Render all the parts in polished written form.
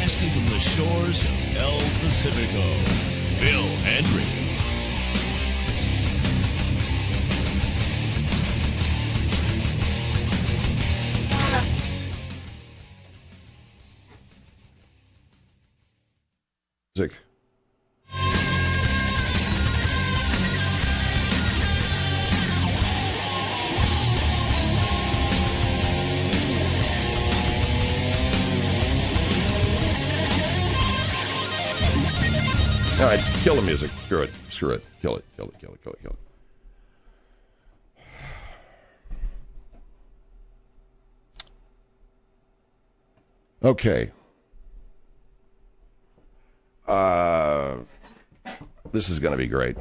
Broadcasting from the shores of El Pacifico, Phil Hendrie. Music. All right, kill the music. Screw it. Kill it. Kill it. Okay. This is going to be great.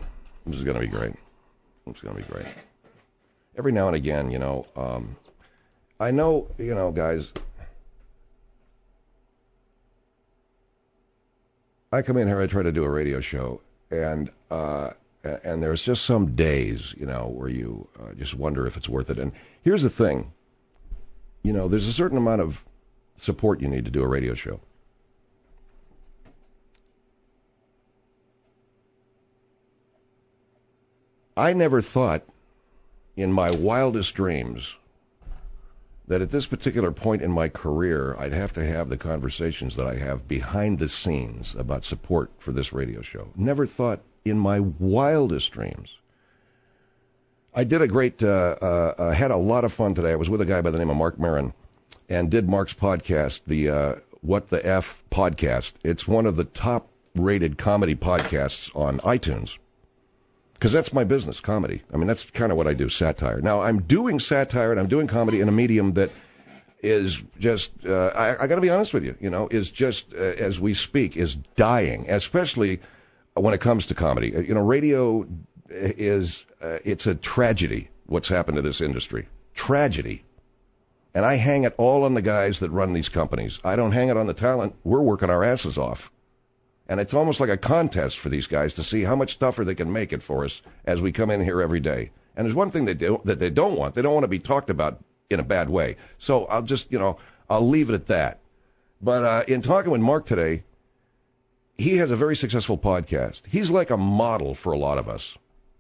Every now and again, I know, guys, I come in here, I try to do a radio show, and there's just some days, where you just wonder if it's worth it. And here's the thing, there's a certain amount of support you need to do a radio show. I never thought in my wildest dreams that at this particular point in my career, I'd have to have the conversations that I have behind the scenes about support for this radio show. Never thought in my wildest dreams. I did had a lot of fun today. I was with a guy by the name of Mark Maron and did Mark's podcast, the What the F podcast. It's one of the top-rated comedy podcasts on iTunes. Because that's my business, comedy. I mean, that's kind of what I do, satire. Now, I'm doing satire and I'm doing comedy in a medium that is just, I got to be honest with you, is just, as we speak, is dying, especially when it comes to comedy. Radio is, it's a tragedy, what's happened to this industry. Tragedy. And I hang it all on the guys that run these companies. I don't hang it on the talent. We're working our asses off. And it's almost like a contest for these guys to see how much tougher they can make it for us as we come in here every day. And there's one thing that they don't want. They don't want to be talked about in a bad way. So I'll just, I'll leave it at that. But in talking with Mark today, he has a very successful podcast. He's like a model for a lot of us.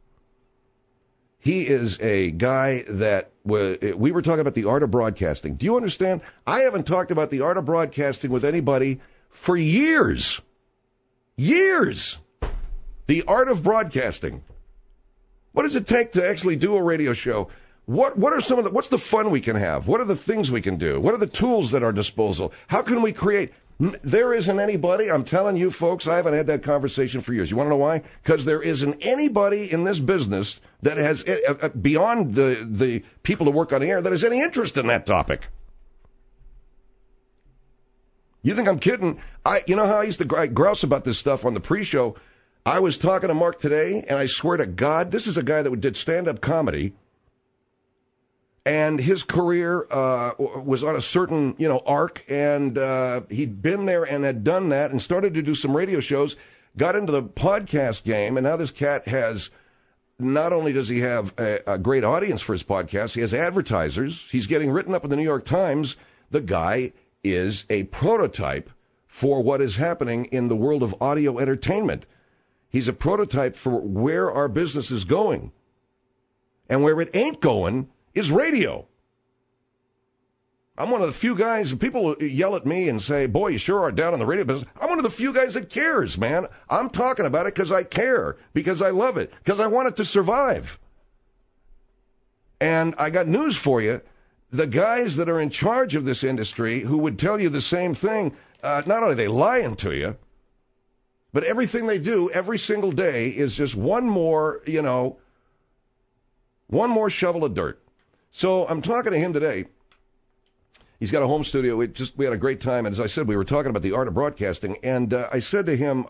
He is a guy that we were talking about the art of broadcasting. Do you understand? I haven't talked about the art of broadcasting with anybody for years. Years. The art of broadcasting. What does it take to actually do a radio show? What are some of what's the fun we can have? What are the things we can do? What are the tools at our disposal? How can we create? There isn't anybody, I'm telling you folks, I haven't had that conversation for years. You want to know why? Because there isn't anybody in this business that has, beyond the people who work on the air, that has any interest in that topic. You think I'm kidding? You know how I used to grouse about this stuff on the pre-show? I was talking to Mark today, and I swear to God, this is a guy that did stand-up comedy, and his career was on a certain, arc, and he'd been there and had done that and started to do some radio shows, got into the podcast game, and now this cat has, not only does he have a great audience for his podcast, he has advertisers. He's getting written up in the New York Times. The guy is a prototype for what is happening in the world of audio entertainment. He's a prototype for where our business is going. And where it ain't going is radio. I'm one of the few guys, people yell at me and say, boy, you sure are down in the radio business. I'm one of the few guys that cares, man. I'm talking about it because I care, because I love it, because I want it to survive. And I got news for you. The guys that are in charge of this industry who would tell you the same thing, not only are they lying to you, but everything they do every single day is just one more shovel of dirt. So I'm talking to him today. He's got a home studio. We had a great time. And as I said, we were talking about the art of broadcasting. And I said to him,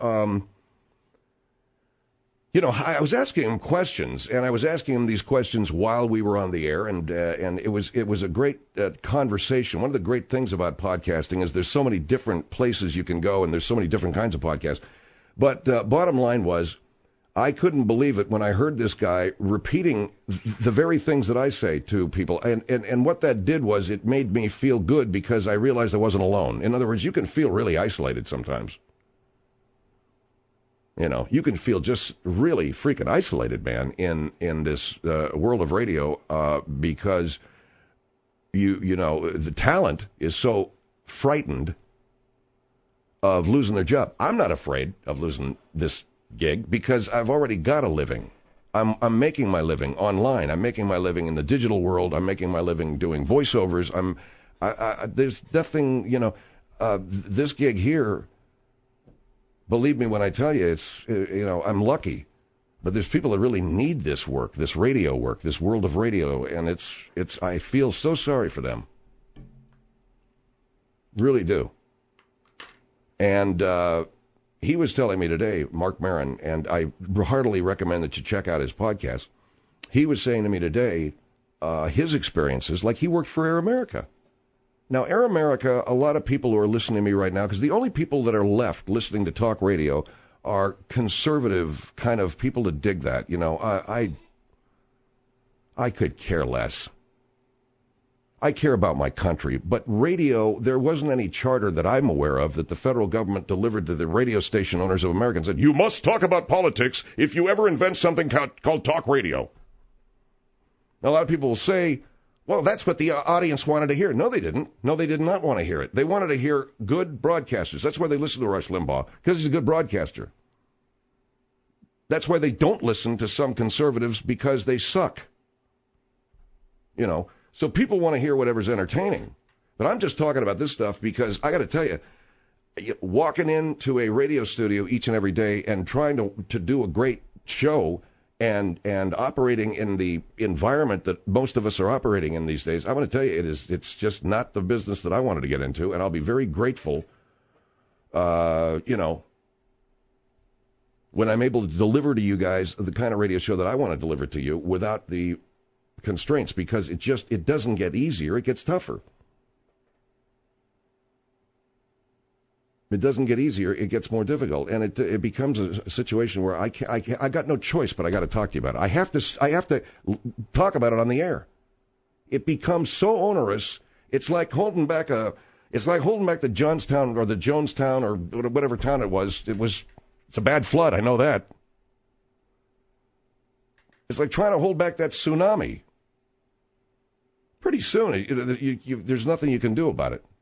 I was asking him questions, and I was asking him these questions while we were on the air, and it was a great conversation. One of the great things about podcasting is there's so many different places you can go, and there's so many different kinds of podcasts. But bottom line was, I couldn't believe it when I heard this guy repeating the very things that I say to people. And what that did was it made me feel good because I realized I wasn't alone. In other words, you can feel really isolated sometimes. You know, you can feel just really freaking isolated, man, in this world of radio because you know, the talent is so frightened of losing their job. I'm not afraid of losing this gig because I've already got a living. I'm making my living online. I'm making my living in the digital world. I'm making my living doing voiceovers. There's nothing, you know, this gig here, believe me when I tell you, it's, you know, I'm lucky. But there's people that really need this work, this radio work, this world of radio, and it's. I feel so sorry for them. Really do. And he was telling me today, Mark Maron, and I heartily recommend that you check out his podcast. He was saying to me today his experiences, like he worked for Air America. Now, Air America, a lot of people who are listening to me right now, because the only people that are left listening to talk radio are conservative kind of people that dig that. You know, I could care less. I care about my country, but radio, there wasn't any charter that I'm aware of that the federal government delivered to the radio station owners of America and said, you must talk about politics if you ever invent something called talk radio. Now, a lot of people will say, well, that's what the audience wanted to hear. No, they didn't. No, they did not want to hear it. They wanted to hear good broadcasters. That's why they listen to Rush Limbaugh, because he's a good broadcaster. That's why they don't listen to some conservatives, because they suck. You know, so people want to hear whatever's entertaining. But I'm just talking about this stuff because I got to tell you, walking into a radio studio each and every day and trying to do a great show and operating in the environment that most of us are operating in these days, I'm going to tell you, it's just not the business that I wanted to get into, and I'll be very grateful, you know, when I'm able to deliver to you guys the kind of radio show that I want to deliver to you without the constraints, because it doesn't get easier, it gets tougher. It doesn't get easier, it gets more difficult, and it becomes a situation where I got no choice, but I got to talk to you about it. I have to talk about it on the air. It becomes so onerous. It's like holding back the Johnstown or the Jonestown or whatever town it was. It's a bad flood. I know that. It's like trying to hold back that tsunami. Pretty soon, there's nothing you can do about it.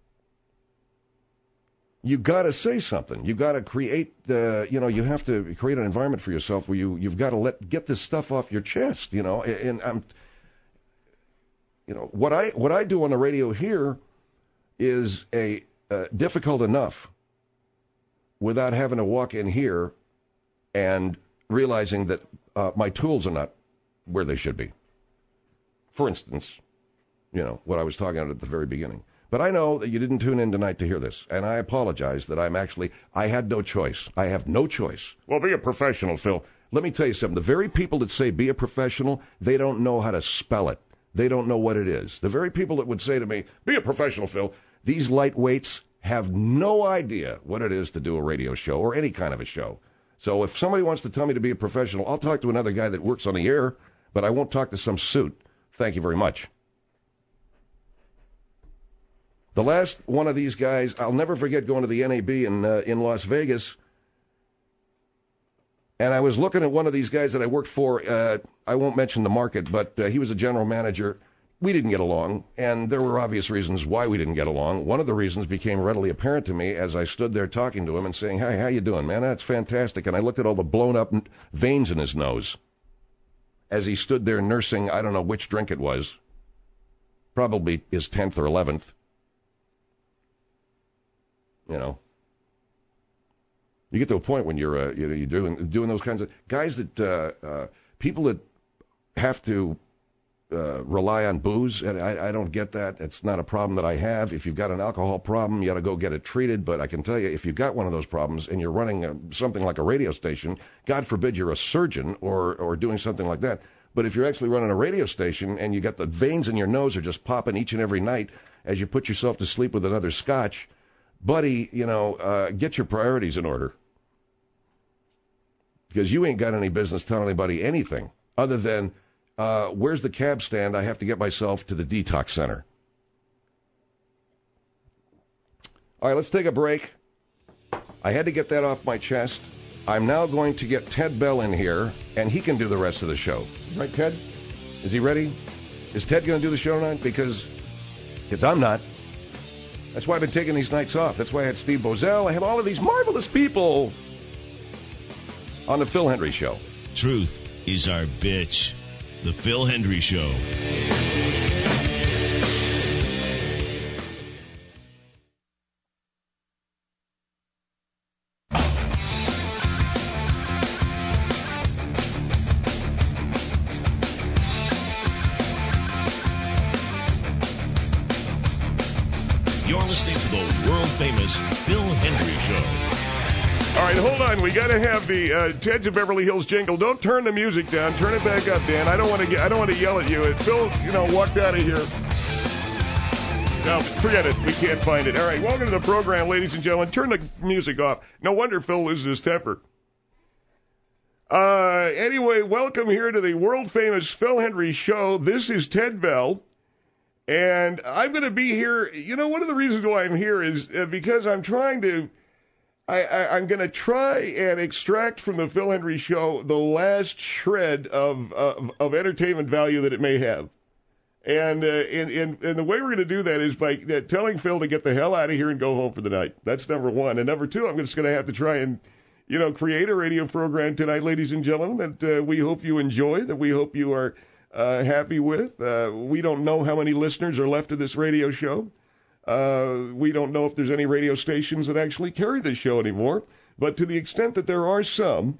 You got to say something. You got to create, you have to create an environment for yourself where you've got to get this stuff off your chest, you know. And I'm, you know, what I do on the radio here is difficult enough without having to walk in here and realizing that my tools are not where they should be. For instance, you know, what I was talking about at the very beginning. But I know that you didn't tune in tonight to hear this, and I apologize that I had no choice. I have no choice. Well, be a professional, Phil. Let me tell you something. The very people that say be a professional, they don't know how to spell it. They don't know what it is. The very people that would say to me, be a professional, Phil, these lightweights have no idea what it is to do a radio show or any kind of a show. So if somebody wants to tell me to be a professional, I'll talk to another guy that works on the air, but I won't talk to some suit. Thank you very much. The last one of these guys, I'll never forget going to the NAB in Las Vegas, and I was looking at one of these guys that I worked for. I won't mention the market, but he was a general manager. We didn't get along, and there were obvious reasons why we didn't get along. One of the reasons became readily apparent to me as I stood there talking to him and saying, "Hey, how you doing, man? That's fantastic." And I looked at all the blown-up veins in his nose as he stood there nursing, I don't know which drink it was, probably his 10th or 11th. You know, you get to a point when you're doing those kinds of guys that people that have to rely on booze, and I don't get that. It's not a problem that I have. If you've got an alcohol problem, you got to go get it treated. But I can tell you, if you've got one of those problems and you're running something like a radio station, God forbid you're a surgeon or doing something like that. But if you're actually running a radio station and you got the veins in your nose are just popping each and every night as you put yourself to sleep with another scotch, buddy, get your priorities in order. because you ain't got any business telling anybody anything other than, where's the cab stand? I have to get myself to the detox center. All right, let's take a break. I had to get that off my chest. I'm now going to get Ted Bell in here, and he can do the rest of the show. Right, Ted? Is he ready? Is Ted going to do the show tonight? Because I'm not. That's why I've been taking these nights off. That's why I had Steve Bozell. I have all of these marvelous people on the Phil Hendry Show. Truth is our bitch. The Phil Hendry Show. You're listening to the world-famous Phil Hendry Show. All right, hold on. We got to have the Ted's of Beverly Hills jingle. Don't turn the music down. Turn it back up, Dan. I don't want to yell at you. Phil, walked out of here. No, forget it. We can't find it. All right, welcome to the program, ladies and gentlemen. Turn the music off. No wonder Phil loses his temper. Anyway, welcome here to the world-famous Phil Hendry Show. This is Ted Bell. And I'm going to be here. One of the reasons why I'm here is because I'm trying to, I'm going to try and extract from the Phil Hendry Show the last shred of entertainment value that it may have. And the way we're going to do that is by telling Phil to get the hell out of here and go home for the night. That's number one. And number two, I'm just going to have to try and, create a radio program tonight, ladies and gentlemen, that we hope you enjoy, that we hope you are happy with. We don't know how many listeners are left of this radio show. We don't know if there's any radio stations that actually carry this show anymore. But to the extent that there are some,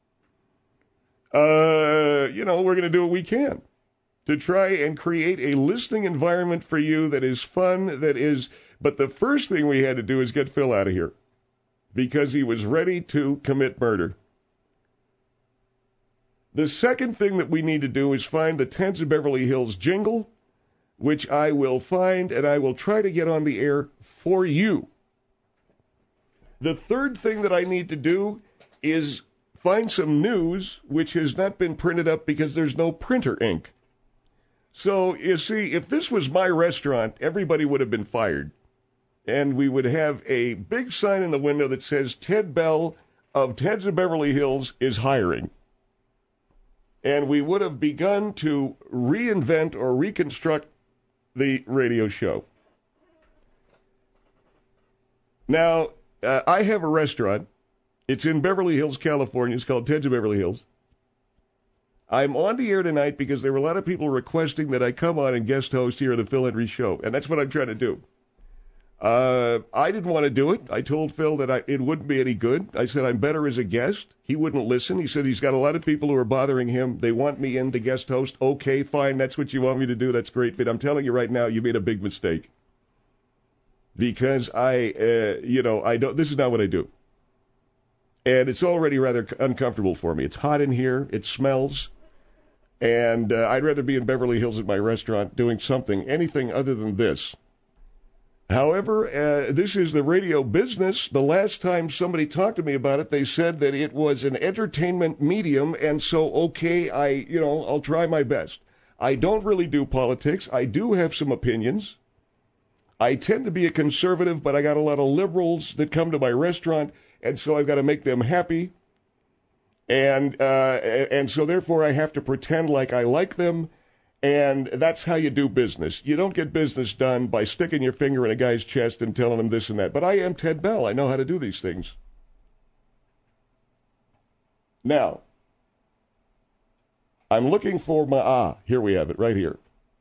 we're going to do what we can to try and create a listening environment for you that is fun, but the first thing we had to do is get Phil out of here because he was ready to commit murder. The second thing that we need to do is find the Teds of Beverly Hills jingle, which I will find, and I will try to get on the air for you. The third thing that I need to do is find some news which has not been printed up because there's no printer ink. So, you see, if this was my restaurant, everybody would have been fired. And we would have a big sign in the window that says, Ted Bell of Teds of Beverly Hills is hiring. And we would have begun to reinvent or reconstruct the radio show. Now, I have a restaurant. It's in Beverly Hills, California. It's called Ted's of Beverly Hills. I'm on the air tonight because there were a lot of people requesting that I come on and guest host here at the Phil Hendry Show, and that's what I'm trying to do. I didn't want to do it. I told Phil that it wouldn't be any good. I said I'm better as a guest. He wouldn't listen. He said he's got a lot of people who are bothering him. They want me in to guest host. Okay, fine. That's what you want me to do. That's great. But I'm telling you right now, you made a big mistake. Because I don't. This is not what I do. And it's already rather uncomfortable for me. It's hot in here. It smells. And I'd rather be in Beverly Hills at my restaurant doing anything other than this. However, this is the radio business. The last time somebody talked to me about it, they said that it was an entertainment medium, and so, okay, I'll try my best. I don't really do politics. I do have some opinions. I tend to be a conservative, but I got a lot of liberals that come to my restaurant, and so I've got to make them happy. And so, therefore, I have to pretend like I like them. And that's how you do business. You don't get business done by sticking your finger in a guy's chest and telling him this and that. But I am Ted Bell. I know how to do these things. Now, I'm looking for my... here we have it, right here.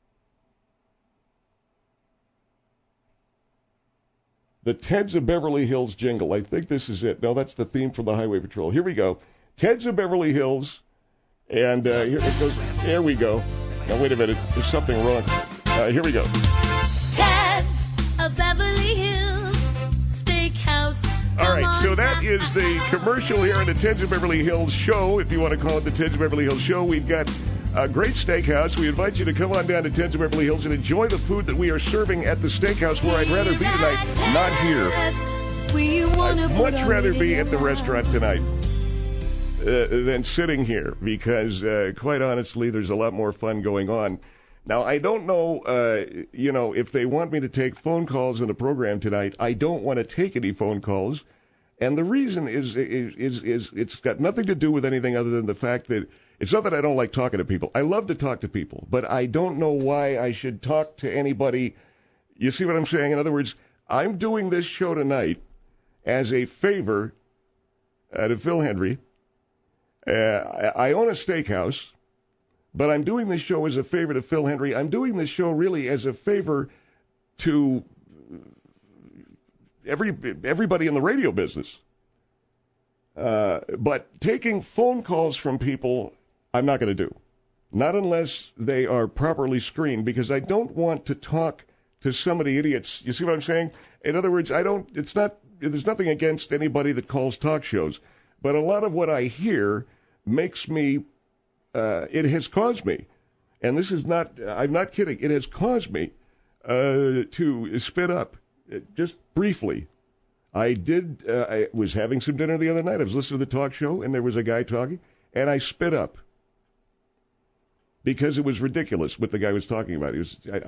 The Teds of Beverly Hills jingle. I think this is it. No, that's the theme from the Highway Patrol. Here we go. Teds of Beverly Hills. And here it goes. There we go. Now, wait a minute. There's something wrong. Here we go. Ted's of Beverly Hills Steakhouse. All right, so that is the commercial here in the Ted's of Beverly Hills show, if you want to call it the Ted's of Beverly Hills show. We've got a great steakhouse. We invite you to come on down to Ted's of Beverly Hills and enjoy the food that we are serving at the steakhouse, where I'd rather be tonight, not here. I'd much rather be at the restaurant tonight. than sitting here because, quite honestly, there's a lot more fun going on. Now, I don't know, if they want me to take phone calls in the program tonight. I don't want to take any phone calls. And the reason is it's got nothing to do with anything other than the fact that it's not that I don't like talking to people. I love to talk to people, but I don't know why I should talk to anybody. You see what I'm saying? In other words, I'm doing this show tonight as a favor to Phil Hendrie. I own a steakhouse, but I'm doing this show as a favor to Phil Hendrie. I'm doing this show really as a favor to everybody in the radio business. But taking phone calls from people, I'm not going to do. Not unless they are properly screened, because I don't want to talk to some of the idiots. You see what I'm saying? In other words, there's nothing against anybody that calls talk shows, but a lot of what I hear makes me, it has caused me, and this is not, I'm not kidding, it has caused me to spit up. Just briefly, I was having some dinner the other night. I was listening to the talk show, and there was a guy talking, and I spit up because it was ridiculous what the guy was talking about.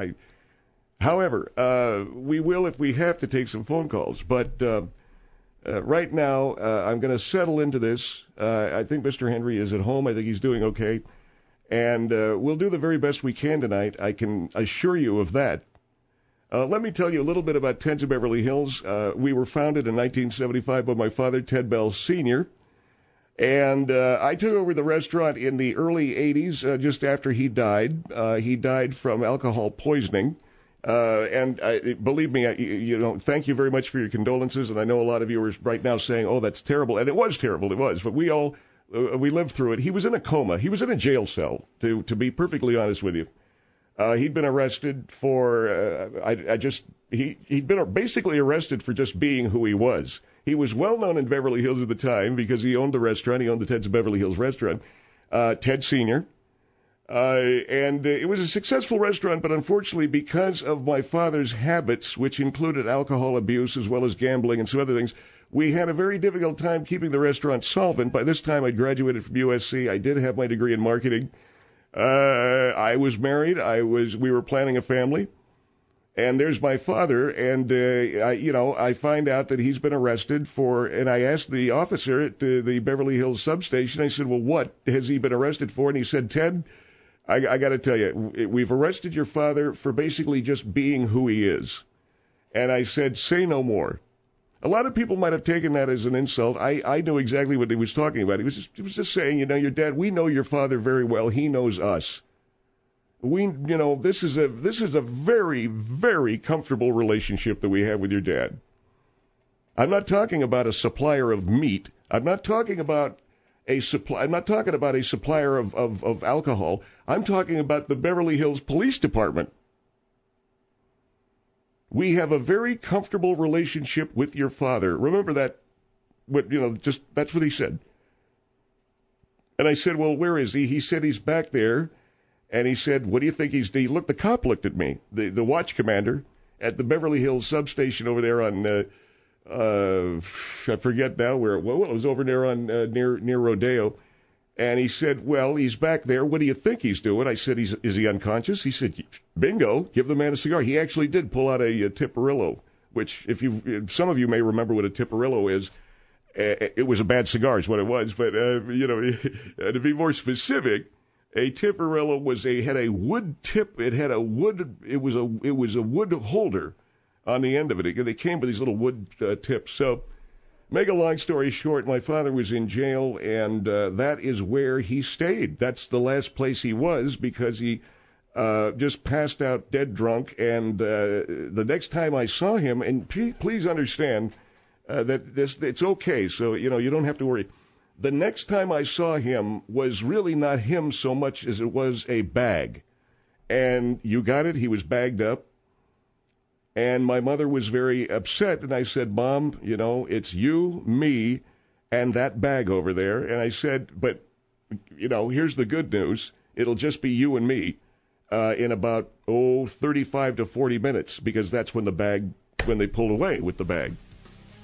However, we will, if we have to, take some phone calls. But right now, I'm going to settle into this. I think Mr. Hendrie is at home. I think he's doing okay. And we'll do the very best we can tonight. I can assure you of that. Let me tell you a little bit about Ted's of Beverly Hills. We were founded in 1975 by my father, Ted Bell Sr., and I took over the restaurant in the early 80s, just after he died. He died from alcohol poisoning. And believe me, thank you very much for your condolences. And I know a lot of you are right now saying, oh, that's terrible. And it was terrible. It was. But we all, we lived through it. He was in a coma. He was in a jail cell, to be perfectly honest with you. He'd been arrested for, he'd been basically arrested for just being who he was. He was well known in Beverly Hills at the time because he owned the restaurant. He owned the Ted's of Beverly Hills restaurant, Ted Sr., and it was a successful restaurant, but unfortunately, because of my father's habits, which included alcohol abuse as well as gambling and some other things, we had a very difficult time keeping the restaurant solvent. By this time, I graduated from USC. I did have my degree in marketing. I was married. We were planning a family. And there's my father, and I find out that he's been arrested and I asked the officer at the Beverly Hills substation, I said, well, what has he been arrested for? And he said, Ted, I got to tell you, we've arrested your father for basically just being who he is. And I said, say no more. A lot of people might have taken that as an insult. I knew exactly what he was talking about. He was just saying, your dad, we know your father very well. He knows us. This is a very, very comfortable relationship that we have with your dad. I'm not talking about a supplier of meat. I'm not talking about a supplier of alcohol. I'm talking about the Beverly Hills Police Department. We have a very comfortable relationship with your father. Remember that, that's what he said. And I said, well, where is he? He said he's back there. And he said, what do you think he's doing? The cop looked at me, the watch commander at the Beverly Hills substation over there on, I forget now where it was. Well, it was over there on near Rodeo. And he said, well, he's back there. What do you think he's doing? I said, is he unconscious? He said, bingo, give the man a cigar. He actually did pull out a Tiparillo, which if some of you may remember what a Tiparillo is, it was a bad cigar is what it was. But, to be more specific, a Tiparillo had a wood tip. It was a wood holder on the end of it. They came with these little wood tips. So, make a long story short, my father was in jail, and that is where he stayed. That's the last place he was because he just passed out dead drunk. And the next time I saw him, and please understand that it's okay. So, you don't have to worry. The next time I saw him was really not him so much as it was a bag. And you got it, he was bagged up. And my mother was very upset, and I said, Mom, it's you, me, and that bag over there. And I said, but, here's the good news. It'll just be you and me in about, 35 to 40 minutes, because that's when they pulled away with the bag.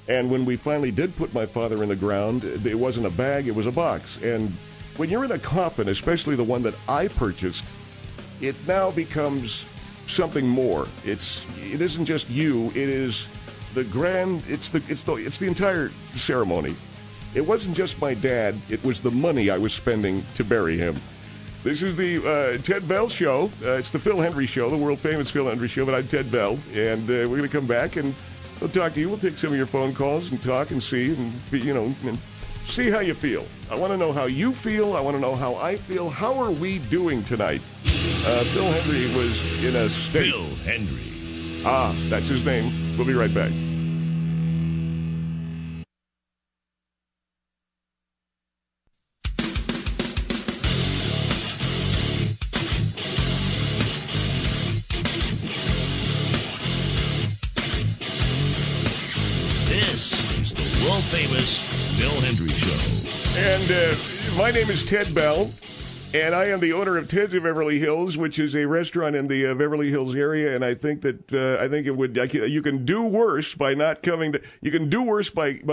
And when we finally did put my father in the ground, it wasn't a bag, it was a box. And when you're in a coffin, especially the one that I purchased, it now becomes something more. It isn't just you, it is it's the entire ceremony. It wasn't just my dad, it was the money I was spending to bury him. This is the Ted Bell Show. It's the Phil Hendrie Show, the world-famous Phil Hendrie Show, but I'm Ted Bell, and we're going to come back and we'll talk to you. We'll take some of your phone calls and talk and see, and see how you feel. I want to know how you feel. I want to know how I feel. How are we doing tonight? Phil Hendrie was in a state. Phil Hendrie. Ah, that's his name. We'll be right back. Famous Phil Hendrie Show. And my name is Ted Bell, and I am the owner of Ted's of Beverly Hills, which is a restaurant in the Beverly Hills area. And I think that you can do worse by not coming to. You can do worse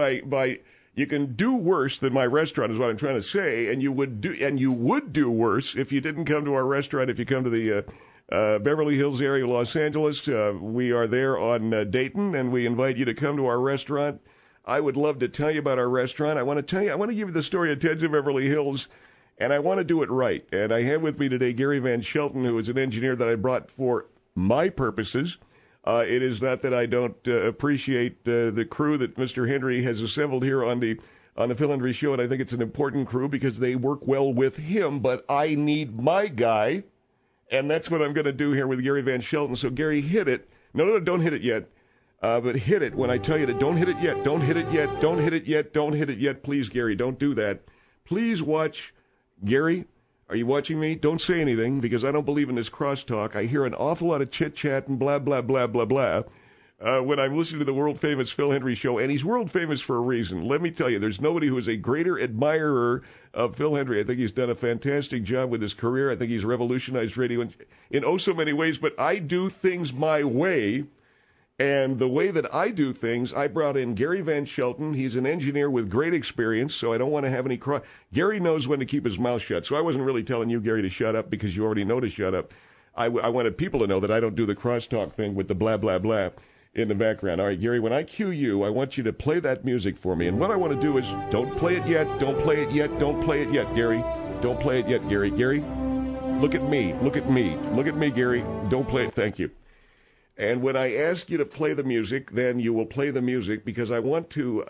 you can do worse than my restaurant is what I'm trying to say, and you would do worse if you didn't come to our restaurant. If you come to the Beverly Hills area, Los Angeles, we are there on Dayton, and we invite you to come to our restaurant. I would love to tell you about our restaurant. I want to give you the story of Ted's of Beverly Hills, and I want to do it right. And I have with me today Gary Van Shelton, who is an engineer that I brought for my purposes. It is not that I don't appreciate the crew that Mr. Hendrie has assembled here on the Phil Hendrie Show, and I think it's an important crew because they work well with him, but I need my guy, and that's what I'm going to do here with Gary Van Shelton. So, Gary, hit it. No, don't hit it yet. But hit it when I tell you to don't hit it yet, don't hit it yet, don't hit it yet, don't hit it yet. Please, Gary, don't do that. Please watch. Gary, are you watching me? Don't say anything because I don't believe in this crosstalk. I hear an awful lot of chit-chat and blah, blah, blah, blah, blah when I'm listening to the world-famous Phil Hendrie Show, and he's world-famous for a reason. Let me tell you, there's nobody who is a greater admirer of Phil Hendrie. I think he's done a fantastic job with his career. I think he's revolutionized radio in oh so many ways, but I do things my way. And the way that I do things, I brought in Gary Van Shelton. He's an engineer with great experience, so I don't want to have any Gary knows when to keep his mouth shut, so I wasn't really telling you, Gary, to shut up because you already know to shut up. I wanted people to know that I don't do the crosstalk thing with the blah, blah, blah in the background. All right, Gary, when I cue you, I want you to play that music for me. And what I want to do is don't play it yet, don't play it yet, don't play it yet, Gary. Don't play it yet, Gary. Gary, look at me. Look at me. Look at me, Gary. Don't play it. Thank you. And when I ask you to play the music, then you will play the music because I want to,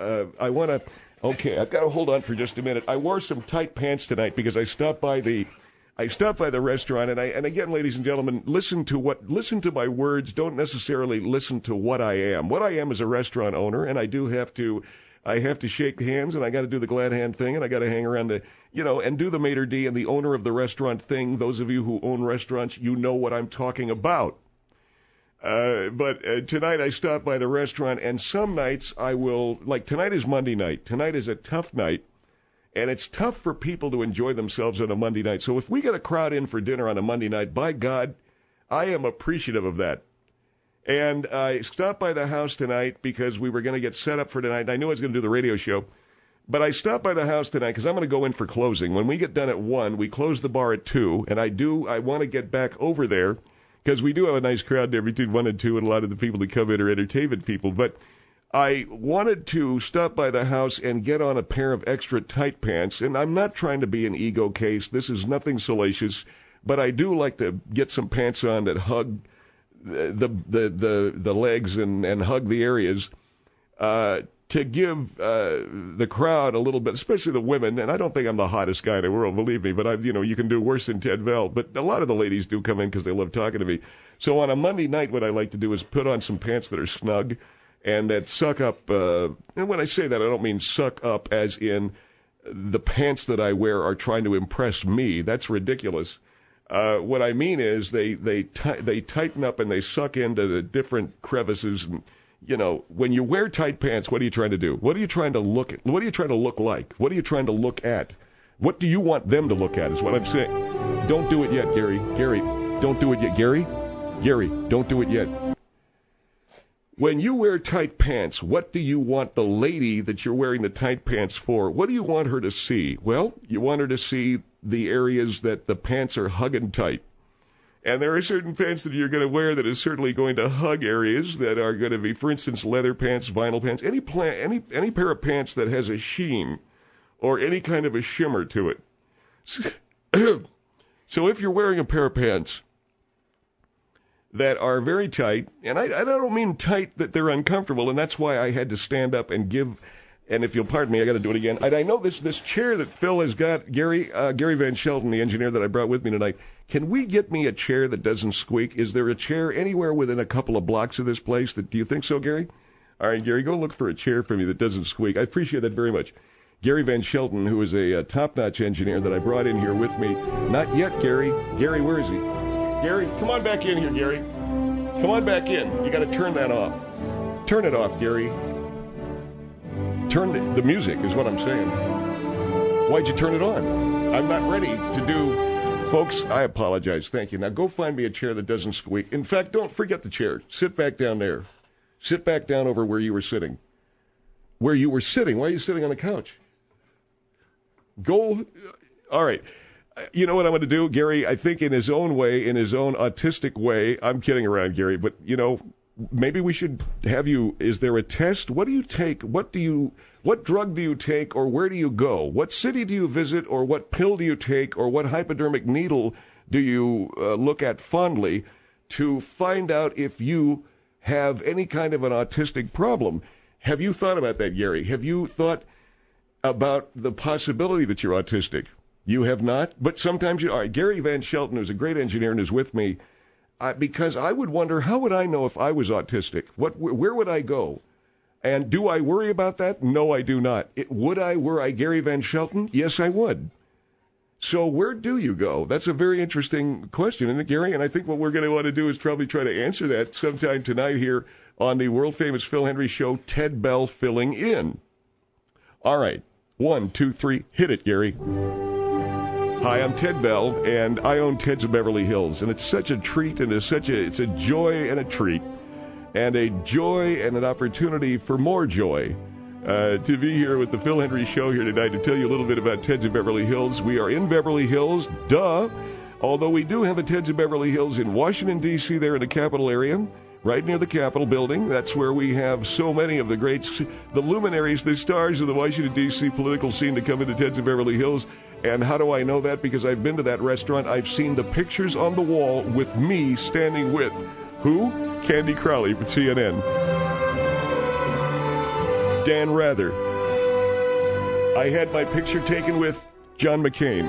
okay, I've got to hold on for just a minute. I wore some tight pants tonight because I stopped by the restaurant, and again, ladies and gentlemen, listen to my words. Don't necessarily listen to what I am. What I am is a restaurant owner, and I have to shake hands, and I got to do the glad hand thing, and I got to hang around and do the maitre d' and the owner of the restaurant thing. Those of you who own restaurants, you know what I'm talking about. But tonight I stopped by the restaurant, and some nights I will, like tonight is Monday night. Tonight is a tough night, and it's tough for people to enjoy themselves on a Monday night. So if we get a crowd in for dinner on a Monday night, by God, I am appreciative of that. And I stopped by the house tonight because we were going to get set up for tonight. I knew I was going to do the radio show, but I stopped by the house tonight because I'm going to go in for closing. When we get done at 1, we close the bar at 2, and I want to get back over there. Because we do have a nice crowd there between 1 and 2, and a lot of the people that come in are entertainment people. But I wanted to stop by the house and get on a pair of extra tight pants. And I'm not trying to be an ego case. This is nothing salacious. But I do like to get some pants on that hug the legs and hug the areas to give the crowd a little bit, especially the women, and I don't think I'm the hottest guy in the world, believe me, but you can do worse than Ted Bell, but a lot of the ladies do come in because they love talking to me. So on a Monday night, what I like to do is put on some pants that are snug and that suck up, and when I say that, I don't mean suck up as in the pants that I wear are trying to impress me. That's ridiculous. What I mean is they tighten up and they suck into the different crevices. And, when you wear tight pants, what are you trying to do? What are you trying to look at? What are you trying to look like? What are you trying to look at? What do you want them to look at is what I'm saying. Don't do it yet, Gary. Gary, don't do it yet. Gary, don't do it yet. when you wear tight pants, what do you want the lady that you're wearing the tight pants for? What do you want her to see? Well, you want her to see the areas that the pants are hugging tight. And there are certain pants that you're going to wear that is certainly going to hug areas that are going to be, for instance, leather pants, vinyl pants, any pair of pants that has a sheen or any kind of a shimmer to it. So if you're wearing a pair of pants that are very tight, and I don't mean tight that they're uncomfortable, and that's why I had to stand up and give, and if you'll pardon me, I got to do it again. And I know this chair that Phil has got, Gary Van Shelton, the engineer that I brought with me tonight, can we get me a chair that doesn't squeak? Is there a chair anywhere within a couple of blocks of this place? Do you think so, Gary? All right, Gary, go look for a chair for me that doesn't squeak. I appreciate that very much. Gary Van Shelton, who is a top-notch engineer that I brought in here with me. Not yet, Gary. Gary, where is he? Gary, come on back in here, Gary. Come on back in. You got to turn that off. Turn it off, Gary. Turn the music is what I'm saying. Why'd you turn it on? I'm not ready to do... Folks, I apologize. Thank you. Now go find me a chair that doesn't squeak. In fact, don't forget the chair. Sit back down there. Sit back down over where you were sitting. Where you were sitting? Why are you sitting on the couch? Go... All right. You know what I'm going to do, Gary? I think in his own way, in his own autistic way, I'm kidding around, Gary, but, you know, maybe we should have you, is there a test? What do you take? What drug do you take, or where do you go? What city do you visit, or what pill do you take, or what hypodermic needle do you look at fondly to find out if you have any kind of an autistic problem? Have you thought about that, Gary? Have you thought about the possibility that you're autistic? You have not? But sometimes you are. Gary Van Shelton, who's a great engineer and is with me, because I would wonder, how would I know if I was autistic? Where would I go? And do I worry about that? No, I do not. Would I, were I Gary Van Shelton? Yes, I would. So where do you go? That's a very interesting question, isn't it, Gary? And I think what we're going to want to do is probably try to answer that sometime tonight here on the world-famous Phil Hendrie Show, Ted Bell filling in. All right. 1, 2, 3. Hit it, Gary. Hi, I'm Ted Bell, and I own Ted's of Beverly Hills, and it's such a treat, and it's a joy and a treat, and a joy and an opportunity for more joy to be here with the Phil Hendrie Show here tonight to tell you a little bit about Ted's of Beverly Hills. We are in Beverly Hills, duh, although we do have a Ted's of Beverly Hills in Washington, D.C., there in the Capitol area, right near the Capitol building. That's where we have so many of the greats, the luminaries, the stars of the Washington, D.C. political scene to come into Ted's of Beverly Hills. And how do I know that? Because I've been to that restaurant. I've seen the pictures on the wall with me standing with who? Candy Crowley from CNN. Dan Rather. I had my picture taken with John McCain.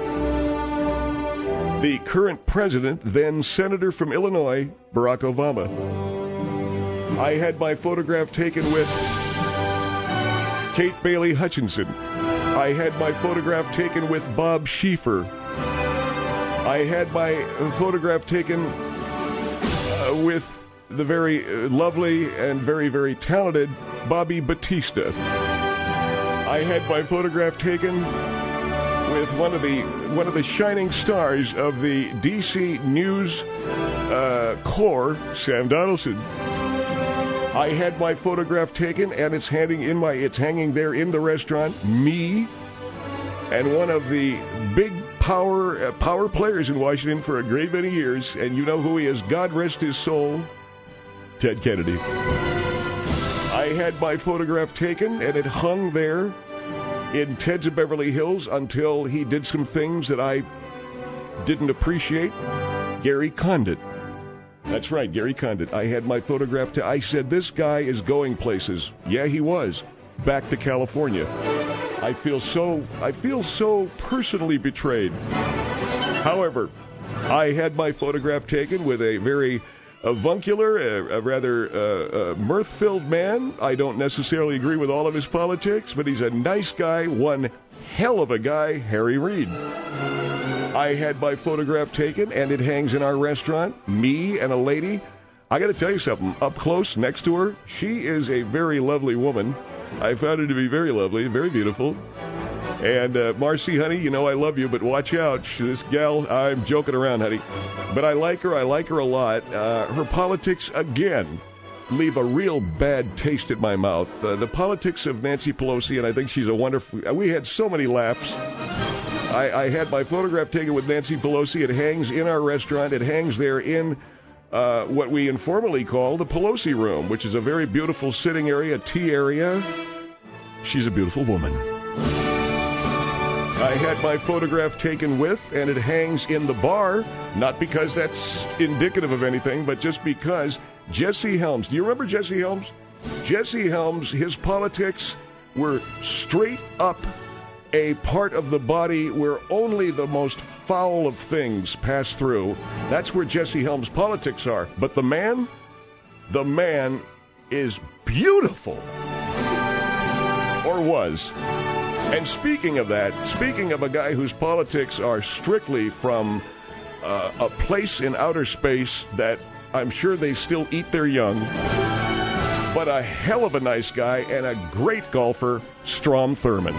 The current president, then Senator from Illinois, Barack Obama. I had my photograph taken with Kate Bailey Hutchinson. I had my photograph taken with Bob Schieffer. I had my photograph taken with the very lovely and very, very talented Bobby Batista. I had my photograph taken with one of the shining stars of the DC News Corps, Sam Donaldson. I had my photograph taken, and it's hanging there in the restaurant. Me and one of the big power players in Washington for a great many years, and you know who he is. God rest his soul, Ted Kennedy. I had my photograph taken, and it hung there in Ted's of Beverly Hills until he did some things that I didn't appreciate. Gary Condit. That's right, Gary Condit. I had my photograph. I said, this guy is going places. Yeah, he was. Back to California. I feel so personally betrayed. However, I had my photograph taken with a very avuncular, a rather mirth-filled man. I don't necessarily agree with all of his politics, but he's a nice guy, one hell of a guy, Harry Reid. I had my photograph taken, and it hangs in our restaurant. Me and a lady. I got to tell you something. Up close, next to her, she is a very lovely woman. I found her to be very lovely, very beautiful. And Marcy, honey, you know I love you, but watch out. This gal, I'm joking around, honey. But I like her a lot. Her politics, again, leave a real bad taste in my mouth. The politics of Nancy Pelosi, and I think she's a wonderful... We had so many laughs. I had my photograph taken with Nancy Pelosi. It hangs in our restaurant. It hangs there in what we informally call the Pelosi Room, which is a very beautiful sitting area, tea area. She's a beautiful woman. I had my photograph taken with, and it hangs in the bar, not because that's indicative of anything, but just because Jesse Helms. Do you remember Jesse Helms? Jesse Helms, his politics were straight up a part of the body where only the most foul of things pass through. That's where Jesse Helms' politics are. But the man is beautiful. Or was. And speaking of that, speaking of a guy whose politics are strictly from a place in outer space that I'm sure they still eat their young, but a hell of a nice guy and a great golfer, Strom Thurmond.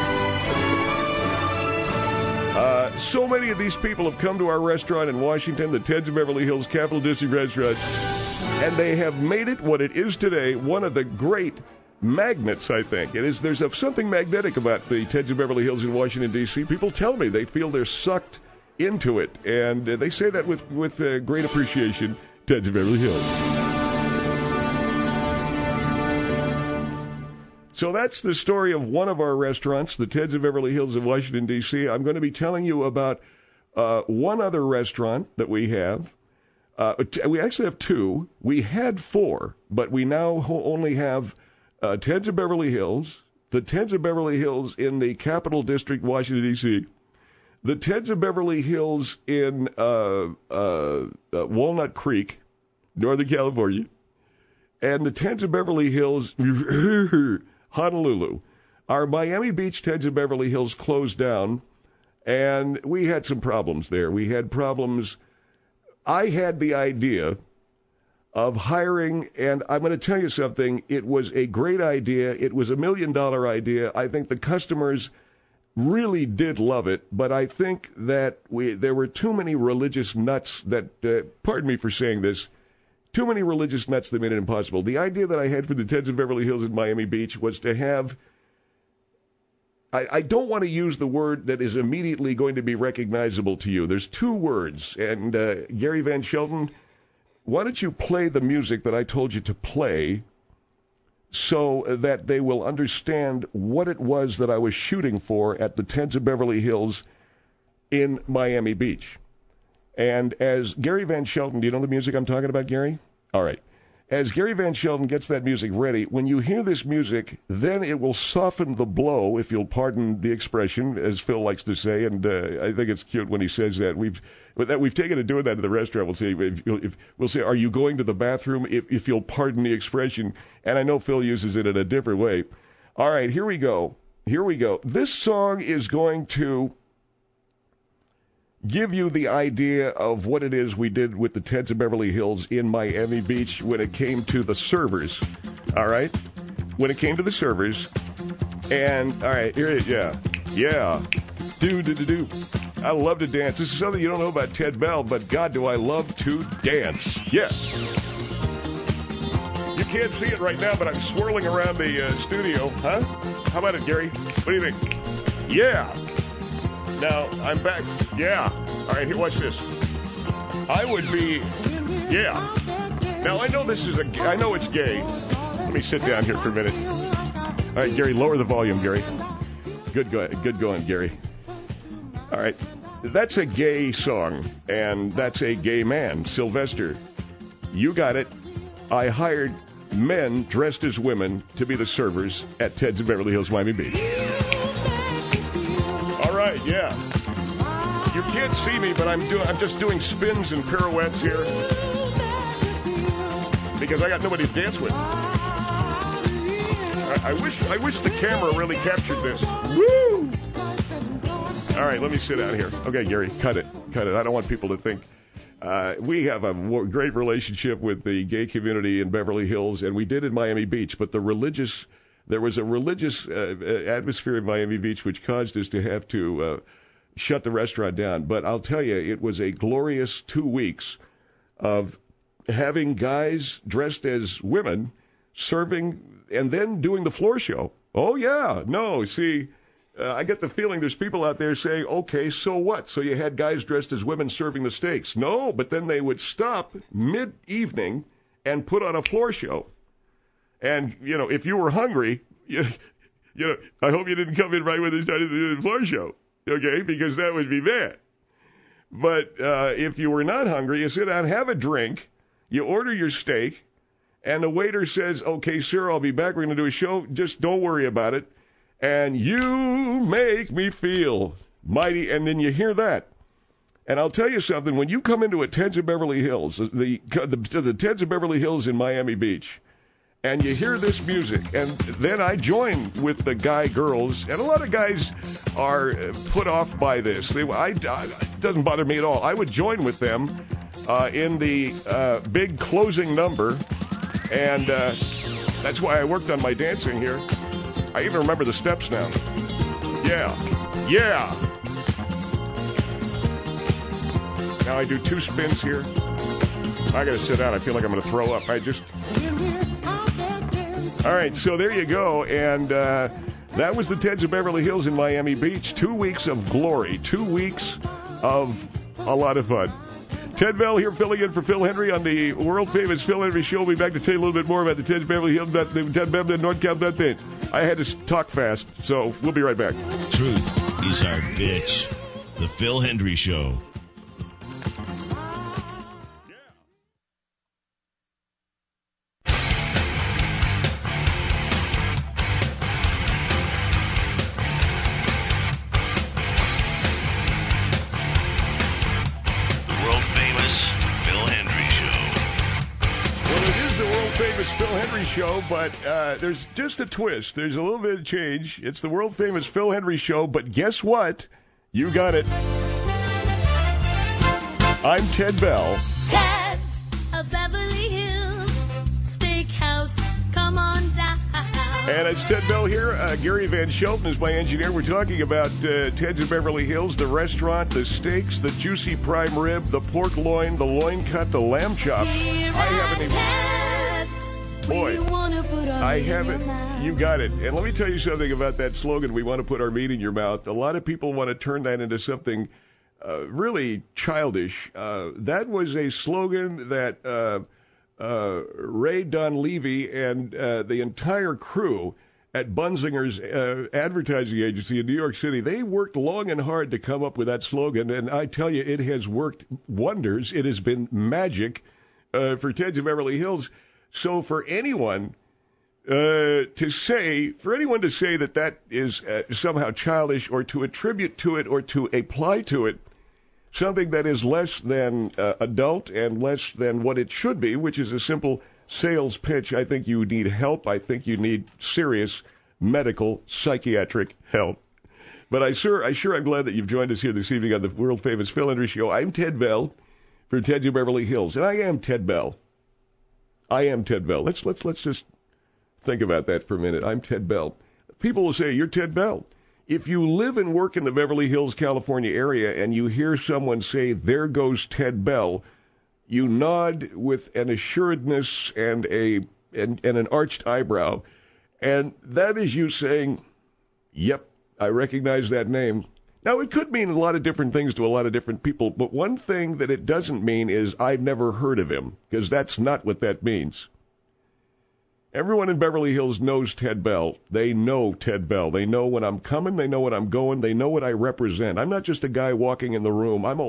So many of these people have come to our restaurant in Washington, the Teds of Beverly Hills Capital District Restaurant, and they have made it what it is today, one of the great magnets, I think. There's something magnetic about the Teds of Beverly Hills in Washington, D.C. People tell me they feel they're sucked into it, and they say that with great appreciation, Teds of Beverly Hills. So that's the story of one of our restaurants, the Teds of Beverly Hills of Washington, D.C. I'm going to be telling you about one other restaurant that we have. We actually have two. We had four, but we now only have Teds of Beverly Hills, the Teds of Beverly Hills in the Capital District, Washington, D.C., the Teds of Beverly Hills in Walnut Creek, Northern California, and the Teds of Beverly Hills, Honolulu. Our Miami Beach Teds of Beverly Hills closed down, and we had some problems there. We had problems. I had the idea of hiring, and I'm going to tell you something, it was a great idea. It was $1 million idea. I think the customers really did love it, but I think that there were too many religious nuts that, pardon me for saying this, too many religious nuts that made it impossible. The idea that I had for the Teds of Beverly Hills in Miami Beach was to have, I don't want to use the word that is immediately going to be recognizable to you. There's two words, and Gary Van Shelton, why don't you play the music that I told you to play so that they will understand what it was that I was shooting for at the Teds of Beverly Hills in Miami Beach. And as Gary Van Shelton, do you know the music I'm talking about, Gary? All right. As Gary Van Shelton gets that music ready, when you hear this music, then it will soften the blow, if you'll pardon the expression, as Phil likes to say, and I think it's cute when he says that. We've taken to doing that at the restaurant. We'll say, are you going to the bathroom, if you'll pardon the expression? And I know Phil uses it in a different way. All right, here we go. This song is going to give you the idea of what it is we did with the Teds of Beverly Hills in Miami Beach when it came to the servers. All right? When it came to the servers. And, all right, here it is. Yeah. Do. I love to dance. This is something you don't know about Ted Bell, but God, do I love to dance. Yes. You can't see it right now, but I'm swirling around the studio. Huh? How about it, Gary? What do you think? Yeah. Now, I'm back. Yeah. All right, here, watch this. I would be... Yeah. Now, I know I know it's gay. Let me sit down here for a minute. All right, Gary, lower the volume, Gary. Good going, Gary. All right. That's a gay song, and that's a gay man, Sylvester. You got it. I hired men dressed as women to be the servers at Ted's of Beverly Hills, Miami Beach. All right, yeah. You can't see me, but I'm just doing spins and pirouettes here because I got nobody to dance with. I wish the camera really captured this. Woo! All right, let me sit down here. Okay, Gary, cut it. I don't want people to think. We have a great relationship with the gay community in Beverly Hills, and we did in Miami Beach, but there was a religious atmosphere in Miami Beach which caused us to have to shut the restaurant down. But I'll tell you, it was a glorious 2 weeks of having guys dressed as women serving and then doing the floor show. Oh, yeah. No, see, I get the feeling there's people out there saying, okay, so what? So you had guys dressed as women serving the steaks. No, but then they would stop mid-evening and put on a floor show. And, if you were hungry, I hope you didn't come in right when they started to do the floor show, okay, because that would be bad. But if you were not hungry, you sit down, have a drink, you order your steak, and the waiter says, okay, sir, I'll be back. We're going to do a show. Just don't worry about it. And you make me feel mighty. And then you hear that. And I'll tell you something. When you come into a Teds of Beverly Hills, the Teds of Beverly Hills in Miami Beach, and you hear this music, and then I join with the guy girls, and a lot of guys are put off by this. It doesn't bother me at all. I would join with them in the big closing number, and that's why I worked on my dancing here. I even remember the steps now. Yeah. Now I do 2 spins here. I got to sit down. I feel like I'm going to throw up. All right, so there you go. And that was the Teds of Beverly Hills in Miami Beach. 2 weeks of glory. 2 weeks of a lot of fun. Ted Bell here filling in for Phil Henry on the world-famous Phil Henry Show. We'll be back to tell you a little bit more about the Teds of Beverly Hills, the Ted Bev, the Nordkamp, thing. I had to talk fast, so we'll be right back. Truth is our bitch. The Phil Henry Show. Show, but there's just a twist. There's a little bit of change. It's the world-famous Phil Henry Show, but guess what? You got it. I'm Ted Bell. Ted's of Beverly Hills Steakhouse. Come on down. And it's Ted Bell here. Gary Van Shelton is my engineer. We're talking about Ted's of Beverly Hills, the restaurant, the steaks, the juicy prime rib, the pork loin, the loin cut, the lamb chop. I haven't even... Boy, I haven't. You got it. And let me tell you something about that slogan, we want to put our meat in your mouth. A lot of people want to turn that into something really childish. That was a slogan that Ray Donlevy and the entire crew at Bunzinger's advertising agency in New York City, they worked long and hard to come up with that slogan. And I tell you, it has worked wonders. It has been magic for Teds of Beverly Hills. So for anyone to say that is somehow childish, or to attribute to it or to apply to it something that is less than adult and less than what it should be, which is a simple sales pitch, I think you need help. I think you need serious medical, psychiatric help. But I sure am glad that you've joined us here this evening on the world-famous Phil Henry Show. I'm Ted Bell for Teds of Beverly Hills, and I am Ted Bell. I am Ted Bell. Let's just think about that for a minute. I'm Ted Bell. People will say, you're Ted Bell. If you live and work in the Beverly Hills, California area, and you hear someone say, there goes Ted Bell, you nod with an assuredness and an arched eyebrow. And that is you saying, yep, I recognize that name. Now, it could mean a lot of different things to a lot of different people, but one thing that it doesn't mean is I've never heard of him, because that's not what that means. Everyone in Beverly Hills knows Ted Bell. They know Ted Bell. They know when I'm coming. They know when I'm going. They know what I represent. I'm not just a guy walking in the room. I'm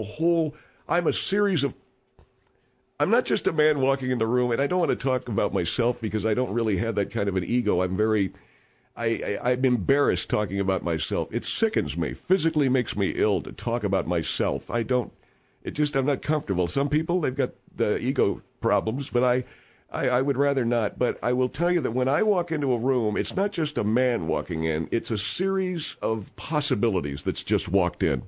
not just a man walking in the room, and I don't want to talk about myself because I don't really have that kind of an ego. I'm embarrassed talking about myself. It sickens me, physically makes me ill to talk about myself. I'm not comfortable. Some people, they've got the ego problems, but I would rather not. But I will tell you that when I walk into a room, it's not just a man walking in. It's a series of possibilities that's just walked in.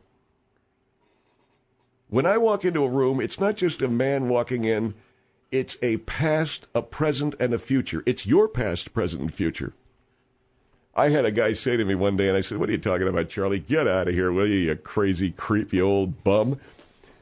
When I walk into a room, it's not just a man walking in. It's a past, a present, and a future. It's your past, present, and future. I had a guy say to me one day, and I said, what are you talking about, Charlie? Get out of here, will you crazy, creepy old bum?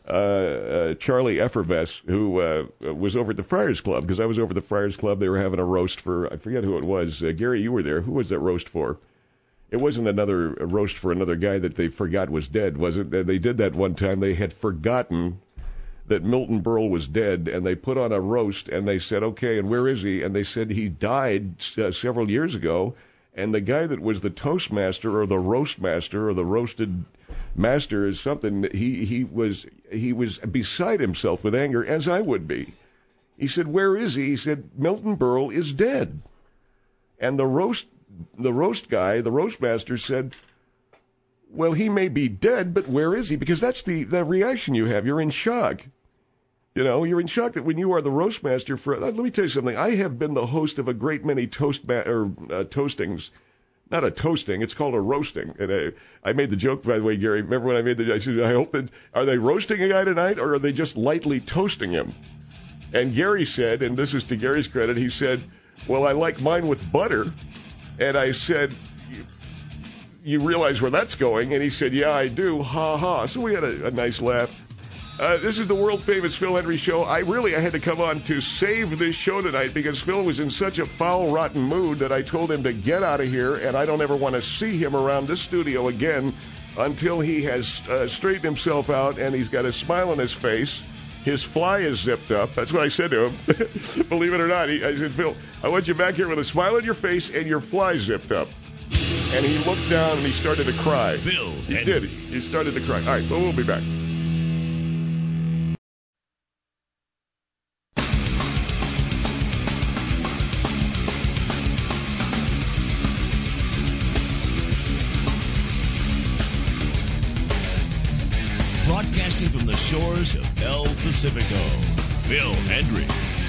Charlie Effervesce, who was over at the Friars Club, because I was over at the Friars Club. They were having a roast for, I forget who it was. Gary, you were there. Who was that roast for? It wasn't another roast for another guy that they forgot was dead, was it? They did that one time. They had forgotten that Milton Berle was dead, and they put on a roast, and they said, okay, and where is he? And they said he died several years ago, and the guy that was the toastmaster or the roast master or the roasted master is something, he was beside himself with anger, as I would be. He said, where is he? He said, Milton Berle is dead. And the roast guy, the roast master, said, well, he may be dead, but where is he? Because that's the reaction you have. You're in shock. You know, you're in shock that when you are the roast master for, let me tell you something. I have been the host of a great many toastings. Not a toasting, it's called a roasting. And I made the joke, by the way, Gary. Remember when I made I said, I hope that, are they roasting a guy tonight, or are they just lightly toasting him? And Gary said, and this is to Gary's credit, he said, well, I like mine with butter. And I said, you realize where that's going? And he said, yeah, I do. Ha ha. So we had a nice laugh. This is the world-famous Phil Hendrie Show. I had to come on to save this show tonight because Phil was in such a foul, rotten mood that I told him to get out of here, and I don't ever want to see him around this studio again until he has straightened himself out and he's got a smile on his face. His fly is zipped up. That's what I said to him. Believe it or not. I said, Phil, I want you back here with a smile on your face and your fly zipped up. And he looked down and he started to cry. Phil He did. He started to cry. All right, well, we'll be back. Broadcasting from the shores of El Pacifico, Phil Hendrie.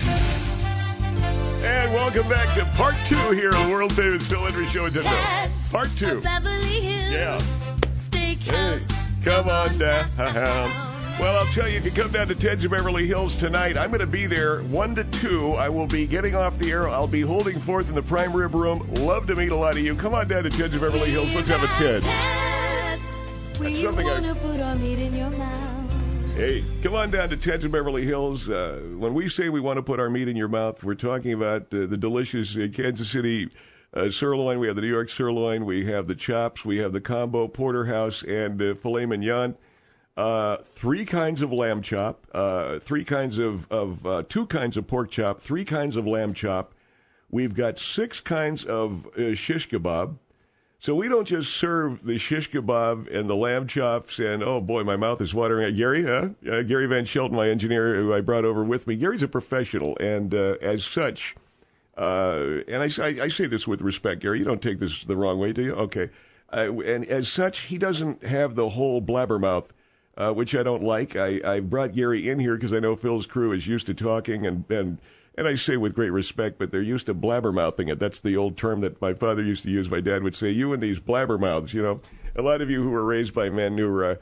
And welcome back to part 2 here on the world-famous Phil Hendrie Show in Denver. Part 2. Beverly Hills. Yeah. Steakhouse. Hey, come on down. Well, I'll tell you, if you come down to Ted's of Beverly Hills tonight, I'm going to be there 1 to 2. I will be getting off the air. I'll be holding forth in the Prime Rib Room. Love to meet a lot of you. Come on down to Ted's of Beverly Hills. Let's have a Ted. That's something I... want to put our meat in your mouth. Hey, come on down to Ted's of Beverly Hills. When we say we want to put our meat in your mouth, we're talking about the delicious Kansas City sirloin. We have the New York sirloin. We have the chops. We have the combo porterhouse and filet mignon. 3 kinds of lamb chop. 2 kinds of pork chop. 3 kinds of lamb chop. We've got 6 kinds of shish kebab. So we don't just serve the shish kebab and the lamb chops and, oh boy, my mouth is watering. Gary, Gary Van Shelton, my engineer, who I brought over with me. Gary's a professional, and as such, and I say this with respect, Gary, you don't take this the wrong way, do you? Okay. And as such, he doesn't have the whole blabbermouth, which I don't like. I brought Gary in here because I know Phil's crew is used to talking, and I say with great respect, but they're used to blabbermouthing it. That's the old term that my father used to use. My dad would say, you and these blabbermouths, you know. A lot of you who were raised by men who were,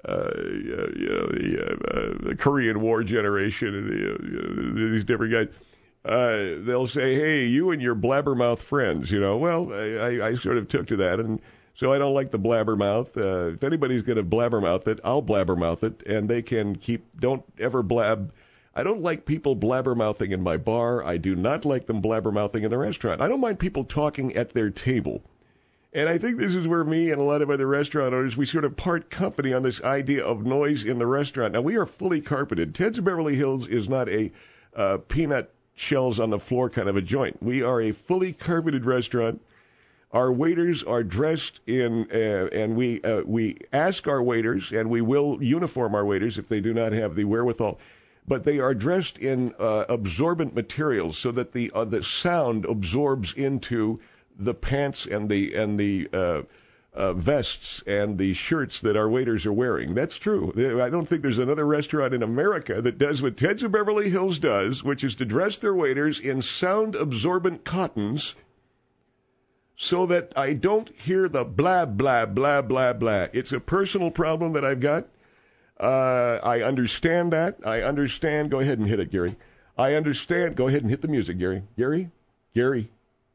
the Korean War generation, and these different guys, they'll say, hey, you and your blabbermouth friends, you know. Well, I sort of took to that, and so I don't like the blabbermouth. If anybody's going to blabbermouth it, I'll blabbermouth it, and they can don't ever blab. I don't like people blabbermouthing in my bar. I do not like them blabbermouthing in the restaurant. I don't mind people talking at their table. And I think this is where me and a lot of other restaurant owners, we sort of part company on this idea of noise in the restaurant. Now, we are fully carpeted. Ted's of Beverly Hills is not a peanut shells on the floor kind of a joint. We are a fully carpeted restaurant. Our waiters are dressed in, and we ask our waiters, and we will uniform our waiters if they do not have the wherewithal, but they are dressed in absorbent materials so that the sound absorbs into the pants and the vests and the shirts that our waiters are wearing. That's true. I don't think there's another restaurant in America that does what Ted's of Beverly Hills does, which is to dress their waiters in sound-absorbent cottons so that I don't hear the blah, blah, blah, blah, blah. It's a personal problem that I've got. I understand that. I understand. Go ahead and hit it, Gary. I understand. Go ahead and hit the music, Gary. Gary.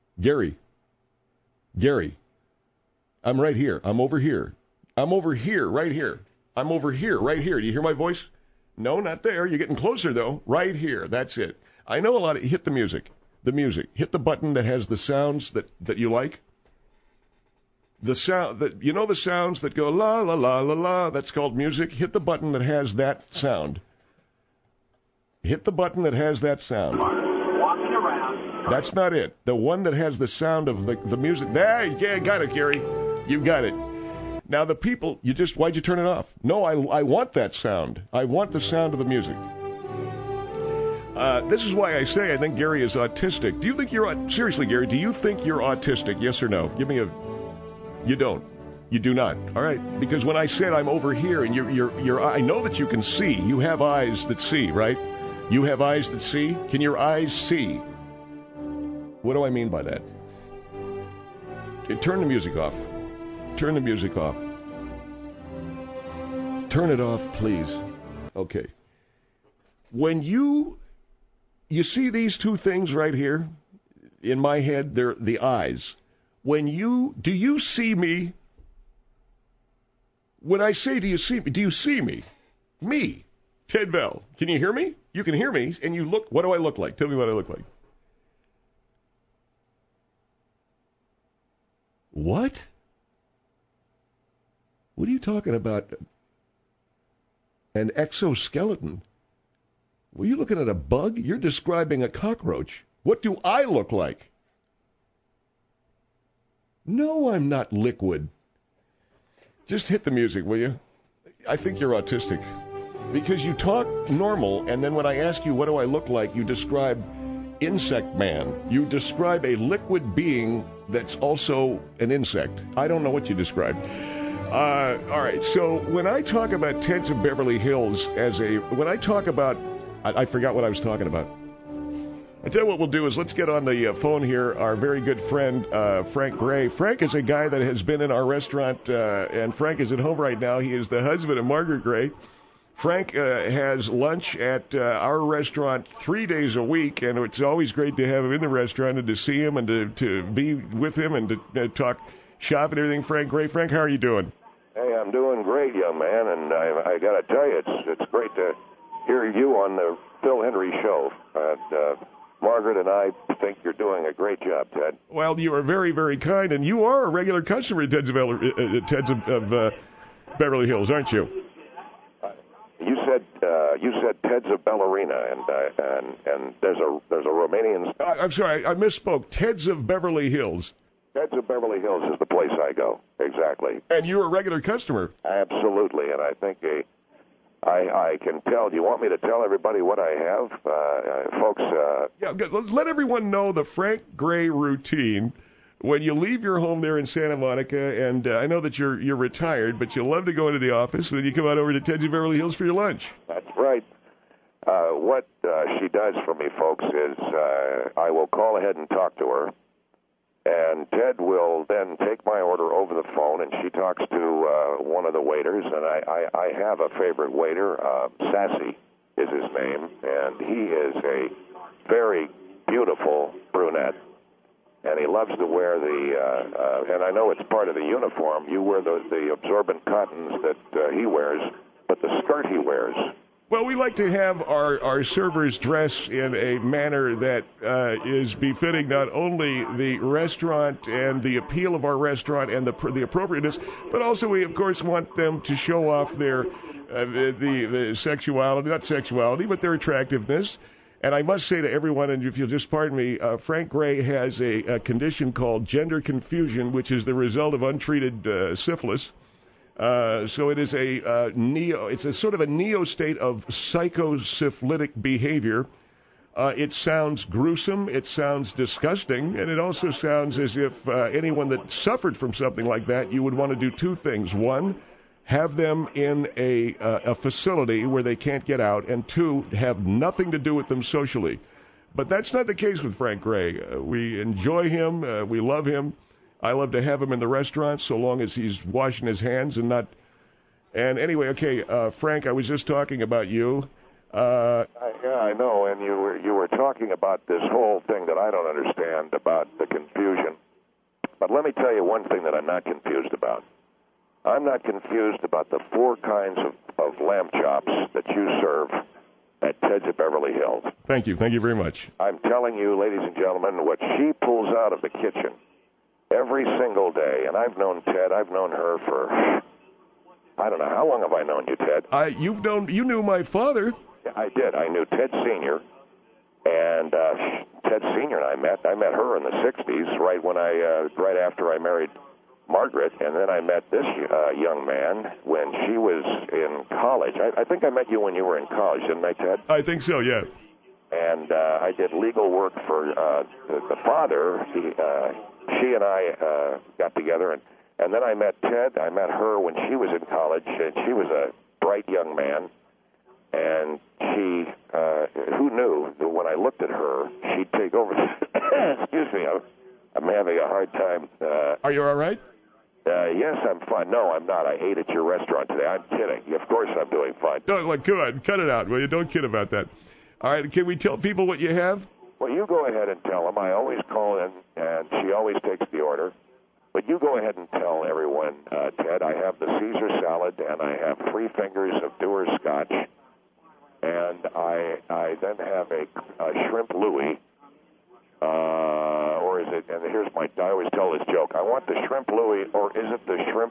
I'm right here. I'm over here. Right here. I'm over here, right here. Do you hear my voice? No, not there. You're getting closer, though. Right here. That's it. I know a lot of... Hit the music. The music. Hit the button that has the sounds that you like. The sound... You know the sounds that go la, la, la, la, la? That's called music. Hit the button that has that sound. Hit the button that has that sound. Walking around. That's not it. The one that has the sound of the music. There, yeah, got it, Gary. You got it. Now the people, why'd you turn it off? No, I want that sound. I want the sound of the music. This is why I say I think Gary is autistic. Do you think seriously, Gary, do you think you're autistic? Yes or no? Give me you don't. You do not. All right. Because when I said I'm over here and I know that you can see. You have eyes that see, right? You have eyes that see? Can your eyes see? What do I mean by that? Turn the music off. Turn the music off. Turn it off, please. Okay. When you see these two things right here in my head, they're the eyes. Do you see me? When I say do you see me? Me, Ted Bell. Can you hear me? You can hear me, and you look. What do I look like? Tell me what I look like. What? What are you talking about? An exoskeleton? Were you looking at a bug? You're describing a cockroach. What do I look like? No, I'm not liquid. Just hit the music, will you? I think you're autistic. Because you talk normal, and then when I ask you what do I look like, you describe insect man. You describe a liquid being that's also an insect. I don't know what you described. All right, so when I talk about Ted's of Beverly Hills I forgot what I was talking about. I tell you what we'll do is let's get on the phone here, our very good friend, Frank Gray. Frank is a guy that has been in our restaurant, and Frank is at home right now. He is the husband of Margaret Gray. Frank has lunch at our restaurant 3 days a week, and it's always great to have him in the restaurant and to see him and to be with him and to talk shop and everything. Frank Gray. Frank, how are you doing? Hey, I'm doing great, young man, and I got to tell you, it's great to hear you on the Phil Hendrie Show. Margaret and I think you're doing a great job, Ted. Well, you are very, very kind, and you are a regular customer at Ted's of Beverly Hills, aren't you? You said Ted's of Ballerina, and there's a Romanian. I'm sorry, I misspoke. Ted's of Beverly Hills. Ted's of Beverly Hills is the place I go. Exactly. And you're a regular customer. Absolutely, and I think I can tell. Do you want me to tell everybody what I have, folks? Yeah, let everyone know the Frank Gray routine. When you leave your home there in Santa Monica, and I know that you're retired, but you love to go into the office, and then you come out over to Ted's of Beverly Hills for your lunch. That's right. What she does for me, folks, is I will call ahead and talk to her, and Ted will then take my order over the phone, and she talks to one of the waiters, and I have a favorite waiter, Sassy is his name, and he is a very beautiful brunette. And he loves to wear and I know it's part of the uniform, you wear the absorbent cottons that he wears, but the skirt he wears. Well, we like to have our servers dress in a manner that is befitting not only the restaurant and the appeal of our restaurant and the appropriateness, but also we, of course, want them to show off their the sexuality, not sexuality, but their attractiveness. And I must say to everyone, and if you'll just pardon me, Frank Gray has a condition called gender confusion, which is the result of untreated syphilis. So it is it's a sort of a neo state of psychosyphilitic behavior. It sounds gruesome, it sounds disgusting, and it also sounds as if anyone that suffered from something like that, you would want to do two things. One, have them in a facility where they can't get out, and two, have nothing to do with them socially. But that's not the case with Frank Gray. We enjoy him. We love him. I love to have him in the restaurant so long as he's washing his hands and not... And anyway, okay, Frank, I was just talking about you. Yeah, I know, and you were talking about this whole thing that I don't understand about the confusion. But let me tell you one thing that I'm not confused about. I'm not confused about the four kinds of of lamb chops that you serve at Ted's at Beverly Hills. Thank you. Thank you very much. I'm telling you, ladies and gentlemen, what she pulls out of the kitchen every single day, and I've known Ted, I've known her for, I don't know, how long have I known you, Ted? You knew my father. I did. I knew Ted Sr., and Ted Sr. and I met her in the 60s, right after I married Margaret, and then I met this young man when she was in college. I think I met you when you were in college, didn't I, Ted? I think so, yeah. And I did legal work for the father. She and I got together, and then I met Ted. I met her when she was in college, and she was a bright young man. And she, who knew that when I looked at her, she'd take over. Excuse me, I'm having a hard time. Are you all right? Yes, I'm fine. No, I'm not. I ate at your restaurant today. I'm kidding. Of course I'm doing fine. No, come on, cut it out. Well, you don't kid about that. All right, can we tell people what you have? Well, you go ahead and tell them. I always call in, and she always takes the order. But you go ahead and tell everyone, Ted, I have the Caesar salad, and I have 3 fingers of Dewar's Scotch, and I then have a shrimp Louis, or is it, and here's I always tell this joke, I want the shrimp Louis, or is it the shrimp,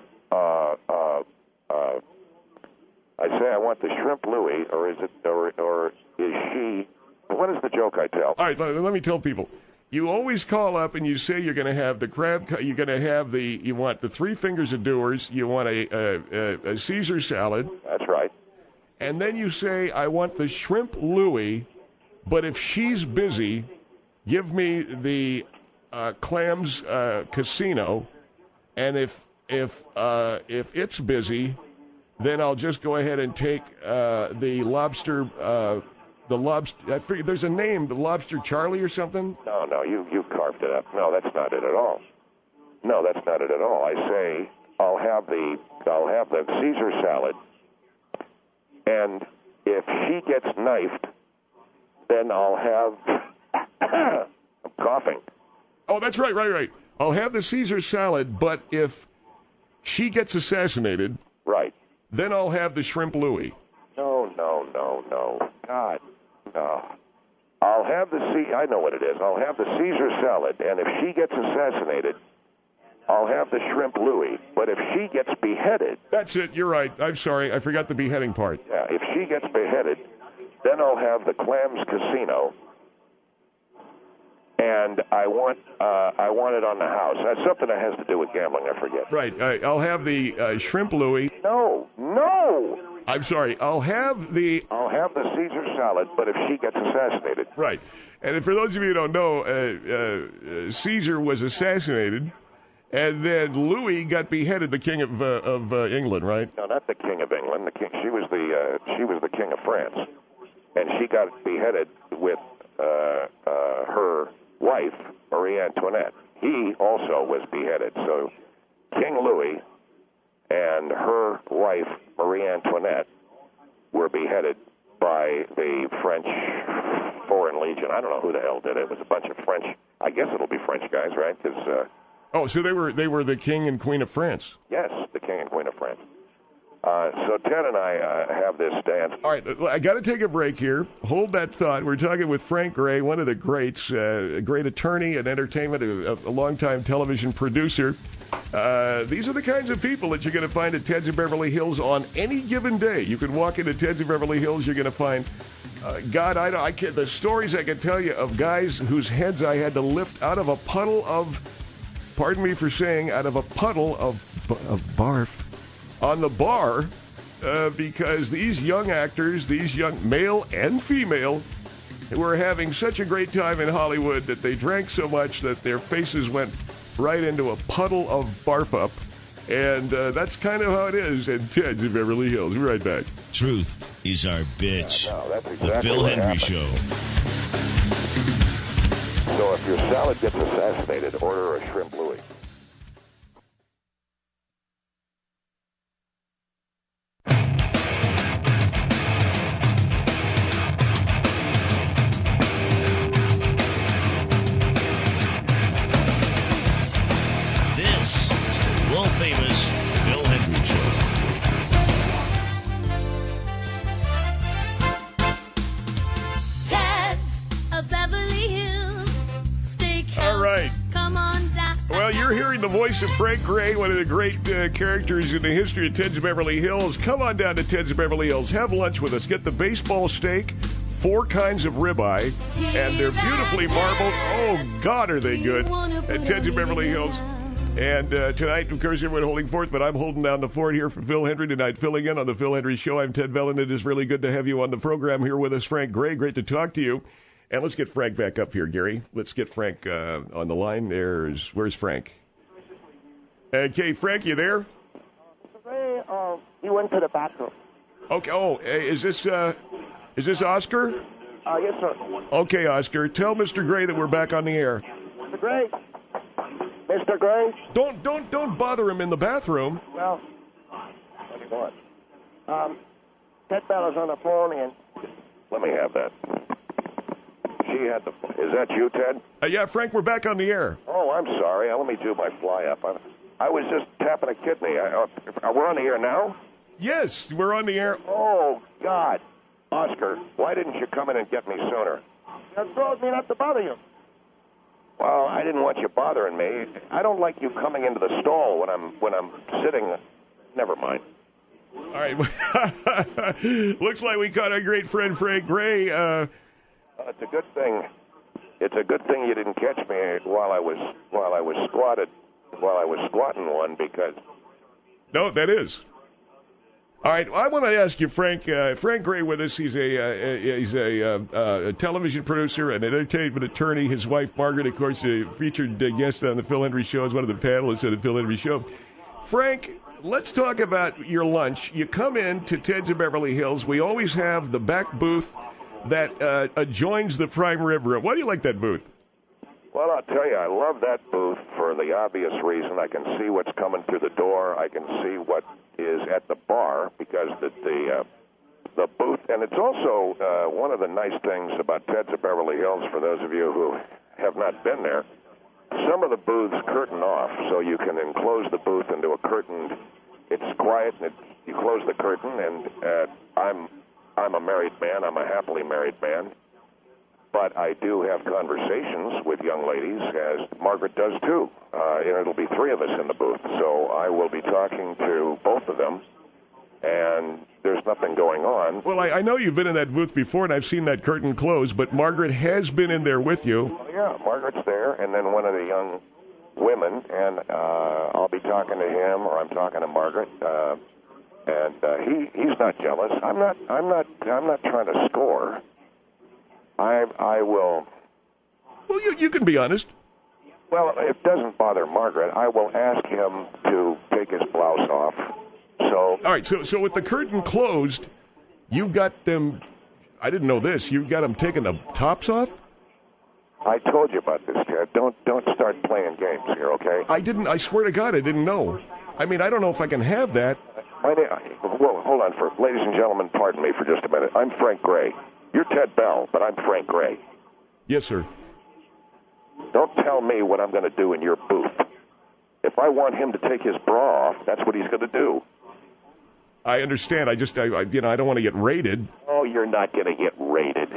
I say I want the shrimp Louis, or is it, or is she, what is the joke I tell? All right, let me tell people. You always call up and you say you're going to have the crab, you're going to have you want the 3 fingers of Dewar's, you want a Caesar salad. That's right. And then you say, I want the shrimp Louis, but if she's busy, give me the clams casino, and if it's busy, then I'll just go ahead and take the lobster. The lobster. I figure there's a name, the Lobster Charlie or something. No, you carved it up. No, that's not it at all. No, that's not it at all. I say I'll have the Caesar salad, and if she gets knifed, then I'll have. I'm coughing. Oh, that's right. I'll have the Caesar salad, but if she gets assassinated, right, then I'll have the shrimp Louis. No. God, no. I'll have I know what it is. I'll have the Caesar salad, and if she gets assassinated, I'll have the shrimp Louis. But if she gets beheaded... That's it, you're right. I'm sorry, I forgot the beheading part. Yeah, if she gets beheaded, then I'll have the clams casino, and I want it on the house. That's something that has to do with gambling, I forget. Right, I'll have the shrimp Louis. No! I'm sorry, I'll have the Caesar salad, but if she gets assassinated. Right. And for those of you who don't know, Caesar was assassinated, and then Louis got beheaded, the king of England, right? No, not the king of England. The king. She was the king of France, and she got beheaded with her wife, Marie Antoinette. He also was beheaded. So King Louis and her wife, Marie Antoinette, were beheaded by the French Foreign Legion. I don't know who the hell did it. It was a bunch of French. I guess it'll be French guys, right? So they were the king and queen of France. Yes, the king and queen of France. So Ted and I have this dance. All right, I got to take a break here. Hold that thought. We're talking with Frank Gray, one of the greats, a great attorney and entertainment, a longtime television producer. These are the kinds of people that you're going to find at Ted's of Beverly Hills on any given day. You can walk into Ted's of Beverly Hills, you're going to find, I can't, the stories I can tell you of guys whose heads I had to lift out of a puddle of, pardon me for saying, out of a puddle of barf on the bar, because these young actors, these young male and female, were having such a great time in Hollywood that they drank so much that their faces went right into a puddle of barf up. And that's kind of how it is in Ted's of Beverly Hills. We'll be right back. Truth is our bitch. That's exactly The Phil what Hendry happened. Show. So if your salad gets assassinated, order a shrimp Louis. This is the world-famous Phil Hendry Show. you're hearing the voice of Frank Gray, one of the great characters in the history of Ted's Beverly Hills. Come on down to Ted's Beverly Hills. Have lunch with us. Get the baseball steak, 4 kinds of ribeye, and they're beautifully marbled. Oh, God, are they good at Ted's Beverly Hills. And tonight, of course, everyone holding forth, but I'm holding down the fort here for Phil Hendry tonight, filling in on the Phil Hendry Show. I'm Ted Bell, and it is really good to have you on the program here with us, Frank Gray. Great to talk to you. And let's get Frank back up here, Gary. Let's get Frank on the line. Where's Frank? Okay, Frank, you there? Ray, he went to the bathroom. Okay. Oh, is this Oscar? Yes, sir. Okay, Oscar. Tell Mr. Gray that we're back on the air. Mr. Gray? Mr. Gray? Don't bother him in the bathroom. Well, what do you want? Ted Bell is on the phone, and... Let me have that. She had the... Is that you, Ted? Yeah, Frank, we're back on the air. Oh, I'm sorry. Let me do my fly-up. I was just tapping a kidney. We're on the air now? Yes, we're on the air. Oh, God. Oscar, why didn't you come in and get me sooner? You told me not to bother you. Well, I didn't want you bothering me. I don't like you coming into the stall when I'm sitting. Never mind. All right. Looks like we caught our great friend Frank Gray. It's a good thing. It's a good thing you didn't catch me while I was squatting one, because. No, that is. All right, I want to ask you, Frank. Frank Gray with us. He's a television producer, an entertainment attorney. His wife, Margaret, of course, a featured guest on the Phil Hendry Show, is one of the panelists of the Phil Hendry Show. Frank, let's talk about your lunch. You come in to Ted's of Beverly Hills. We always have the back booth that adjoins the prime rib room. Why do you like that booth? Well, I'll tell you, I love that booth for the obvious reason. I can see what's coming through the door. I can see what is at the bar, because the booth, and it's also one of the nice things about Ted's of Beverly Hills, for those of you who have not been there, some of the booths curtain off, so you can enclose the booth into a curtain. It's quiet, and you close the curtain, and I'm a married man. I'm a happily married man. But I do have conversations with young ladies, as Margaret does too. And it'll be 3 of us in the booth. So I will be talking to both of them, and there's nothing going on. Well, I know you've been in that booth before, and I've seen that curtain close, but Margaret has been in there with you. Oh, yeah, Margaret's there, and then one of the young women, and I'll be talking to him, or I'm talking to Margaret, and he's not jealous. I'm not trying to score. I will. Well, you can be honest. Well, it doesn't bother Margaret. I will ask him to take his blouse off. So. All right. So with the curtain closed, you've got them. I didn't know this. You've got them taking the tops off. I told you about this, Ted. Don't start playing games here, okay? I didn't. I swear to God, I didn't know. I mean, I don't know if I can have that. Well, hold on, ladies and gentlemen. Pardon me for just a minute. I'm Frank Gray. You're Ted Bell, but I'm Frank Gray. Yes, sir. Don't tell me what I'm going to do in your booth. If I want him to take his bra off, that's what he's going to do. I understand. I don't want to get raided. Oh, you're not going to get raided.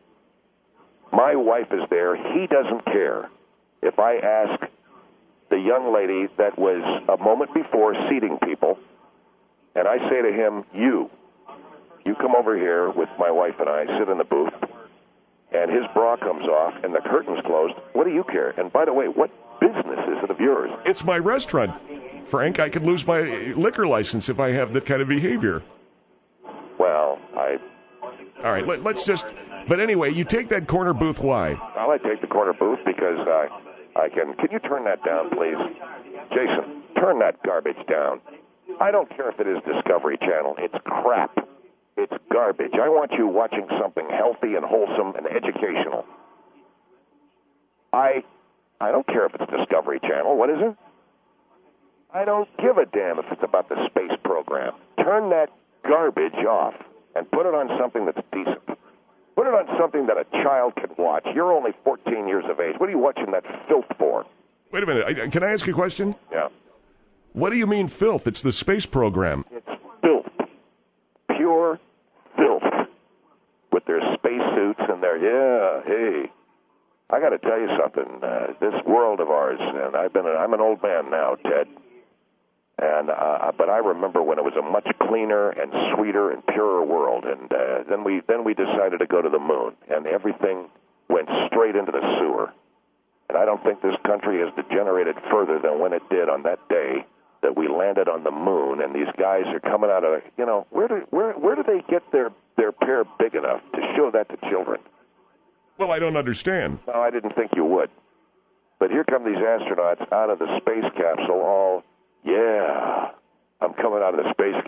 My wife is there. He doesn't care. If I ask the young lady that was a moment before seating people, and I say to him, you come over here with my wife and I, sit in the booth, and his bra comes off and the curtain's closed, what do you care? And by the way, what business is it of yours? It's my restaurant, Frank. I could lose my liquor license if I have that kind of behavior. Well, All right, let's just... But anyway, you take that corner booth, why? Well, I take the corner booth because I can... Can you turn that down, please? Jason, turn that garbage down. I don't care if it is Discovery Channel. It's crap. It's garbage. I want you watching something healthy and wholesome and educational. I don't care if it's Discovery Channel. What is it? I don't give a damn if it's about the space program. Turn that garbage off and put it on something that's decent. Put it on something that a child can watch. You're only 14 years of age. What are you watching that filth for? Wait a minute. Can I ask you a question? Yeah. What do you mean filth? It's the space program. It's filth. Pure filth. With their spacesuits and their, I got to tell you something. This world of ours, and I'm an old man now, Ted. And but I remember when it was a much cleaner and sweeter and purer world. And then we decided to go to the moon, and everything went straight into the sewer. And I don't think this country has degenerated further than when it did on that day that we landed on the moon. And these guys are coming out of, where do they get their pair big enough to show that to children? Well, I don't understand. No, I didn't think you would. But here come these astronauts out of the space capsule all, yeah, I'm coming out of the space,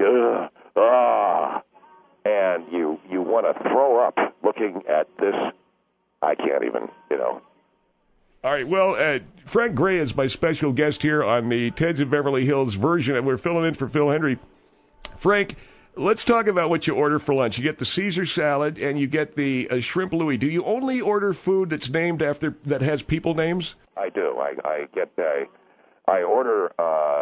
and you want to throw up looking at this. I can't even, All right, well, Frank Gray is my special guest here on the Teds of Beverly Hills version, and we're filling in for Phil Hendry. Frank, let's talk about what you order for lunch. You get the Caesar salad, and you get the shrimp Louis. Do you only order food that's named after, that has people names? I do. I order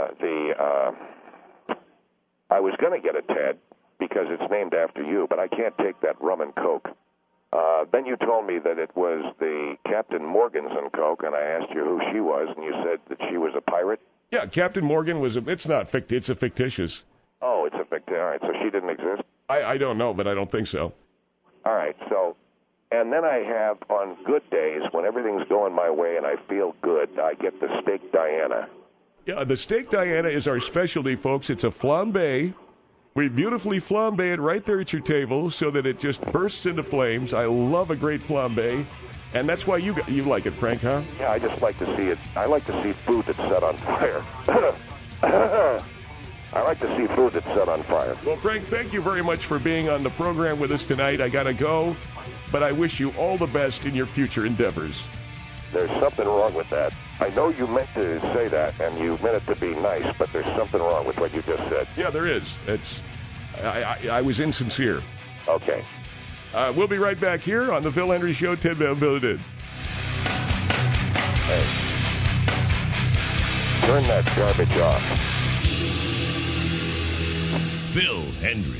I was going to get a Ted because it's named after you, but I can't take that rum and Coke. Then you told me that it was the Captain Morgan's and Coke, and I asked you who she was, and you said that she was a pirate? Yeah, Captain Morgan was it's a fictitious. Oh, it's a fictitious. All right, so she didn't exist? I don't know, but I don't think so. All right, so, and then I have, on good days, when everything's going my way and I feel good, I get the Steak Diana. Yeah, the Steak Diana is our specialty, folks. It's a flambe. We beautifully flambe it right there at your table so that it just bursts into flames. I love a great flambe, and that's why you like it, Frank, huh? Yeah, I just like to see it. I like to see food that's set on fire. I like to see food that's set on fire. Well, Frank, thank you very much for being on the program with us tonight. I got to go, but I wish you all the best in your future endeavors. There's something wrong with that. I know you meant to say that, and you meant it to be nice, but there's something wrong with what you just said. Yeah, there is. I was insincere. Okay. We'll be right back here on the Phil Hendry Show. Ted Bell did. Hey. Turn that garbage off. Phil Hendry.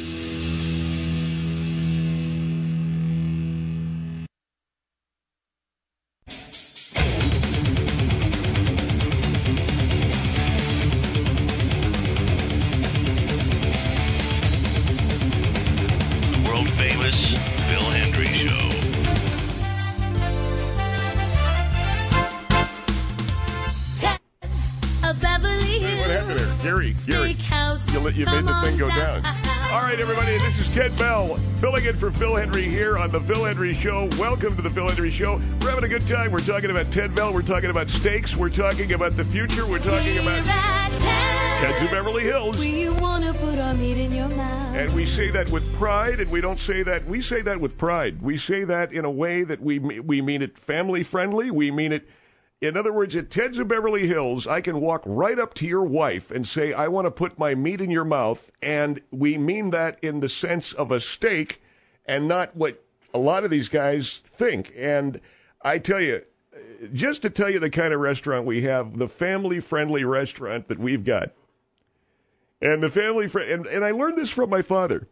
You made the thing go down. All right, everybody, this is Ted Bell, filling in for Phil Hendry here on the Phil Hendry Show. Welcome to the Phil Hendry Show. We're having a good time. We're talking about Ted Bell. We're talking about steaks. We're talking about the future. We're talking about Ted's of Beverly Hills. We want to put our meat in your mouth. And we say that with pride, and we don't say that. We say that with pride. We say that in a way that we mean it family-friendly. We mean it. In other words, at Ted's of Beverly Hills, I can walk right up to your wife and say, I want to put my meat in your mouth, and we mean that in the sense of a steak and not what a lot of these guys think. And I tell you, just to tell you the kind of restaurant we have, the family-friendly restaurant that we've got. And the family and I learned this from my father.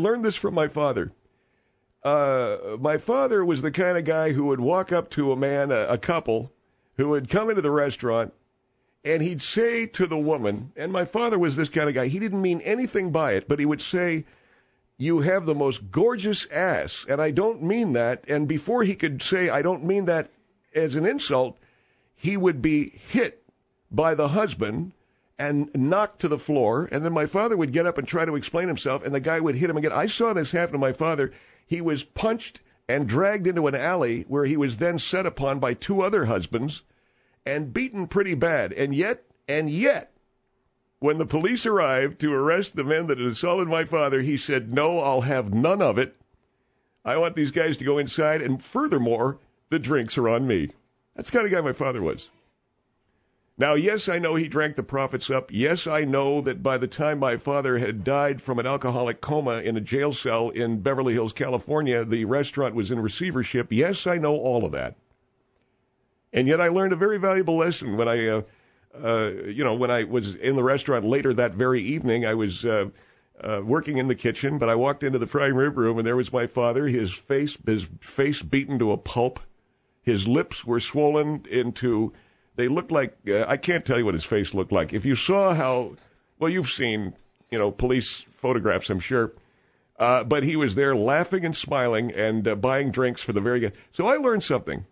My father was the kind of guy who would walk up to a couple, who would come into the restaurant, and he'd say to the woman, and my father was this kind of guy, he didn't mean anything by it, but he would say, you have the most gorgeous ass, and I don't mean that, and before he could say, I don't mean that as an insult, he would be hit by the husband and knocked to the floor, and then my father would get up and try to explain himself, and the guy would hit him again. I saw this happen to my father. He was punched and dragged into an alley where he was then set upon by two other husbands and beaten pretty bad. And yet, when the police arrived to arrest the men that had assaulted my father, he said, no, I'll have none of it. I want these guys to go inside, and furthermore, the drinks are on me. That's the kind of guy my father was. Now, yes, I know he drank the profits up. Yes, I know that by the time my father had died from an alcoholic coma in a jail cell in Beverly Hills, California, the restaurant was in receivership. Yes, I know all of that. And yet I learned a very valuable lesson when I was in the restaurant later that very evening. I was working in the kitchen, but I walked into the prime rib room, and there was my father, his face beaten to a pulp. His lips were swollen into, they looked like, I can't tell you what his face looked like. If you saw how, well, you've seen, police photographs, I'm sure. But he was there laughing and smiling and buying drinks for the very good. So I learned something.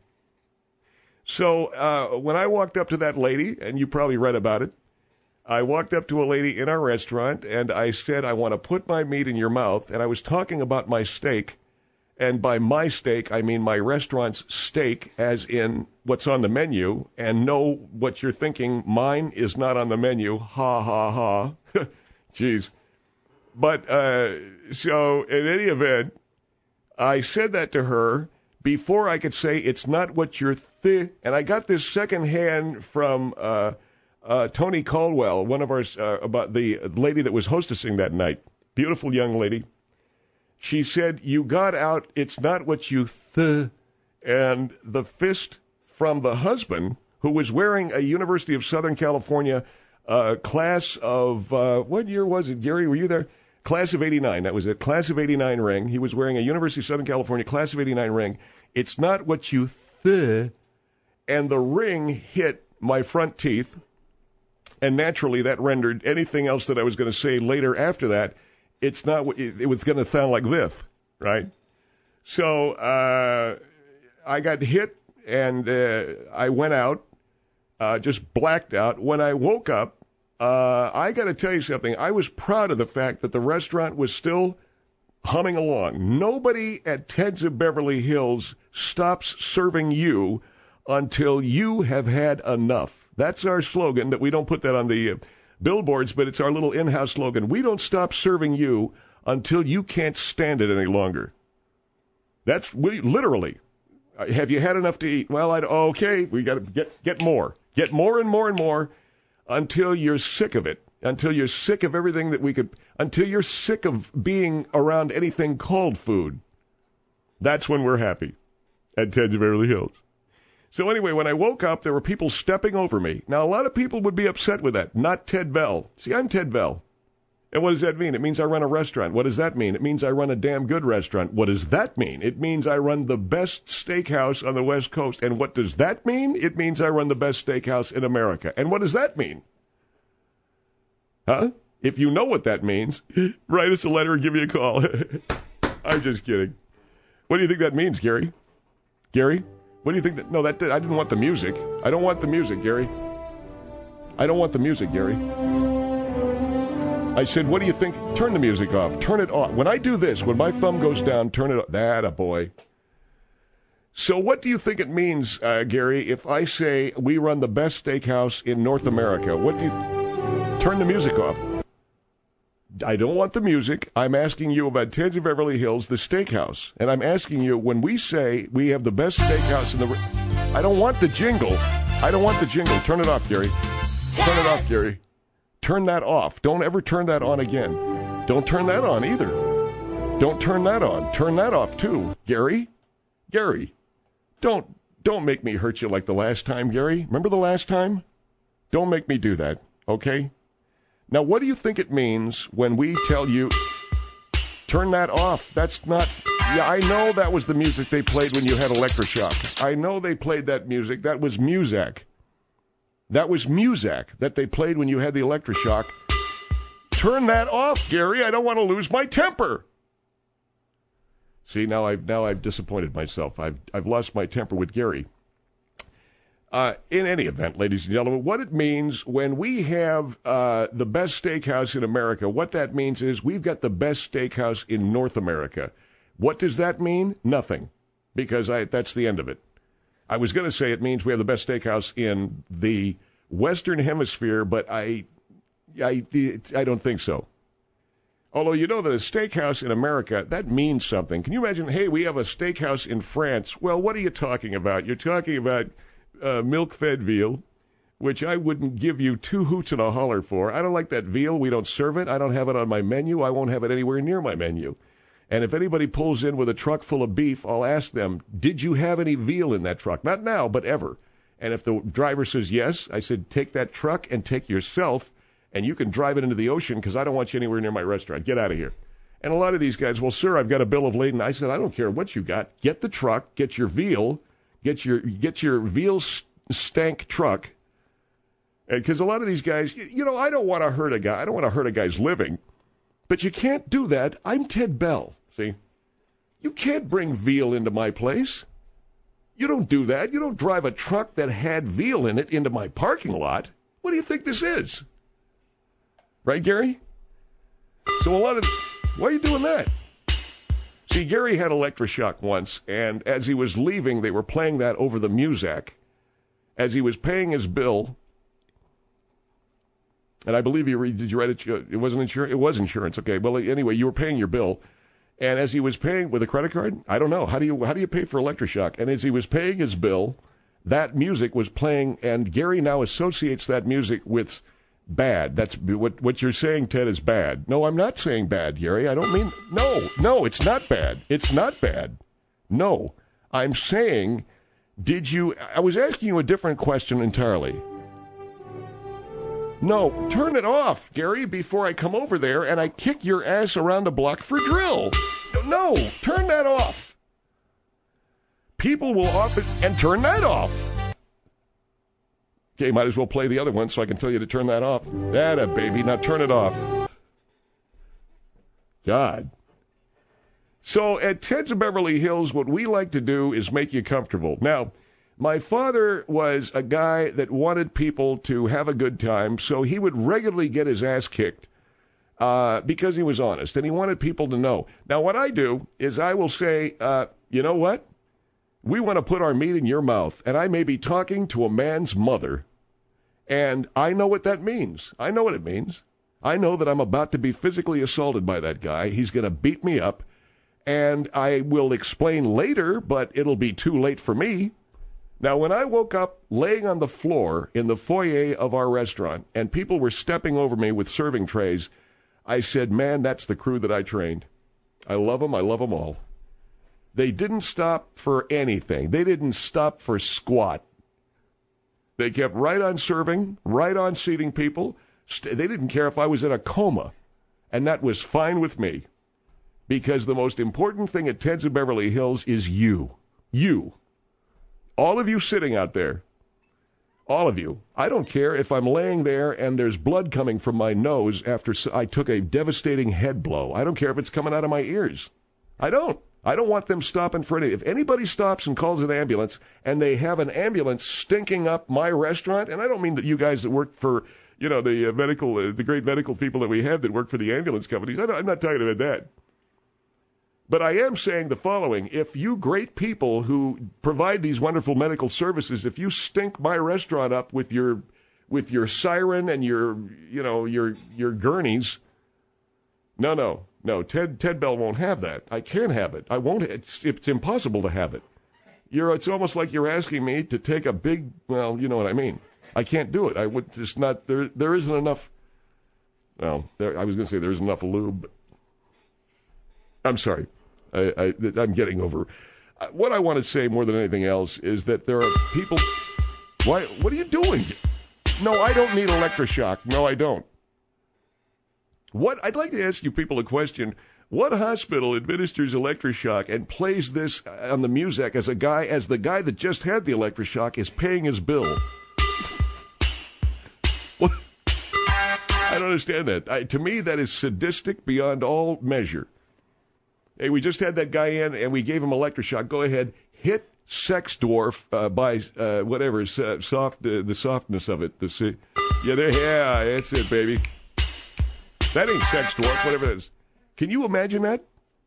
So when I walked up to that lady, and you probably read about it, I walked up to a lady in our restaurant, and I said, I want to put my meat in your mouth. And I was talking about my steak. And by my steak, I mean my restaurant's steak, as in what's on the menu. And know what you're thinking, mine is not on the menu. Ha, ha, ha. Jeez. But so in any event, I said that to her before I could say it's not what you're and I got this secondhand from Tony Caldwell, one of our about the lady that was hostessing that night. Beautiful young lady. She said, you got out, it's not what you and the fist from the husband, who was wearing a University of Southern California class of, what year was it, Gary? Were you there? Class of 89. That was it. Class of 89 ring. He was wearing a University of Southern California class of 89 ring. It's not what you and the ring hit my front teeth. And naturally, that rendered anything else that I was going to say later after that, it's not what it was going to sound like this, right? So I got hit, and I went out, just blacked out. When I woke up, I got to tell you something. I was proud of the fact that the restaurant was still humming along. Nobody at Ted's of Beverly Hills stops serving you until you have had enough. That's our slogan. That we don't put that on the billboards, but it's our little in-house slogan. We don't stop serving you until you can't stand it any longer. That's literally. Have you had enough to eat? Well, okay, we got to get more. Get more and more and more until you're sick of it, until you're sick of everything that we could, until you're sick of being around anything called food. That's when we're happy at Ted's of Beverly Hills. So anyway, when I woke up, there were people stepping over me. Now, a lot of people would be upset with that. Not Ted Bell. See, I'm Ted Bell. And what does that mean? It means I run a restaurant. What does that mean? It means I run a damn good restaurant. What does that mean? It means I run the best steakhouse on the West Coast. And what does that mean? It means I run the best steakhouse in America. And what does that mean? Huh? If you know what that means, write us a letter and give me a call. I'm just kidding. What do you think that means, Gary? Gary? What do you think that... No, I didn't want the music. I don't want the music, Gary. I don't want the music, Gary. I said, what do you think? Turn the music off. Turn it off. When I do this, when my thumb goes down, turn it off. That a boy. So what do you think it means, Gary, if I say we run the best steakhouse in North America? What do you... Turn the music off. I don't want the music. I'm asking you about Ted's of Beverly Hills, the steakhouse. And I'm asking you, when we say we have the best steakhouse in the... I don't want the jingle. I don't want the jingle. Turn it off, Gary. Turn it off, Gary. Turn that off. Don't ever turn that on again. Don't turn that on either. Don't turn that on. Turn that off, too. Gary? Gary, don't make me hurt you like the last time, Gary. Remember the last time? Don't make me do that, okay? Now, what do you think it means when we tell you, turn that off? That's not... Yeah, I know that was the music they played when you had electroshock. I know they played that music. That was Muzak. That was Muzak that they played when you had the electroshock. Turn that off, Gary. I don't want to lose my temper. See, now I've disappointed myself. I've lost my temper with Gary. In any event, ladies and gentlemen, what it means when we have the best steakhouse in America, what that means is we've got the best steakhouse in North America. What does that mean? Nothing, because that's the end of it. I was going to say it means we have the best steakhouse in the Western Hemisphere, but I don't think so. Although you know that a steakhouse in America, that means something. Can you imagine, hey, we have a steakhouse in France? Well, what are you talking about? You're talking about milk-fed veal, which I wouldn't give you 2 hoots and a holler for. I don't like that veal. We don't serve it. I don't have it on my menu. I won't have it anywhere near my menu. And if anybody pulls in with a truck full of beef, I'll ask them, did you have any veal in that truck? Not now, but ever. And if the driver says yes, I said, take that truck and take yourself, and you can drive it into the ocean because I don't want you anywhere near my restaurant. Get out of here. And a lot of these guys, well, sir, I've got a bill of lading. I said, I don't care what you got. Get the truck, get your veal, Get your veal stank truck. Because a lot of these guys, I don't want to hurt a guy. I don't want to hurt a guy's living. But you can't do that. I'm Ted Bell, see? You can't bring veal into my place. You don't do that. You don't drive a truck that had veal in it into my parking lot. What do you think this is? Right, Gary? So why are you doing that? See, Gary had electroshock once, and as he was leaving, they were playing that over the Muzak. As he was paying his bill, and I believe did you write it? It wasn't insurance? It was insurance. Okay. Well, anyway, you were paying your bill. And as he was paying with a credit card, I don't know. How do you pay for electroshock? And as he was paying his bill, that music was playing, and Gary now associates that music with bad. That's what you're saying, Ted, is bad. No, I'm not saying bad, Gary. I don't mean no, it's not bad. It's not bad. No. I'm saying I was asking you a different question entirely. No, turn it off, Gary, before I come over there and I kick your ass around the block for drill. No, turn that off. People will often... And turn that off. Okay, might as well play the other one so I can tell you to turn that off. That baby. Now turn it off. God. So at Ted's of Beverly Hills, what we like to do is make you comfortable. Now... My father was a guy that wanted people to have a good time, so he would regularly get his ass kicked because he was honest, and he wanted people to know. Now, what I do is I will say, you know what? We want to put our meat in your mouth, and I may be talking to a man's mother, and I know what that means. I know what it means. I know that I'm about to be physically assaulted by that guy. He's going to beat me up, and I will explain later, but it'll be too late for me. Now, when I woke up laying on the floor in the foyer of our restaurant and people were stepping over me with serving trays, I said, man, that's the crew that I trained. I love them. I love them all. They didn't stop for anything. They didn't stop for squat. They kept right on serving, right on seating people. They didn't care if I was in a coma, and that was fine with me because the most important thing at Ted's of Beverly Hills is you. You. All of you sitting out there, all of you, I don't care if I'm laying there and there's blood coming from my nose after I took a devastating head blow. I don't care if it's coming out of my ears. I don't want them stopping for anything. If anybody stops and calls an ambulance and they have an ambulance stinking up my restaurant, and I don't mean that you guys that work for, the great medical people that we have that work for the ambulance companies. I'm not talking about that. But I am saying the following. If you great people who provide these wonderful medical services, if you stink my restaurant up with your siren and your gurneys, no. Ted Bell won't have that. I can't have it. I won't. It's impossible to have it. It's almost like you're asking me to take a big, well, you know what I mean. I can't do it. I would just not, there isn't enough, well, I was going to say there's enough lube, but I'm sorry. I'm getting over. What I want to say more than anything else is that there are people. Why? What are you doing? No, I don't need electroshock. No, I don't. I'd like to ask you people a question. What hospital administers electroshock and plays this on the Muzak as the guy that just had the electroshock is paying his bill? What? I don't understand that. To me, that is sadistic beyond all measure. Hey, we just had that guy in, and we gave him electroshock. Go ahead, hit Sex Dwarf by whatever, the softness of it. Yeah, that's it, baby. That ain't Sex Dwarf, whatever it is. Can you imagine that?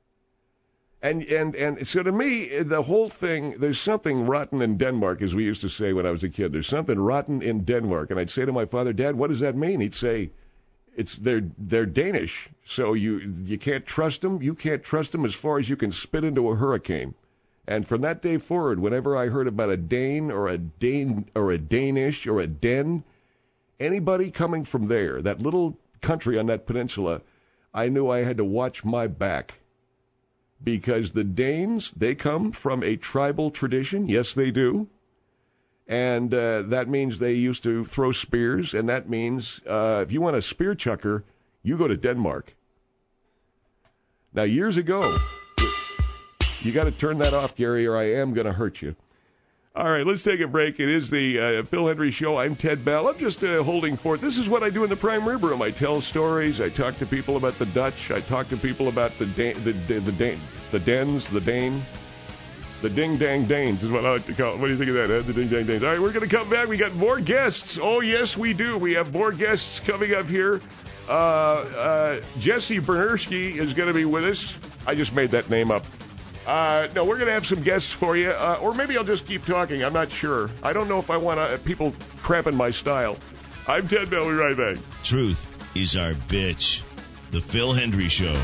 And so to me, the whole thing, there's something rotten in Denmark, as we used to say when I was a kid. There's something rotten in Denmark. And I'd say to my father, Dad, what does that mean? He'd say, they're Danish, so you can't trust them. You can't trust them as far as you can spit into a hurricane. And from that day forward, whenever I heard about a Dane or a Danish or a Den, anybody coming from there, that little country on that peninsula, I knew I had to watch my back. Because the Danes, they come from a tribal tradition. Yes, they do. And that means they used to throw spears, and that means if you want a spear chucker, you go to Denmark. Now, years ago, you got to turn that off, Gary, or I am going to hurt you. All right, let's take a break. It is the Phil Hendrie Show. I'm Ted Bell. I'm just holding forth. This is what I do in the Prime Rib Room. I tell stories. I talk to people about the Dutch. I talk to people about the Dens, the Dane. The Ding Dang Danes is what I like to call it. What do you think of that, Ed? The Ding Dang Danes. All right, we're going to come back. We got more guests. Oh, yes, we do. We have more guests coming up here. Jesse Bernersky is going to be with us. I just made that name up. No, we're going to have some guests for you. Or maybe I'll just keep talking. I'm not sure. I don't know if I want people cramping my style. I'm Ted Bell. We'll be right back. Truth is our bitch. The Phil Hendrie Show.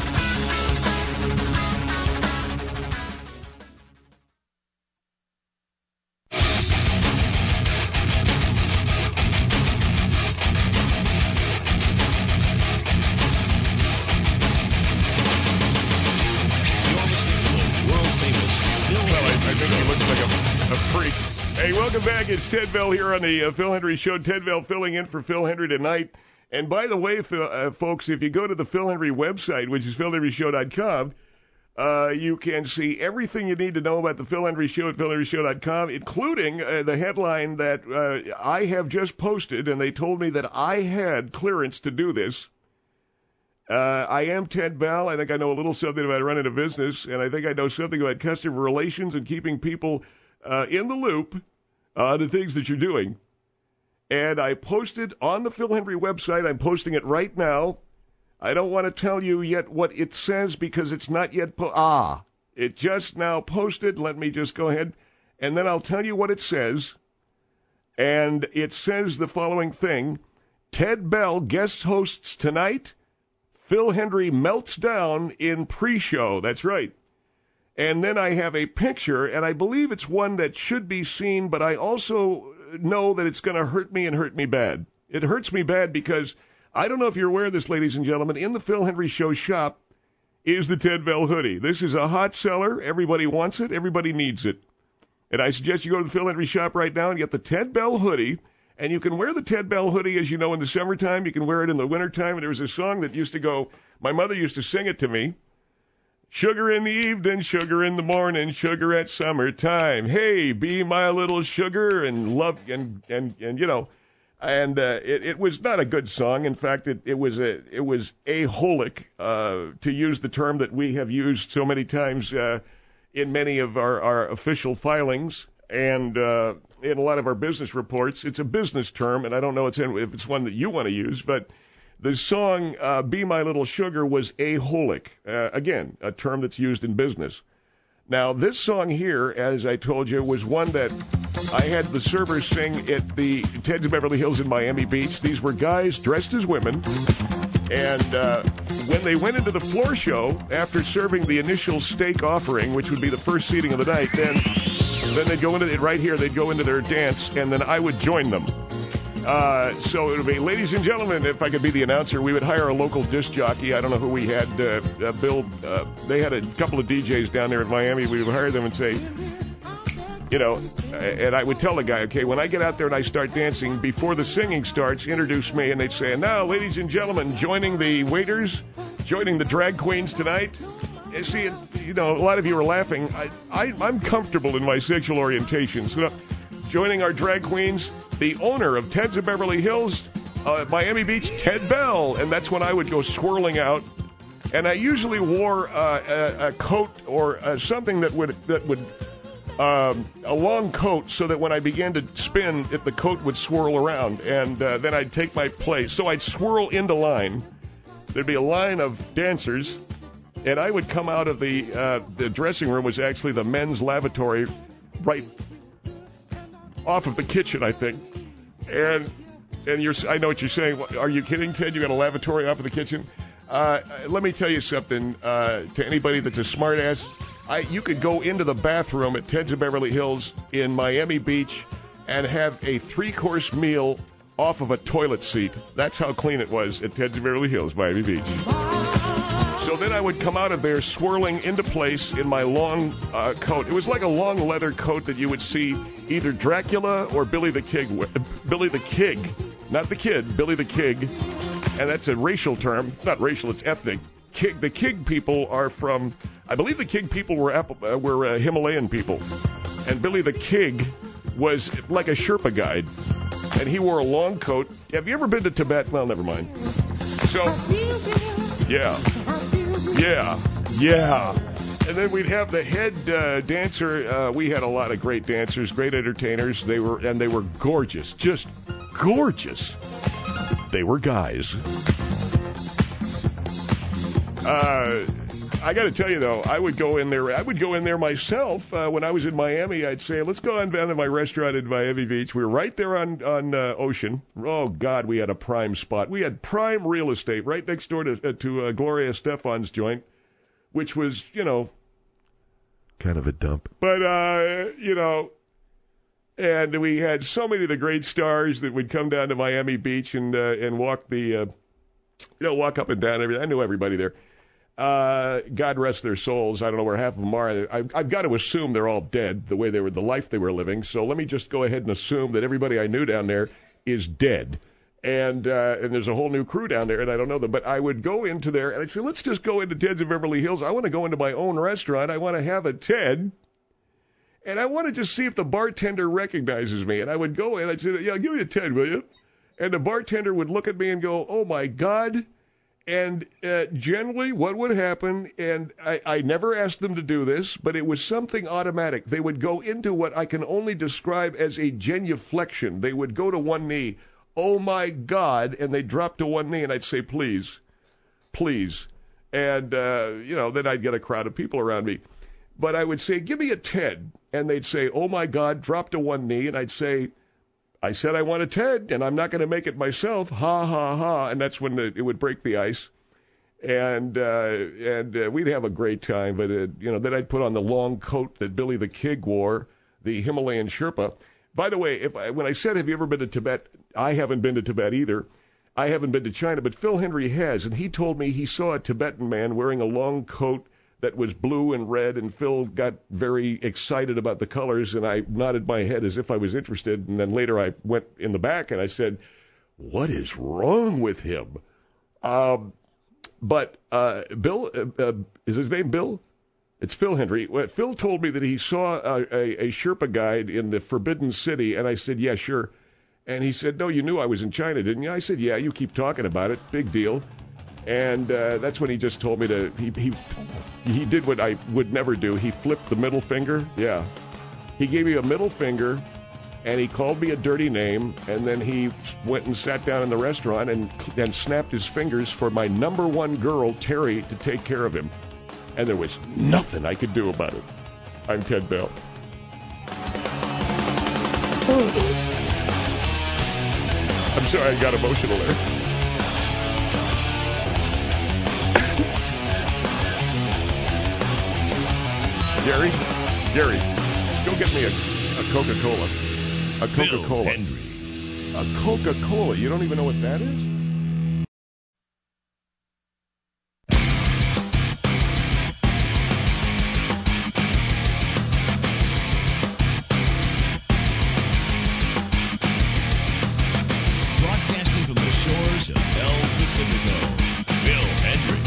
Welcome back. It's Ted Bell here on the Phil Hendrie Show. Ted Bell filling in for Phil Hendrie tonight. And by the way, folks, if you go to the Phil Hendrie website, which is philhendrieshow.com, you can see everything you need to know about the Phil Hendrie Show at philhendrieshow.com, including the headline that I have just posted, and they told me that I had clearance to do this. I am Ted Bell. I think I know a little something about running a business, and I think I know something about customer relations and keeping people in the loop on the things that you're doing. And I posted on the Phil Hendrie website. I'm posting it right now. I don't want to tell you yet what it says because it's not yet it just now posted. Let me just go ahead, and then I'll tell you what it says. And it says the following thing. Ted Bell guest hosts tonight. Phil Hendrie melts down in pre-show. That's right. And then I have a picture, and I believe it's one that should be seen, but I also know that it's going to hurt me and hurt me bad. It hurts me bad because I don't know if you're aware of this, ladies and gentlemen. In the Phil Hendrie Show shop is the Ted Bell hoodie. This is a hot seller. Everybody wants it. Everybody needs it. And I suggest you go to the Phil Hendrie shop right now and get the Ted Bell hoodie. And you can wear the Ted Bell hoodie, as you know, in the summertime. You can wear it in the wintertime. And there was a song that used to go, my mother used to sing it to me. Sugar in the evening, sugar in the morning, sugar at summertime. Hey, be my little sugar and love and you know, and it was not a good song. In fact, it was aholic, to use the term that we have used so many times in many of our official filings and in a lot of our business reports. It's a business term, and I don't know if it's one that you want to use, but. The song, Be My Little Sugar, was aholic. Again, a term that's used in business. Now, this song here, as I told you, was one that I had the servers sing at the Ted's of Beverly Hills in Miami Beach. These were guys dressed as women. And when they went into the floor show, after serving the initial steak offering, which would be the first seating of the night, then they'd go into it right here. They'd go into their dance, and then I would join them. So it would be, ladies and gentlemen, if I could be the announcer, we would hire a local disc jockey. I don't know who we had. Bill, they had a couple of DJs down there in Miami. We would hire them and say, you know, and I would tell the guy, okay, when I get out there and I start dancing, before the singing starts, introduce me. And they'd say, and now, ladies and gentlemen, joining the waiters, joining the drag queens tonight. You see, you know, a lot of you are laughing. I'm comfortable in my sexual orientation. So joining our drag queens, the owner of Ted's of Beverly Hills, Miami Beach, Ted Bell. And that's when I would go swirling out. And I usually wore a coat or something that would a long coat, so that when I began to spin, the coat would swirl around. And then I'd take my place. So I'd swirl into line. There'd be a line of dancers. And I would come out of the dressing room, was actually the men's lavatory, right off of the kitchen, I think. And I know what you're saying. Are you kidding, Ted? You got a lavatory off of the kitchen? Let me tell you something. To anybody that's a smartass, you could go into the bathroom at Ted's of Beverly Hills in Miami Beach and have a 3-course meal off of a toilet seat. That's how clean it was at Ted's of Beverly Hills, Miami Beach. So then I would come out of there swirling into place in my long coat. It was like a long leather coat that you would see either Dracula or Billy the Kid. Billy the Kid, not the kid, Billy the Kid. And that's a racial term. It's not racial, it's ethnic. The Kid people are from, I believe the Kid people were Himalayan people. And Billy the Kid was like a Sherpa guide. And he wore a long coat. Have you ever been to Tibet? Well, never mind. So, yeah. And then we'd have the head dancer. We had a lot of great dancers, great entertainers. They were gorgeous, just gorgeous. They were guys. I got to tell you, though, I would go in there myself when I was in Miami. I'd say, let's go on down to my restaurant in Miami Beach. We were right there on Ocean. Oh, God, we had a prime spot. We had prime real estate right next door to Gloria Estefan's joint, which was, kind of a dump. But, and we had so many of the great stars that would come down to Miami Beach and walk walk up and down. I knew everybody there. God rest their souls. I don't know where half of them are. I've got to assume they're all dead, the life they were living. So let me just go ahead and assume that everybody I knew down there is dead. And there's a whole new crew down there, and I don't know them. But I would go into there, and I'd say, let's just go into Ted's in Beverly Hills. I want to go into my own restaurant. I want to have a Ted. And I want to just see if the bartender recognizes me. And I would go in, I'd say, yeah, give me a Ted, will you? And the bartender would look at me and go, oh, my God. And generally what would happen, and I never asked them to do this, but it was something automatic. They would go into what I can only describe as a genuflection. They would go to one knee, oh, my God, and they'd drop to one knee, and I'd say, please, please. And, then I'd get a crowd of people around me. But I would say, give me a Ted. And they'd say, oh, my God, drop to one knee. And I'd say, I said I want a Ted, and I'm not going to make it myself. Ha, ha, ha. And that's when it would break the ice. And we'd have a great time. But, then I'd put on the long coat that Billy the Kid wore, the Himalayan Sherpa. By the way, when I said, have you ever been to Tibet, I haven't been to Tibet either. I haven't been to China, but Phil Hendry has. And he told me he saw a Tibetan man wearing a long coat that was blue and red, and Phil got very excited about the colors, and I nodded my head as if I was interested, and then later I went in the back and I said, what is wrong with him? But Bill, is his name Bill? It's Phil Hendry. Phil told me that he saw a Sherpa guide in the Forbidden City, and I said, yeah, sure. And he said, no, you knew I was in China, didn't you? I said, yeah, you keep talking about it, big deal. And that's when he just told me he did what I would never do. He flipped the middle finger. Yeah. He gave me a middle finger, and he called me a dirty name, and then he went and sat down in the restaurant and snapped his fingers for my number one girl, Terry, to take care of him. And there was nothing I could do about it. I'm Ted Bell. I'm sorry I got emotional there. Gary, go get me a Coca-Cola. A Coca-Cola. Phil Hendry. A Coca-Cola. You don't even know what that is? Broadcasting from the shores of El Pacifico, Phil Hendry.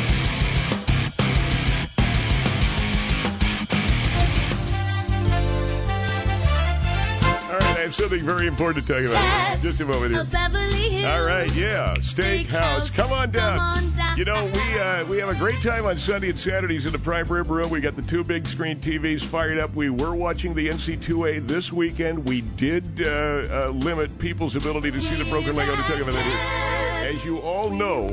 I have something very important to tell you about. Just a moment here. All right, yeah. Steakhouse. Come on down. You know, we have a great time on Sunday and Saturdays in the Prime Rib Room. We got the two big screen TVs fired up. We were watching the NC2A this weekend. We did limit people's ability to see the broken Lego to tell you about that. As you all know,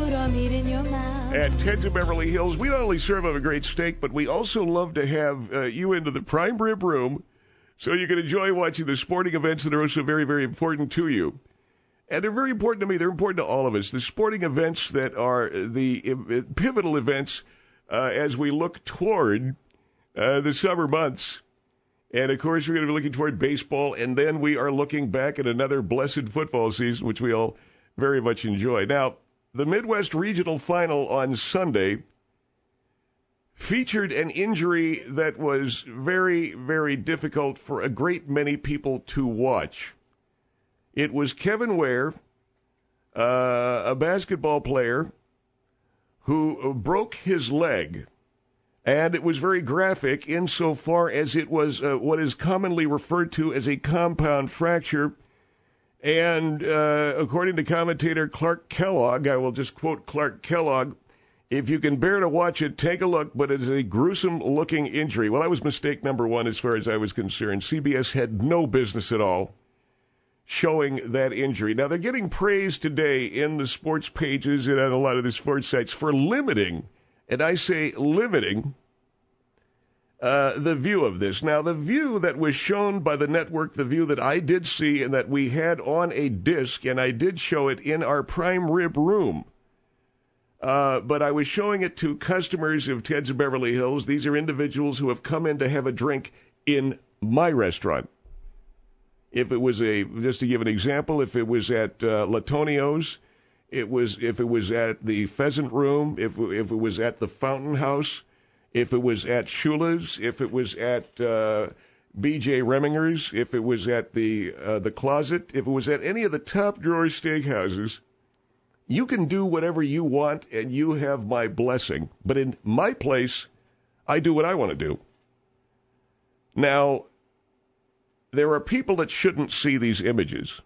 at Ted's in Beverly Hills, we not only serve up a great steak, but we also love to have you into the Prime Rib Room so you can enjoy watching the sporting events that are also very, very important to you. And they're very important to me. They're important to all of us. The sporting events that are the pivotal events as we look toward the summer months. And, of course, we're going to be looking toward baseball. And then we are looking back at another blessed football season, which we all very much enjoy. Now, the Midwest Regional Final on Sunday featured an injury that was very, very difficult for a great many people to watch. It was Kevin Ware, a basketball player, who broke his leg And it was very graphic insofar as it was what is commonly referred to as a compound fracture. And according to commentator Clark Kellogg, I will just quote Clark Kellogg, "If you can bear to watch it, take a look, but it is a gruesome-looking injury." Well, that was mistake number one as far as I was concerned. CBS had no business at all showing that injury. Now, they're getting praised today in the sports pages and on a lot of the sports sites for limiting, and I say limiting, the view of this. Now, the view that was shown by the network, the view that I did see and that we had on a disc, and I did show it in our prime rib room, but I was showing it to customers of Ted's of Beverly Hills. These are individuals who have come in to have a drink in my restaurant. If it was just to give an example, if it was at Latonio's, if it was at the Pheasant Room, if it was at the Fountain House, if it was at Shula's, if it was at B.J. Reminger's, if it was at the Closet, if it was at any of the top drawer steakhouses, you can do whatever you want, and you have my blessing. But in my place, I do what I want to do. Now, there are people that shouldn't see these images.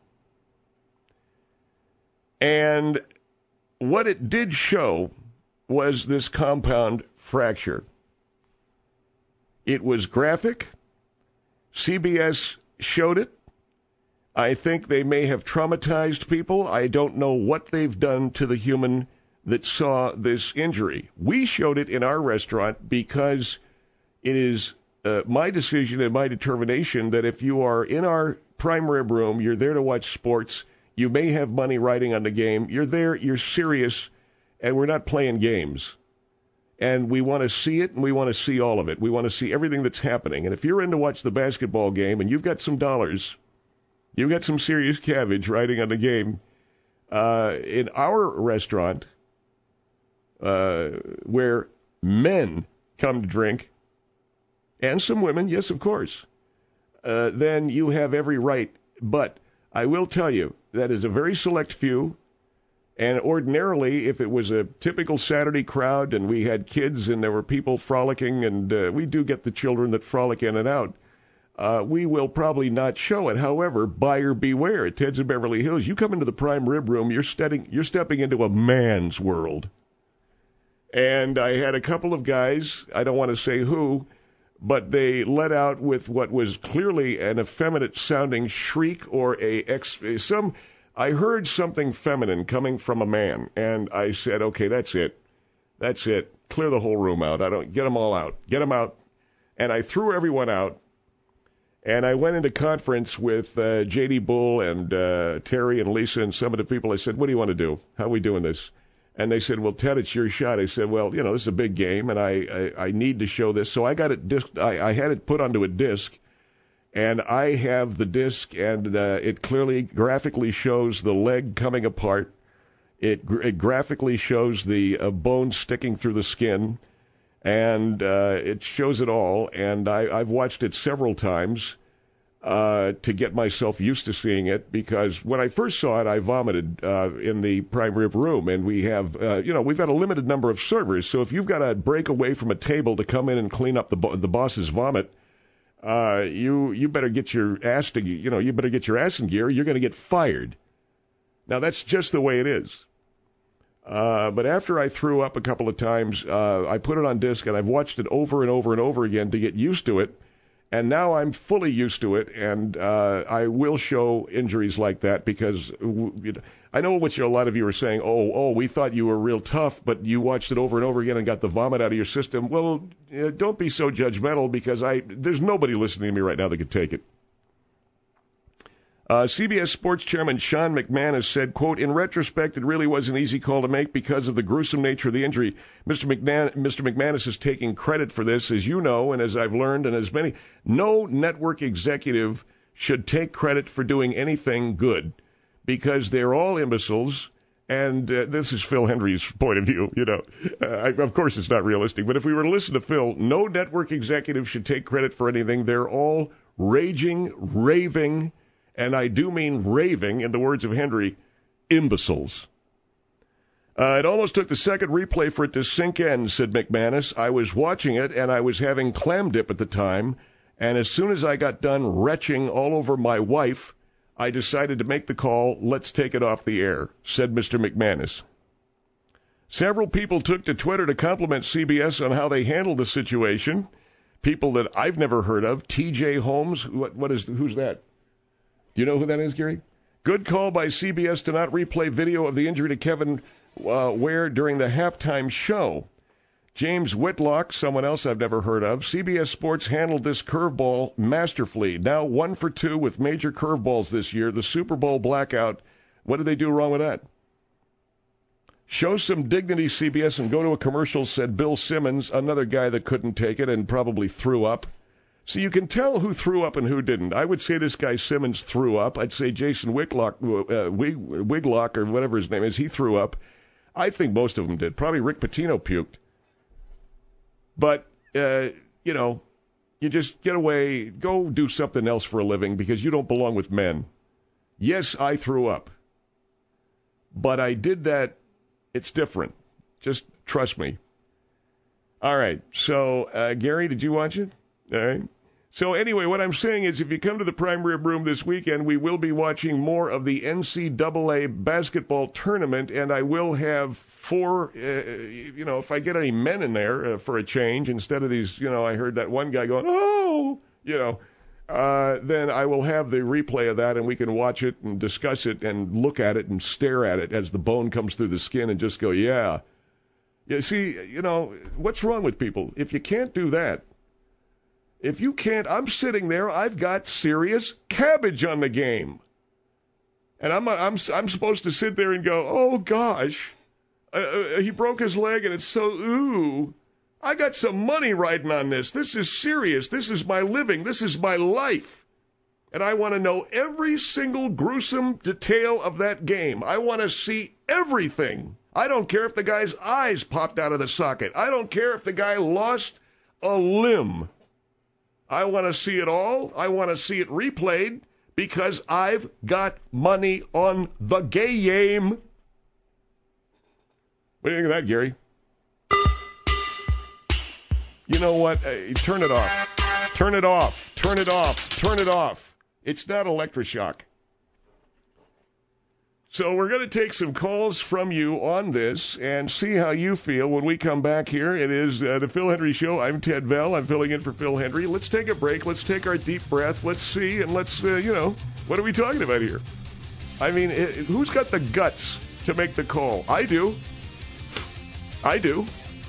And what it did show was this compound fracture. It was graphic. CBS showed it. I think they may have traumatized people. I don't know what they've done to the human that saw this injury. We showed it in our restaurant because it is my decision and my determination that if you are in our prime rib room, you're there to watch sports, you may have money riding on the game, you're there, you're serious, and we're not playing games. And we want to see it, and we want to see all of it. We want to see everything that's happening. And if you're in to watch the basketball game and you've got some dollars, you've got some serious cabbage riding on the game, in our restaurant, where men come to drink, and some women, yes, of course, then you have every right. But I will tell you, that is a very select few. And ordinarily, if it was a typical Saturday crowd and we had kids and there were people frolicking, and we do get the children that frolic in and out, we will probably not show it. However, buyer beware. At Ted's of Beverly Hills, you come into the prime rib room, you're stepping into a man's world. And I had a couple of guys, I don't want to say who, but they let out with what was clearly an effeminate-sounding shriek or I heard something feminine coming from a man, and I said, okay, that's it. That's it. Clear the whole room out. Get them all out. Get them out. And I threw everyone out, and I went into conference with J.D. Bull and Terry and Lisa and some of the people. I said, what do you want to do? How are we doing this? And they said, well, Ted, it's your shot. I said, well, this is a big game, and I need to show this. So I got it I had it put onto a disc. And I have the disc, and it clearly graphically shows the leg coming apart. It graphically shows the bone sticking through the skin, and it shows it all. And I've watched it several times to get myself used to seeing it, because when I first saw it, I vomited in the prime rib room. And we have, we've got a limited number of servers, so if you've got to break away from a table to come in and clean up the boss's vomit, you better get your ass in gear. You're going to get fired. Now, that's just the way it is. But after I threw up a couple of times, I put it on disc, and I've watched it over and over and over again to get used to it. And now I'm fully used to it, and I will show injuries like that, because I know what a lot of you are saying. Oh, we thought you were real tough, but you watched it over and over again and got the vomit out of your system. Well, don't be so judgmental, because there's nobody listening to me right now that could take it. CBS Sports Chairman Sean McManus said, quote, in retrospect, it really was an easy call to make because of the gruesome nature of the injury. Mr. McManus is taking credit for this, as you know, and as I've learned, and as many. No network executive should take credit for doing anything good, because they're all imbeciles. And this is Phil Hendry's point of view, of course, it's not realistic. But if we were to listen to Phil, no network executive should take credit for anything. They're all raging, raving, and I do mean raving, in the words of Hendry, imbeciles. It almost took the second replay for it to sink in, said McManus. I was watching it, and I was having clam dip at the time, and as soon as I got done retching all over my wife, I decided to make the call, let's take it off the air, said Mr. McManus. Several people took to Twitter to compliment CBS on how they handled the situation. People that I've never heard of, T.J. Holmes, who's that? Do you know who that is, Gary? Good call by CBS to not replay video of the injury to Kevin Ware during the halftime show. James Whitlock, someone else I've never heard of. CBS Sports handled this curveball masterfully. Now 1 for 2 with major curveballs this year. The Super Bowl blackout. What did they do wrong with that? Show some dignity, CBS, and go to a commercial, said Bill Simmons, another guy that couldn't take it and probably threw up. So you can tell who threw up and who didn't. I would say this guy Simmons threw up. I'd say Jason Whitlock, Wiglock, or whatever his name is, he threw up. I think most of them did. Probably Rick Pitino puked. But, you just get away, go do something else for a living because you don't belong with men. Yes, I threw up. But I did that. It's different. Just trust me. All right. So, Gary, did you watch it? All right. So, anyway, what I'm saying is if you come to the Prime Rib Room this weekend, we will be watching more of the NCAA basketball tournament, and I will have 4, if I get any men in there for a change, instead of these, I heard that one guy going, then I will have the replay of that, and we can watch it and discuss it and look at it and stare at it as the bone comes through the skin and just go, yeah. You see, what's wrong with people? If you can't do that, if you can't, I'm sitting there, I've got serious cabbage on the game. And I'm supposed to sit there and go, oh, gosh, he broke his leg and it's so, ooh. I got some money riding on this. This is serious. This is my living. This is my life. And I want to know every single gruesome detail of that game. I want to see everything. I don't care if the guy's eyes popped out of the socket. I don't care if the guy lost a limb. I want to see it all. I want to see it replayed because I've got money on the game. What do you think of that, Gary? You know what? Turn it off. Turn it off. Turn it off. Turn it off. It's not electroshock. So we're going to take some calls from you on this and see how you feel when we come back here. It is the Phil Hendrie Show. I'm Ted Bell. I'm filling in for Phil Hendrie. Let's take a break. Let's take our deep breath. Let's see, and let's, what are we talking about here? I mean, who's got the guts to make the call? I do. I do.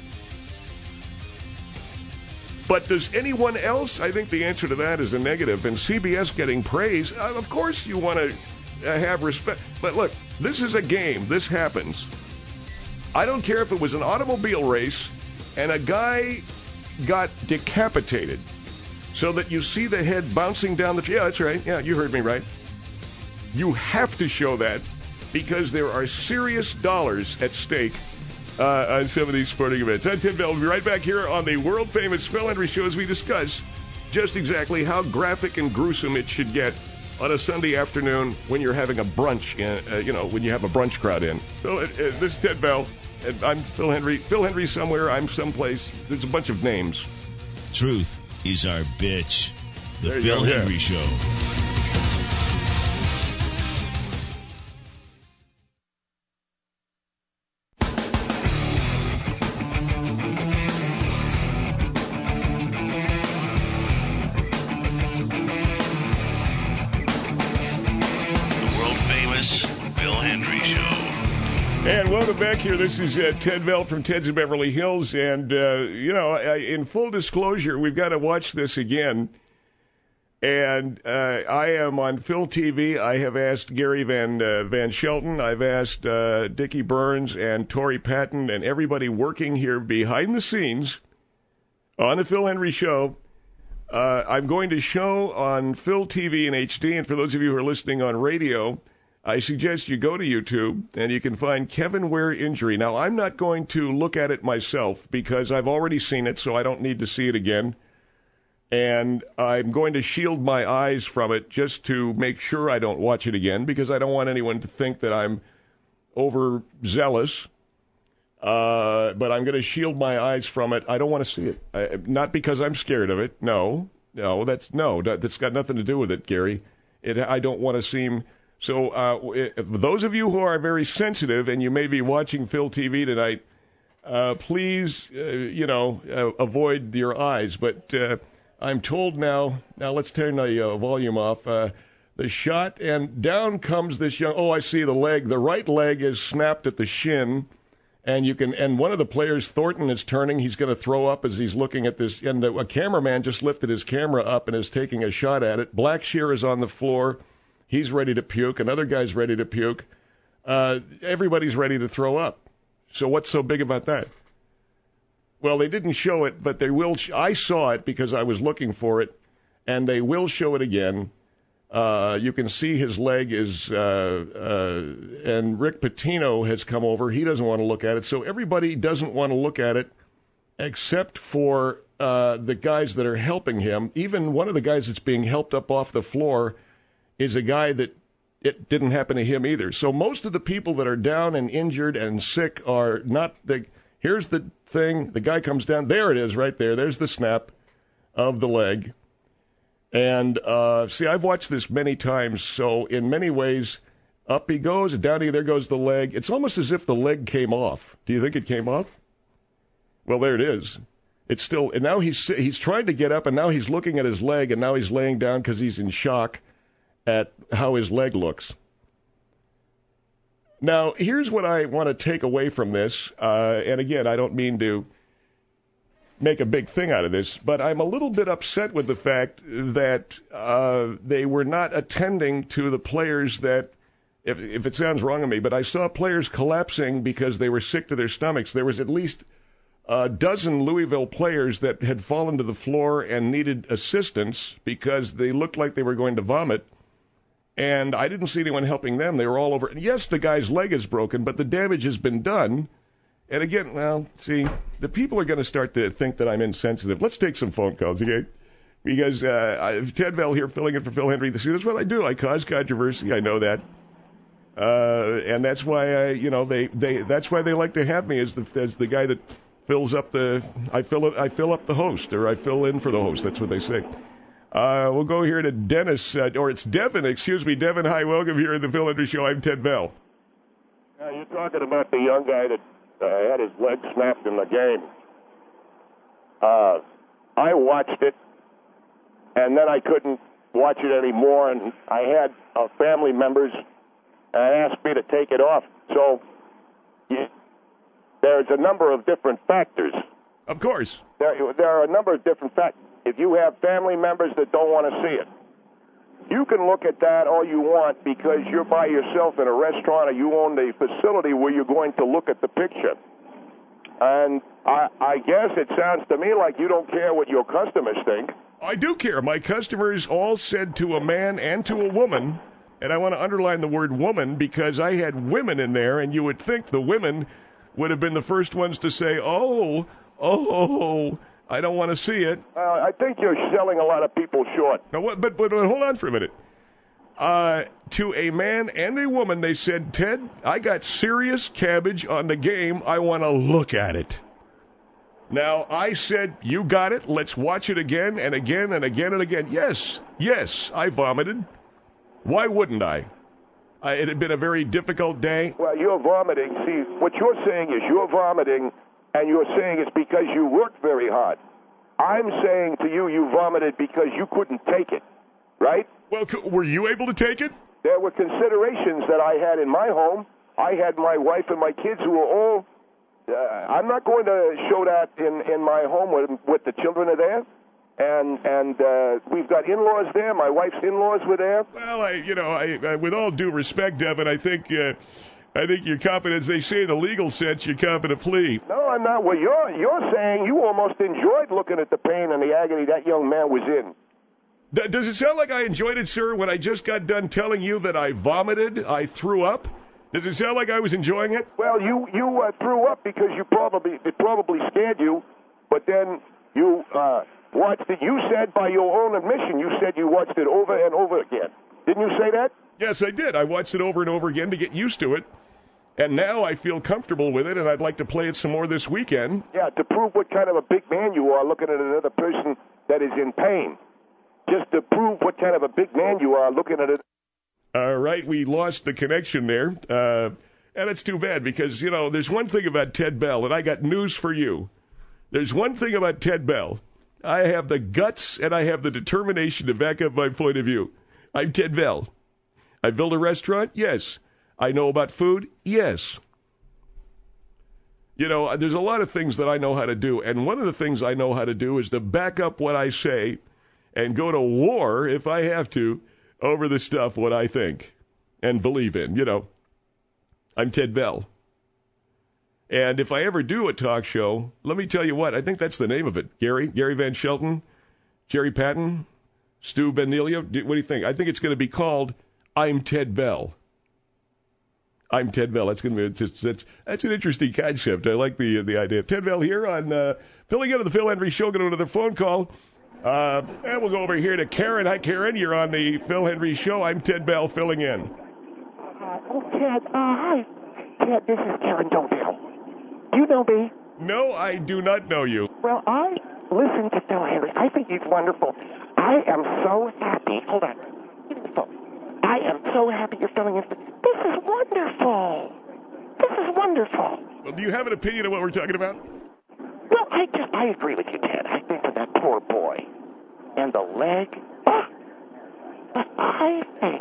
But does anyone else? I think the answer to that is a negative. And CBS getting praise, of course you want to have respect. But look, this is a game. This happens. I don't care if it was an automobile race and a guy got decapitated so that you see the head bouncing down the... Yeah, that's right. Yeah, you heard me right. You have to show that because there are serious dollars at stake on some of these sporting events. I'm Tim Bell. We'll be right back here on the world-famous Phil Hendrie Show as we discuss just exactly how graphic and gruesome it should get on a Sunday afternoon when you're having a brunch, when you have a brunch crowd in. So this is Ted Bell, and I'm Phil Hendrie. Phil Hendrie somewhere, I'm someplace. There's a bunch of names. Truth is our bitch. The There you Phil go, yeah. Hendrie Show. And welcome back here. This is Ted Bell from Ted's in Beverly Hills. And, in full disclosure, we've got to watch this again. And I am on Phil TV. I have asked Gary Van Shelton. I've asked Dickie Burns and Tori Patton and everybody working here behind the scenes on the Phil Hendrie Show. I'm going to show on Phil TV in HD. And for those of you who are listening on radio, I suggest you go to YouTube and you can find Kevin Ware injury. Now, I'm not going to look at it myself because I've already seen it, so I don't need to see it again. And I'm going to shield my eyes from it just to make sure I don't watch it again because I don't want anyone to think that I'm overzealous but I'm going to shield my eyes from it. I don't want to see it. Not because I'm scared of it. No, that's got nothing to do with it, Gary. I don't want to seem... So those of you who are very sensitive and you may be watching Phil TV tonight, please, avoid your eyes. But I'm told now let's turn the volume off. The shot, and down comes this young... Oh, I see the leg. The right leg is snapped at the shin. And one of the players, Thornton, is turning. He's going to throw up as he's looking at this. And a cameraman just lifted his camera up and is taking a shot at it. Blackshear is on the floor. He's ready to puke. Another guy's ready to puke. Everybody's ready to throw up. So what's so big about that? Well, they didn't show it, but they will. I saw it because I was looking for it, and they will show it again. You can see his leg is, and Rick Pitino has come over. He doesn't want to look at it. So everybody doesn't want to look at it except for the guys that are helping him. Even one of the guys that's being helped up off the floor is a guy that it didn't happen to him either. So most of the people that are down and injured and sick are not the... Here's the thing. The guy comes down. There it is right there. There's the snap of the leg. And, see, I've watched this many times, so in many ways, up he goes, and down there goes the leg. It's almost as if the leg came off. Do you think it came off? Well, there it is. It's still, and now he's trying to get up, and now he's looking at his leg, and now he's laying down because he's in shock at how his leg looks. Now, here's what I want to take away from this, and again, I don't mean to make a big thing out of this, but I'm a little bit upset with the fact that they were not attending to the players that, if it sounds wrong to me, but I saw players collapsing because they were sick to their stomachs. There was at least a dozen Louisville players that had fallen to the floor and needed assistance because they looked like they were going to vomit. And I didn't see anyone helping them. They were all over. And yes, the guy's leg is broken, but the damage has been done. And again, well, see, the people are going to start to think that I'm insensitive. Let's take some phone calls, okay? Because Ted Bell here filling in for Phil Hendry. See, that's what I do. I cause controversy. I know that. And that's why that's why they like to have me as the guy that fills up I fill up the host, or I fill in for the host. That's what they say. We'll go here to Dennis, or it's Devin, excuse me. Devin, hi, welcome here in the Phil Hendry Show. I'm Ted Bell. You're talking about the young guy that had his leg snapped in the game. I watched it, and then I couldn't watch it anymore, and I had family members ask me to take it off. So there's a number of different factors. Of course. There are a number of different factors. If you have family members that don't want to see it, you can look at that all you want because you're by yourself in a restaurant or you own the facility where you're going to look at the picture. And I guess it sounds to me like you don't care what your customers think. I do care. My customers all said to a man and to a woman, and I want to underline the word woman because I had women in there, and you would think the women would have been the first ones to say, oh, I don't want to see it. I think you're selling a lot of people short. No, but hold on for a minute. To a man and a woman, they said, Ted, I got serious cabbage on the game. I want to look at it. Now, I said, you got it. Let's watch it again and again and again and again. Yes, I vomited. Why wouldn't I? It had been a very difficult day. Well, you're vomiting. See, what you're saying is you're vomiting, and you're saying it's because you worked very hard. I'm saying to you, you vomited because you couldn't take it, right? Well, were you able to take it? There were considerations that I had in my home. I had my wife and my kids who were all... I'm not going to show that in my home with the children are there. And we've got in-laws there. My wife's in-laws were there. Well, I with all due respect, Devin, I think you're confident, as they say in the legal sense, you're confident plea. No, I'm not. Well, you're saying you almost enjoyed looking at the pain and the agony that young man was in. Does it sound like I enjoyed it, sir, when I just got done telling you that I vomited, I threw up? Does it sound like I was enjoying it? Well, you threw up because it probably scared you, but then you watched it. You said by your own admission, you said you watched it over and over again. Didn't you say that? Yes, I did. I watched it over and over again to get used to it. And now I feel comfortable with it, and I'd like to play it some more this weekend. Yeah, to prove what kind of a big man you are looking at another person that is in pain. Just to prove what kind of a big man you are looking at it. All right, we lost the connection there. And it's too bad because, there's one thing about Ted Bell, and I got news for you. There's one thing about Ted Bell. I have the guts and I have the determination to back up my point of view. I'm Ted Bell. I built a restaurant? Yes. I know about food? Yes. There's a lot of things that I know how to do, and one of the things I know how to do is to back up what I say and go to war, if I have to, over the stuff what I think and believe in, I'm Ted Bell. And if I ever do a talk show, let me tell you what, I think that's the name of it. Gary Van Shelton, Jerry Patton, Stu Bendelia. What do you think? I think it's going to be called I'm Ted Bell. I'm Ted Bell. That's going to be that's an interesting concept. I like the idea. Ted Bell here on filling into the Phil Hendry Show. Going to another phone call. And we'll go over here to Karen. Hi, Karen. You're on the Phil Hendry Show. I'm Ted Bell filling in. Ted. Hi. Ted, this is Karen Dobell. Do you know me? No, I do not know you. Well, I listen to Phil Hendry. I think he's wonderful. I am so happy. Hold on. Give me the phone. I am so happy you're filling in. This is wonderful. This is wonderful. Well, do you have an opinion of what we're talking about? Well, I agree with you, Ted. I think of that poor boy and the leg. But I think.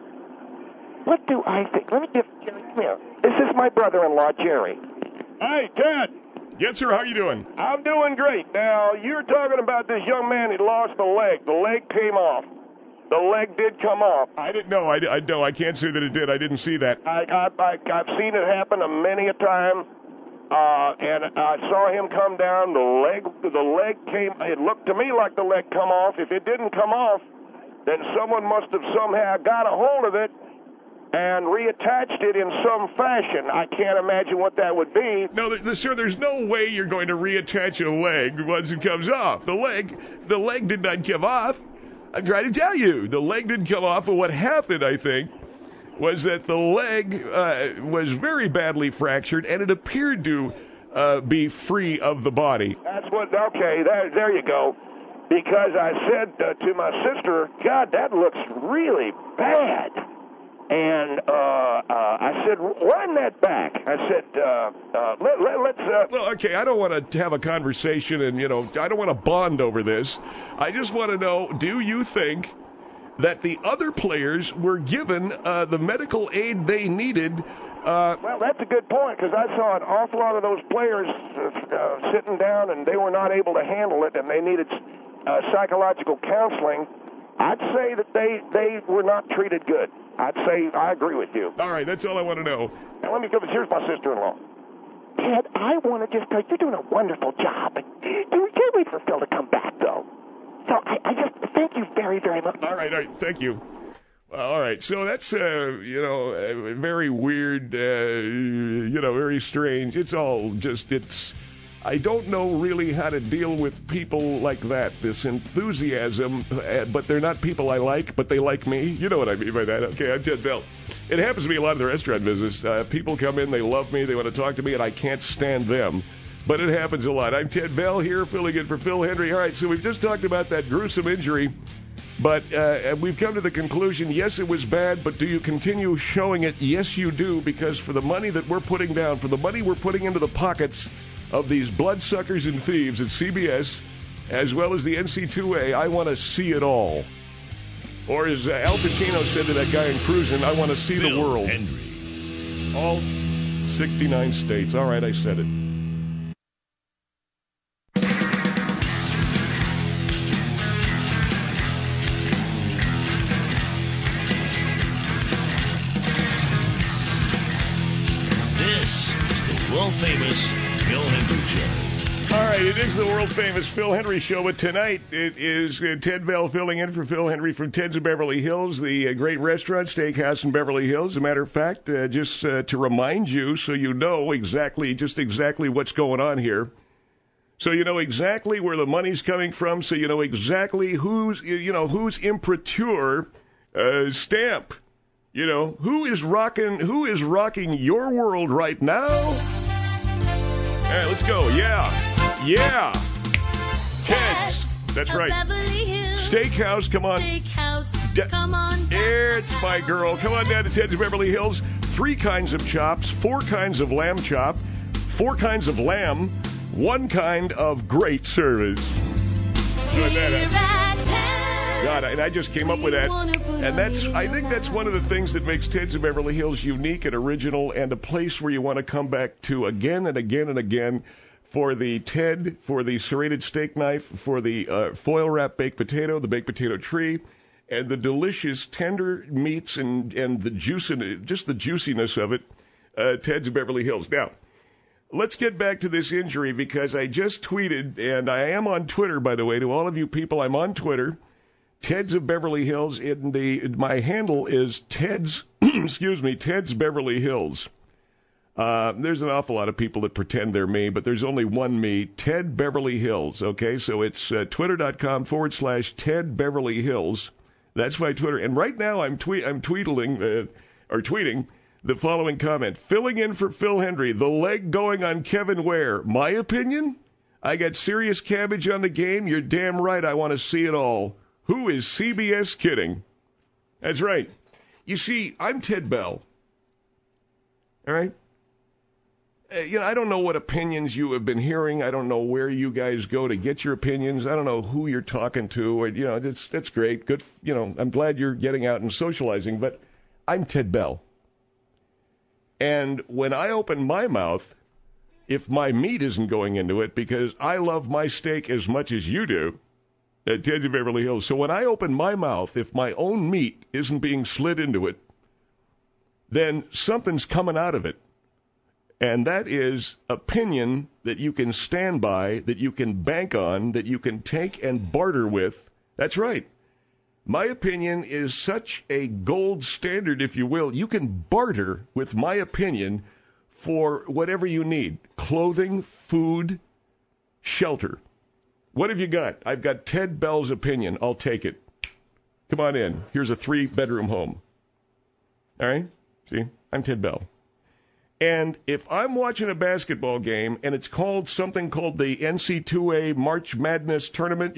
What do I think? Let me give Jerry. Come here. This is my brother-in-law, Jerry. Hey, Ted. Yes, sir. How you doing? I'm doing great. Now, you're talking about this young man who lost the leg. The leg came off. The leg did come off. I didn't know. I know. I can't say that it did. I didn't see that. I've seen it happen many a time. And I saw him come down. The leg came. It looked to me like the leg come off. If it didn't come off, then someone must have somehow got a hold of it and reattached it in some fashion. I can't imagine what that would be. No, sir, there's no way you're going to reattach a leg once it comes off. The leg did not come off. I'm trying to tell you, the leg didn't come off. And what happened, I think, was that the leg was very badly fractured, and it appeared to be free of the body. That's what. Okay, there you go. Because I said to my sister, God, that looks really bad. And I said, run that back. I said, let's... Well, okay, I don't want to have a conversation and, I don't want to bond over this. I just want to know, do you think that the other players were given the medical aid they needed? Well, that's a good point, because I saw an awful lot of those players sitting down, and they were not able to handle it, and they needed psychological counseling. I'd say that they were not treated good. I'd say I agree with you. All right, that's all I want to know. Now, let me give it. Here's my sister-in-law. Ted, I want to just tell you, you're doing a wonderful job. We can't wait for Phil to come back, though. So I just thank you very, very much. All right, thank you. All right, so that's, very weird, very strange. It's all just, I don't know really how to deal with people like that, this enthusiasm, but they're not people I like, but they like me. You know what I mean by that. Okay, I'm Ted Bell. It happens to be a lot of the restaurant business. People come in, they love me, they want to talk to me, and I can't stand them. But it happens a lot. I'm Ted Bell here, filling in for Phil Hendry. All right, so we've just talked about that gruesome injury, but we've come to the conclusion, yes, it was bad, but do you continue showing it? Yes, you do, because for the money that we're putting down, for the money we're putting into the pockets of these bloodsuckers and thieves at CBS, as well as the NC2A, I want to see it all. Or as Al Pacino said to that guy in Cruisin', I want to see Phil the world. Hendry. All 69 states. All right, I said it. This is the world-famous Phil Hendry Show. All right, it is the world-famous Phil Hendry Show, but tonight it is Ted Bell filling in for Phil Hendry from Ted's of Beverly Hills, the great restaurant, steakhouse in Beverly Hills. As a matter of fact, just to remind you so you know exactly what's going on here. So you know exactly where the money's coming from, so you know exactly whose imprimatur stamp You know, who is rocking your world right now? All right, let's go. Yeah. Ted's. That's right. Steakhouse, come on. Come on. It's my girl. Come on down to Ted's of Beverly Hills. 3 kinds of chops, 4 kinds of lamb chop, 4 kinds of lamb, 1 kind of great service. God, and I just came up with that. And I think that's one of the things that makes Ted's of Beverly Hills unique and original and a place where you want to come back to again and again and again for the Ted, for the serrated steak knife, for the foil wrap baked potato, the baked potato tree, and the delicious tender meats and the juice and just the juiciness of it, Ted's of Beverly Hills. Now, let's get back to this injury because I just tweeted, and I am on Twitter, by the way, to all of you people, I'm on Twitter. Ted's of Beverly Hills. My handle is Ted's, Ted's Beverly Hills. There's an awful lot of people that pretend they're me, but there's only one me, Ted Beverly Hills. Okay, so it's twitter.com/Ted Beverly Hills. That's my Twitter. And right now I'm tweeting the following comment. Filling in for Phil Hendry, the leg going on Kevin Ware. My opinion? I got serious cabbage on the game. You're damn right I want to see it all. Who is CBS kidding? That's right. You see, I'm Ted Bell. All right? I don't know what opinions you have been hearing. I don't know where you guys go to get your opinions. I don't know who you're talking to. That's great. Good. I'm glad you're getting out and socializing, but I'm Ted Bell. And when I open my mouth, if my meat isn't going into it, because I love my steak as much as you do, at Ted of Beverly Hills. So when I open my mouth, if my own meat isn't being slid into it, then something's coming out of it. And that is opinion that you can stand by, that you can bank on, that you can take and barter with. That's right. My opinion is such a gold standard, if you will. You can barter with my opinion for whatever you need. Clothing, food, shelter. What have you got? I've got Ted Bell's opinion. I'll take it. Come on in. Here's a 3-bedroom home. All right? See? I'm Ted Bell. And if I'm watching a basketball game and it's called something called the NC2A March Madness Tournament,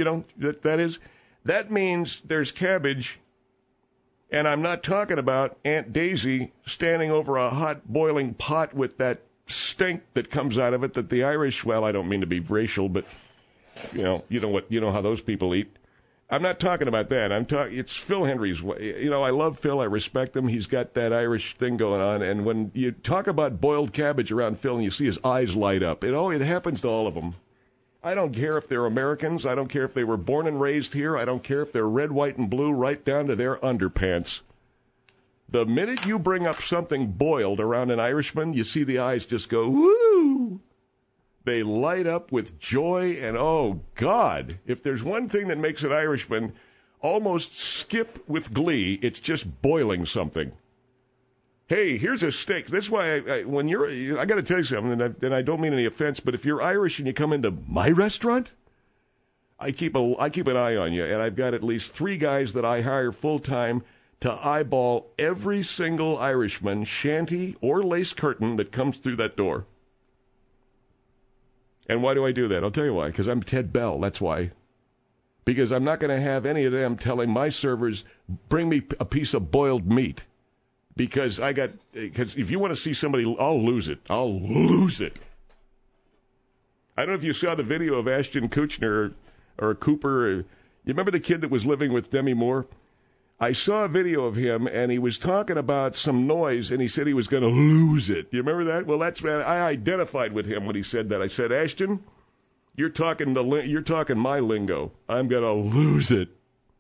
that means there's cabbage. And I'm not talking about Aunt Daisy standing over a hot boiling pot with that stink that comes out of it that the Irish, well, I don't mean to be racial, but you know how those people eat. I'm not talking about that. It's Phil Hendry's way. I love Phil. I respect him. He's got that Irish thing going on. And when you talk about boiled cabbage around Phil and you see his eyes light up, it happens to all of them. I don't care if they're Americans. I don't care if they were born and raised here. I don't care if they're red, white, and blue right down to their underpants. The minute you bring up something boiled around an Irishman, you see the eyes just go, woo! They light up with joy, and oh, God, if there's one thing that makes an Irishman almost skip with glee, it's just boiling something. Hey, here's a steak. That's why I got to tell you something, and I don't mean any offense, but if you're Irish and you come into my restaurant, I keep an eye on you, and I've got at least 3 guys that I hire full-time to eyeball every single Irishman, shanty or lace curtain that comes through that door. And why do I do that? I'll tell you why. Because I'm Ted Bell. That's why. Because I'm not going to have any of them telling my servers, bring me a piece of boiled meat. Because if you want to see somebody, I'll lose it. I'll lose it. I don't know if you saw the video of Ashton Kutcher or Cooper. You remember the kid that was living with Demi Moore? I saw a video of him, and he was talking about some noise, and he said he was going to lose it. You remember that? Well, I identified with him when he said that. I said, Ashton, you're talking my lingo. I'm going to lose it.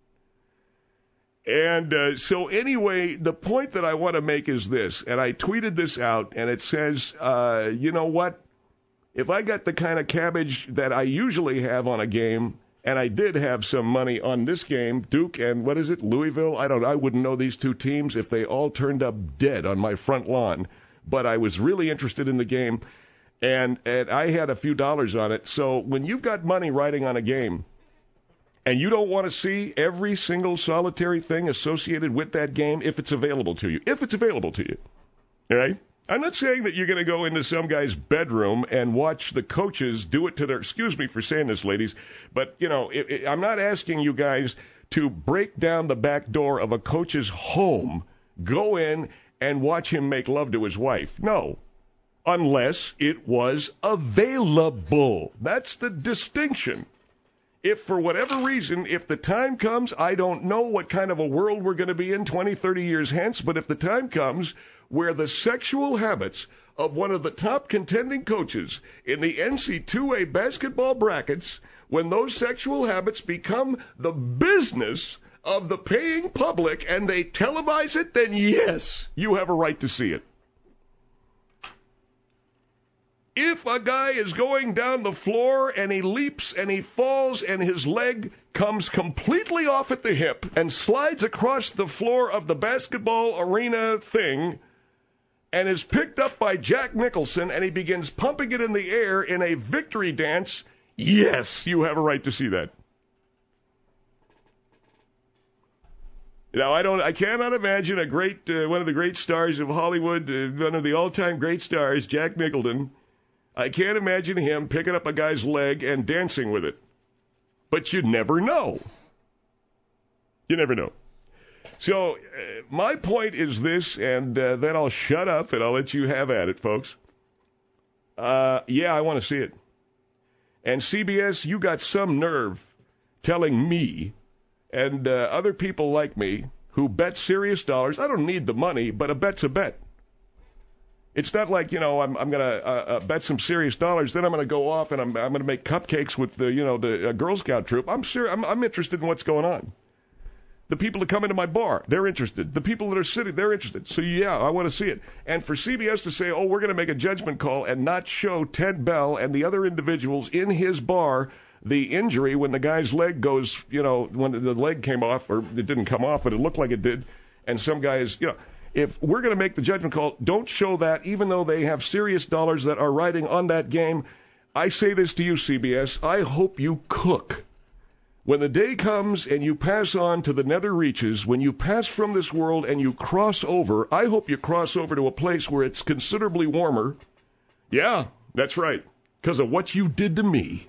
And so anyway, the point that I want to make is this, and I tweeted this out, and it says, you know what? If I got the kind of cabbage that I usually have on a game, and I did have some money on this game, Duke and Louisville? I wouldn't know these 2 teams if they all turned up dead on my front lawn. But I was really interested in the game, and I had a few dollars on it. So when you've got money riding on a game, and you don't want to see every single solitary thing associated with that game if it's available to you. If it's available to you. All right? I'm not saying that you're going to go into some guy's bedroom and watch the coaches do it to their... Excuse me for saying this, ladies, but, you know, I'm not asking you guys to break down the back door of a coach's home, go in and watch him make love to his wife. No. Unless it was available. That's the distinction. If for whatever reason, if the time comes, I don't know what kind of a world we're going to be in 20, 30 years hence, but if the time comes where the sexual habits of one of the top contending coaches in the NC2A basketball brackets, when those sexual habits become the business of the paying public and they televise it, then yes, you have a right to see it. If a guy is going down the floor and he leaps and he falls and his leg comes completely off at the hip and slides across the floor of the basketball arena thing and is picked up by Jack Nicholson and he begins pumping it in the air in a victory dance, yes, you have a right to see that. Now, I cannot imagine a great, one of the great stars of Hollywood, one of the all-time great stars, Jack Nicholson. I can't imagine him picking up a guy's leg and dancing with it. But you never know. You never know. So, my point is this, and then I'll shut up and I'll let you have at it, folks. Yeah, I want to see it. And CBS, you got some nerve telling me and other people like me who bet serious dollars. I don't need the money, but a bet's a bet. It's not like, you know, I'm going to bet some serious dollars, then I'm going to go off and I'm going to make cupcakes with the Girl Scout troop. I'm interested in what's going on. The people that come into my bar, they're interested. The people that are sitting, they're interested. So, yeah, I want to see it. And for CBS to say, oh, we're going to make a judgment call and not show Ted Bell and the other individuals in his bar the injury when the guy's leg goes, when the leg came off, or it didn't come off, but it looked like it did, and some guys, if we're going to make the judgment call, don't show that, even though they have serious dollars that are riding on that game. I say this to you, CBS, I hope you cook. When the day comes and you pass on to the nether reaches, when you pass from this world and you cross over, I hope you cross over to a place where it's considerably warmer. Yeah, that's right, because of what you did to me.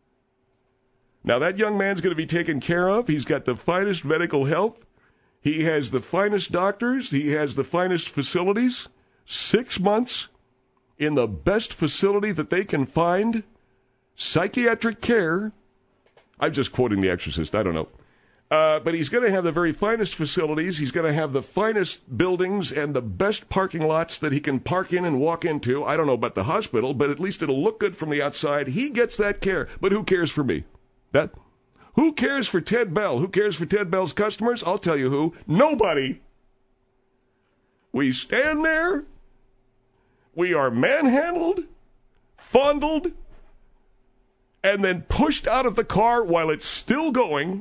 Now, that young man's going to be taken care of. He's got the finest medical health. He has the finest doctors. He has the finest facilities. 6 months in the best facility that they can find. Psychiatric care. I'm just quoting The Exorcist. I don't know. But he's going to have the very finest facilities. He's going to have the finest buildings and the best parking lots that he can park in and walk into. I don't know about the hospital, but at least it'll look good from the outside. He gets that care. But who cares for me? Who cares for Ted Bell? Who cares for Ted Bell's customers? I'll tell you who. Nobody. We stand there. We are manhandled, fondled, and then pushed out of the car while it's still going.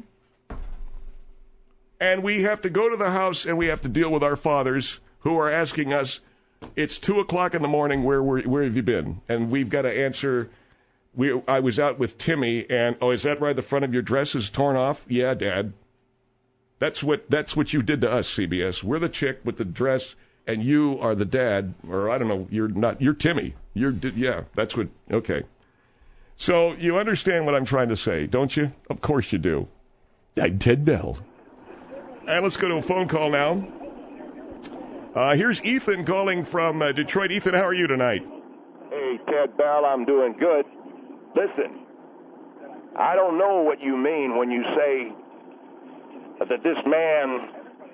And we have to go to the house and we have to deal with our fathers who are asking us, it's 2 o'clock in the morning, where have you been? And we've got to answer... I was out with Timmy, and, oh, is that right? The front of your dress is torn off? Yeah, Dad. That's what you did to us, CBS. We're the chick with the dress, and you are the dad, or I don't know, you're Timmy. That's what, okay. So you understand what I'm trying to say, don't you? Of course you do. I'm Ted Bell. And let's go to a phone call now. Here's Ethan calling from Detroit. Ethan, how are you tonight? Hey, Ted Bell, I'm doing good. Listen, I don't know what you mean when you say that this man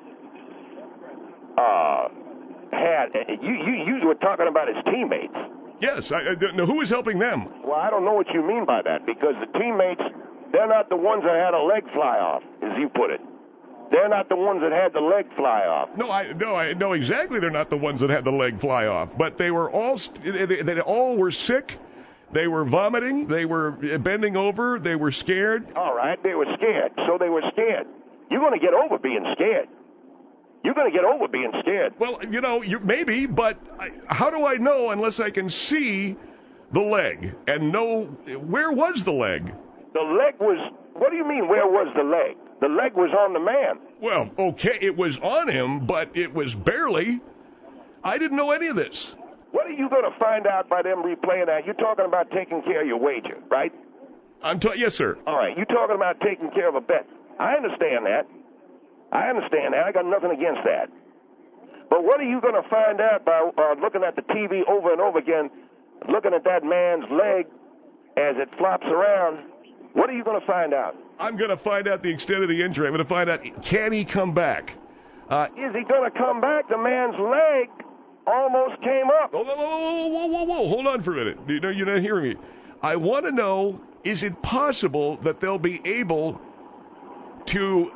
you were talking about his teammates. Yes, who was helping them? Well, I don't know what you mean by that, because the teammates, they're not the ones that had a leg fly off, as you put it. They're not the ones that had the leg fly off. No, I know exactly they're not the ones that had the leg fly off, but they were all, they all were sick. They were vomiting. They were bending over. They were scared. All right, they were scared. So they were scared. You're going to get over being scared. You're going to get over being scared. Well, maybe, but how do I know unless I can see the leg and know where was the leg? The leg was, what do you mean, where was the leg? The leg was on the man. Well, okay, it was on him, but it was barely. I didn't know any of this. What are you going to find out by them replaying that? You're talking about taking care of your wager, right? Yes, sir. All right, you're talking about taking care of a bet. I understand that. I got nothing against that. But what are you going to find out by looking at the TV over and over again, looking at that man's leg as it flops around? What are you going to find out? I'm going to find out the extent of the injury. I'm going to find out, can he come back? Is he going to come back? The man's leg almost came up. Whoa. Hold on for a minute. You're not hearing me. I want to know, is it possible that they'll be able to,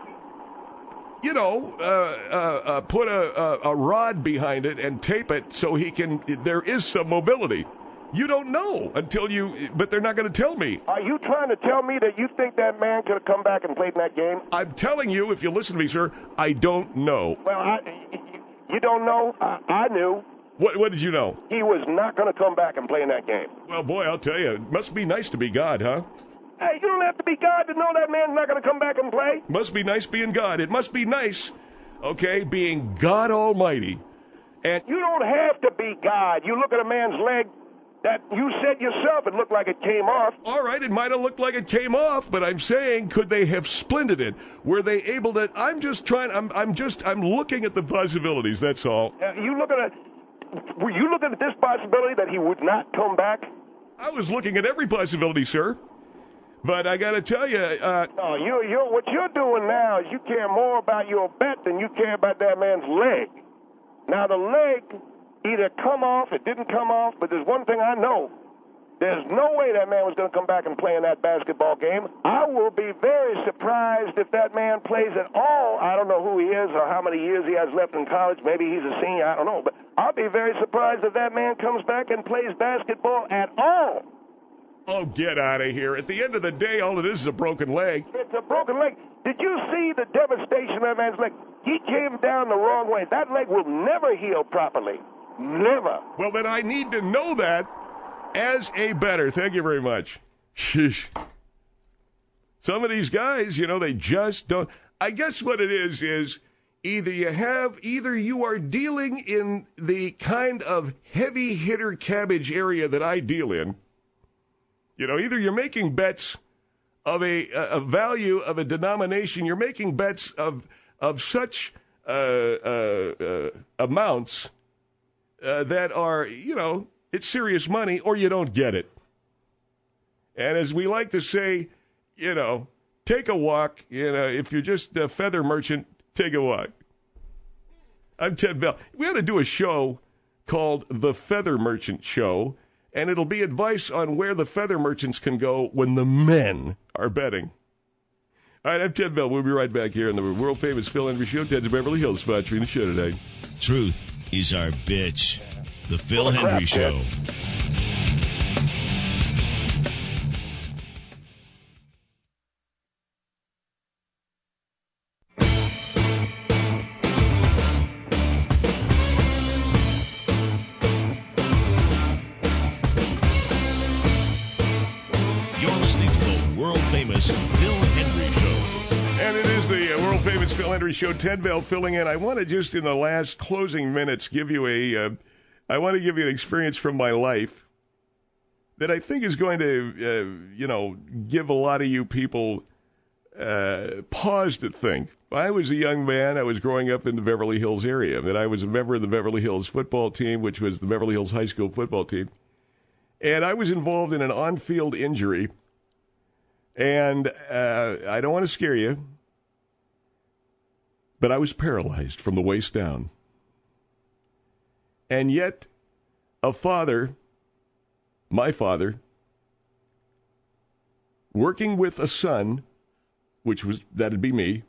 put a rod behind it and tape it so there is some mobility? You don't know but they're not going to tell me. Are you trying to tell me that you think that man could have come back and played in that game? I'm telling you, if you listen to me, sir, I don't know. Well, you don't know? I knew. What did you know? He was not going to come back and play in that game. Well, boy, I'll tell you, it must be nice to be God, huh? Hey, you don't have to be God to know that man's not going to come back and play. Must be nice being God. It must be nice, okay, being God Almighty. And you don't have to be God. You look at a man's leg that you said yourself it looked like it came off. All right, it might have looked like it came off, but I'm saying, could they have splinted it? Were they able to? I'm looking at the possibilities. That's all. Were you looking at this possibility that he would not come back? I was looking at every possibility, sir. But I got to tell you, what you're doing now is you care more about your bet than you care about that man's leg. Now the leg either come off, it didn't come off, but there's one thing I know. There's no way that man was going to come back and play in that basketball game. I will be very surprised if that man plays at all. I don't know who he is or how many years he has left in college. Maybe he's a senior. I don't know. But I'll be very surprised if that man comes back and plays basketball at all. Oh, get out of here. At the end of the day, all it is a broken leg. It's a broken leg. Did you see the devastation of that man's leg? He came down the wrong way. That leg will never heal properly. Never. Well, then I need to know that as a bettor. Thank you very much. Sheesh. Some of these guys, they just don't. I guess what it is either you are dealing in the kind of heavy hitter cabbage area that I deal in. Either you're making bets of a value of a denomination, you're making bets of such amounts that are, it's serious money, or you don't get it. And as we like to say, take a walk. If you're just a feather merchant, take a walk. I'm Ted Bell. We ought to do a show called The Feather Merchant Show, and it'll be advice on where the feather merchants can go when the men are betting. All right, I'm Ted Bell. We'll be right back here on the world-famous Phil Hendry Show. Ted's Beverly Hills sponsoring the show today. Truth is our bitch. The Phil Hendry Show. You're listening to the world-famous Phil Hendry Show. And it is the world-famous Phil Hendry Show. Ted Bell filling in. I want to just, in the last closing minutes, give you an experience from my life that I think is going to, give a lot of you people pause to think. I was a young man. I was growing up in the Beverly Hills area. And I was a member of the Beverly Hills football team, which was the Beverly Hills High School football team. And I was involved in an on-field injury. And I don't want to scare you, but I was paralyzed from the waist down. And yet, my father, working with a son, that'd be me,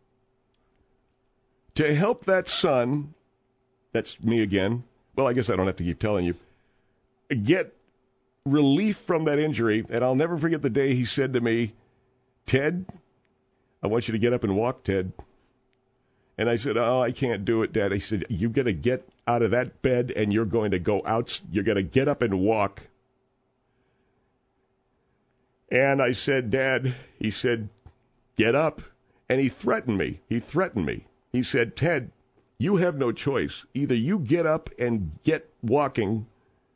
to help that son, that's me again, well, I guess I don't have to keep telling you, get relief from that injury. And I'll never forget the day he said to me, "Ted, I want you to get up and walk, Ted." And I said, "Oh, I can't do it, Dad." He said, "You're going to get out of that bed and you're going to go out. You're going to get up and walk." And I said, Dad, he said, get up. And he threatened me. He said, Ted, you have no choice. Either you get up and get walking,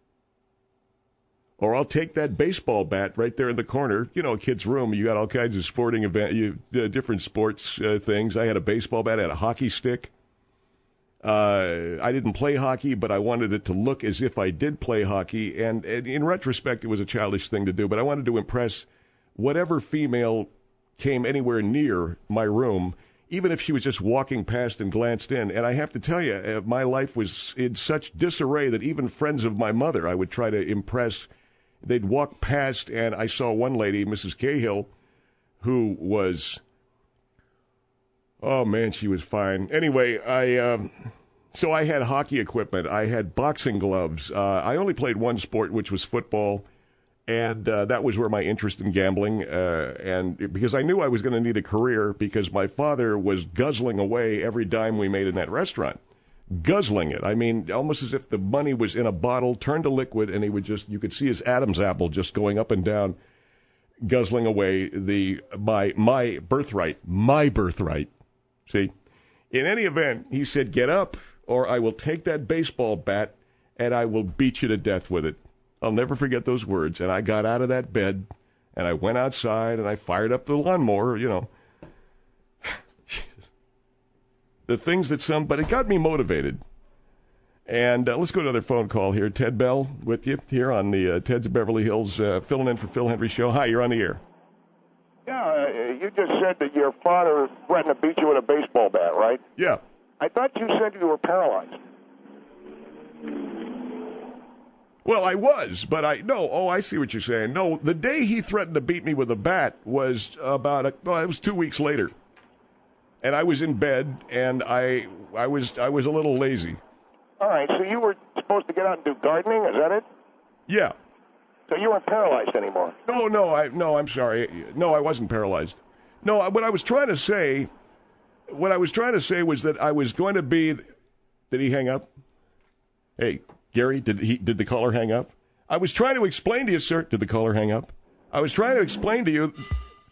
or I'll take that baseball bat right there in the corner. You know, a kid's room, you got all kinds of sporting different sports things. I had a baseball bat, I had a hockey stick. I didn't play hockey, but I wanted it to look as if I did play hockey. And in retrospect, it was a childish thing to do, but I wanted to impress whatever female came anywhere near my room, even if she was just walking past and glanced in. And I have to tell you, my life was in such disarray that even friends of my mother I would try to impress. They'd walk past, and I saw one lady, Mrs. Cahill, who was, oh man, she was fine. Anyway, so I had hockey equipment. I had boxing gloves. I only played one sport, which was football. And that was where my interest in gambling, and because I knew I was going to need a career, because my father was guzzling away every dime we made in that restaurant. Guzzling it. I mean, almost as if the money was in a bottle, turned to liquid, and he would you could see his Adam's apple just going up and down, guzzling away my birthright. See? In any event, he said, get up, or I will take that baseball bat, and I will beat you to death with it. I'll never forget those words. And I got out of that bed, and I went outside, and I fired up the lawnmower, you know. The things that but it got me motivated. And let's go to another phone call here. Ted Bell with you here on the Ted's Beverly Hills filling in for Phil Hendry show. Hi, you're on the air. Yeah, you just said that your father threatened to beat you with a baseball bat, right? Yeah. I thought you said you were paralyzed. Well, I was, but I see what you're saying. No, the day he threatened to beat me with a bat was it was 2 weeks later. And I was in bed, and I was a little lazy. All right, so you were supposed to get out and do gardening, is that it? Yeah. So you weren't paralyzed anymore? I'm sorry. No, I wasn't paralyzed. No, what I was trying to say was that I was going to be. Did he hang up? Hey, Gary, did the caller hang up? I was trying to explain to you, sir. Did the caller hang up? I was trying to explain to you.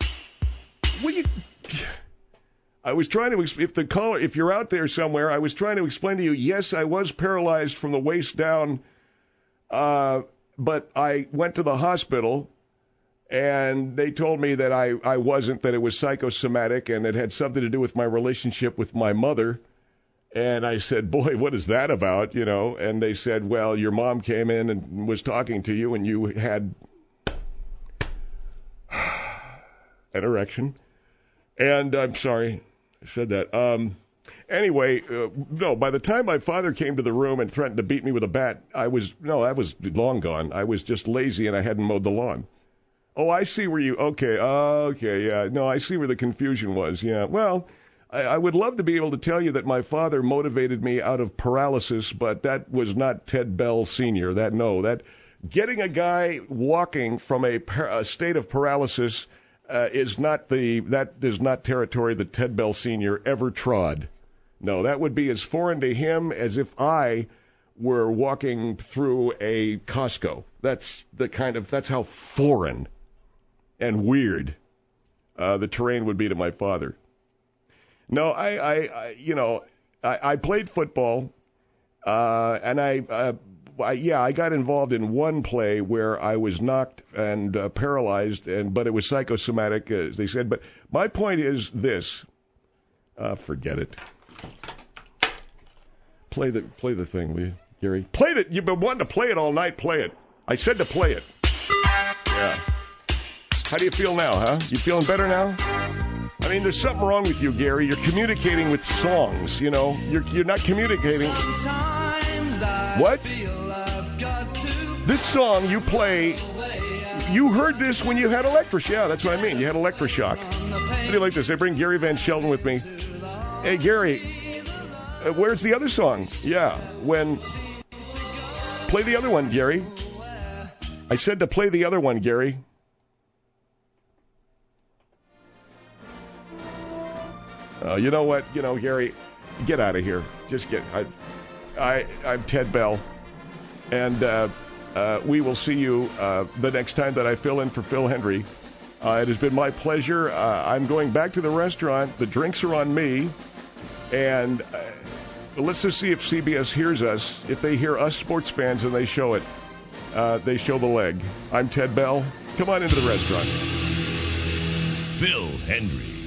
If you're out there somewhere, I was trying to explain to you, yes, I was paralyzed from the waist down, but I went to the hospital, and they told me that I wasn't, that it was psychosomatic, and it had something to do with my relationship with my mother. And I said, boy, what is that about, you know? And they said, well, your mom came in and was talking to you, and you had an erection. And I'm sorry I said that. Anyway, no, by the time my father came to the room and threatened to beat me with a bat, I was long gone. I was just lazy, and I hadn't mowed the lawn. Oh, I see where okay, yeah. No, I see where the confusion was, yeah. Well, I would love to be able to tell you that my father motivated me out of paralysis, but that was not Ted Bell Sr. That getting a guy walking from a state of paralysis is not territory that Ted Bell Sr. ever trod. No, that would be as foreign to him as if I were walking through a Costco. That's how foreign and weird the terrain would be to my father. No, I played football, and I got involved in one play where I was knocked and paralyzed, but it was psychosomatic, as they said. But my point is this: forget it. Play the thing, will you, Gary? You've been wanting to play it all night. Play it. I said to play it. Yeah. How do you feel now, huh? You feeling better now? I mean, there's something wrong with you, Gary. You're communicating with songs, you know. You're not communicating. What? This song you play, you heard this when you had electroshock. Yeah, that's what I mean. You had electroshock. How do you like this? I bring Gary Van Sheldon with me. Hey, Gary, where's the other song? Yeah, play the other one, Gary. I said to play the other one, Gary. You know what? You know, Gary, get out of here. Just get. I'm Ted Bell, and we will see you the next time that I fill in for Phil Hendry It has been my pleasure. I'm going back to the restaurant. The drinks are on me. And let's just see if CBS hears us. If they hear us sports fans and they show it, they show the leg. I'm Ted Bell. Come on into the restaurant. Phil Hendry.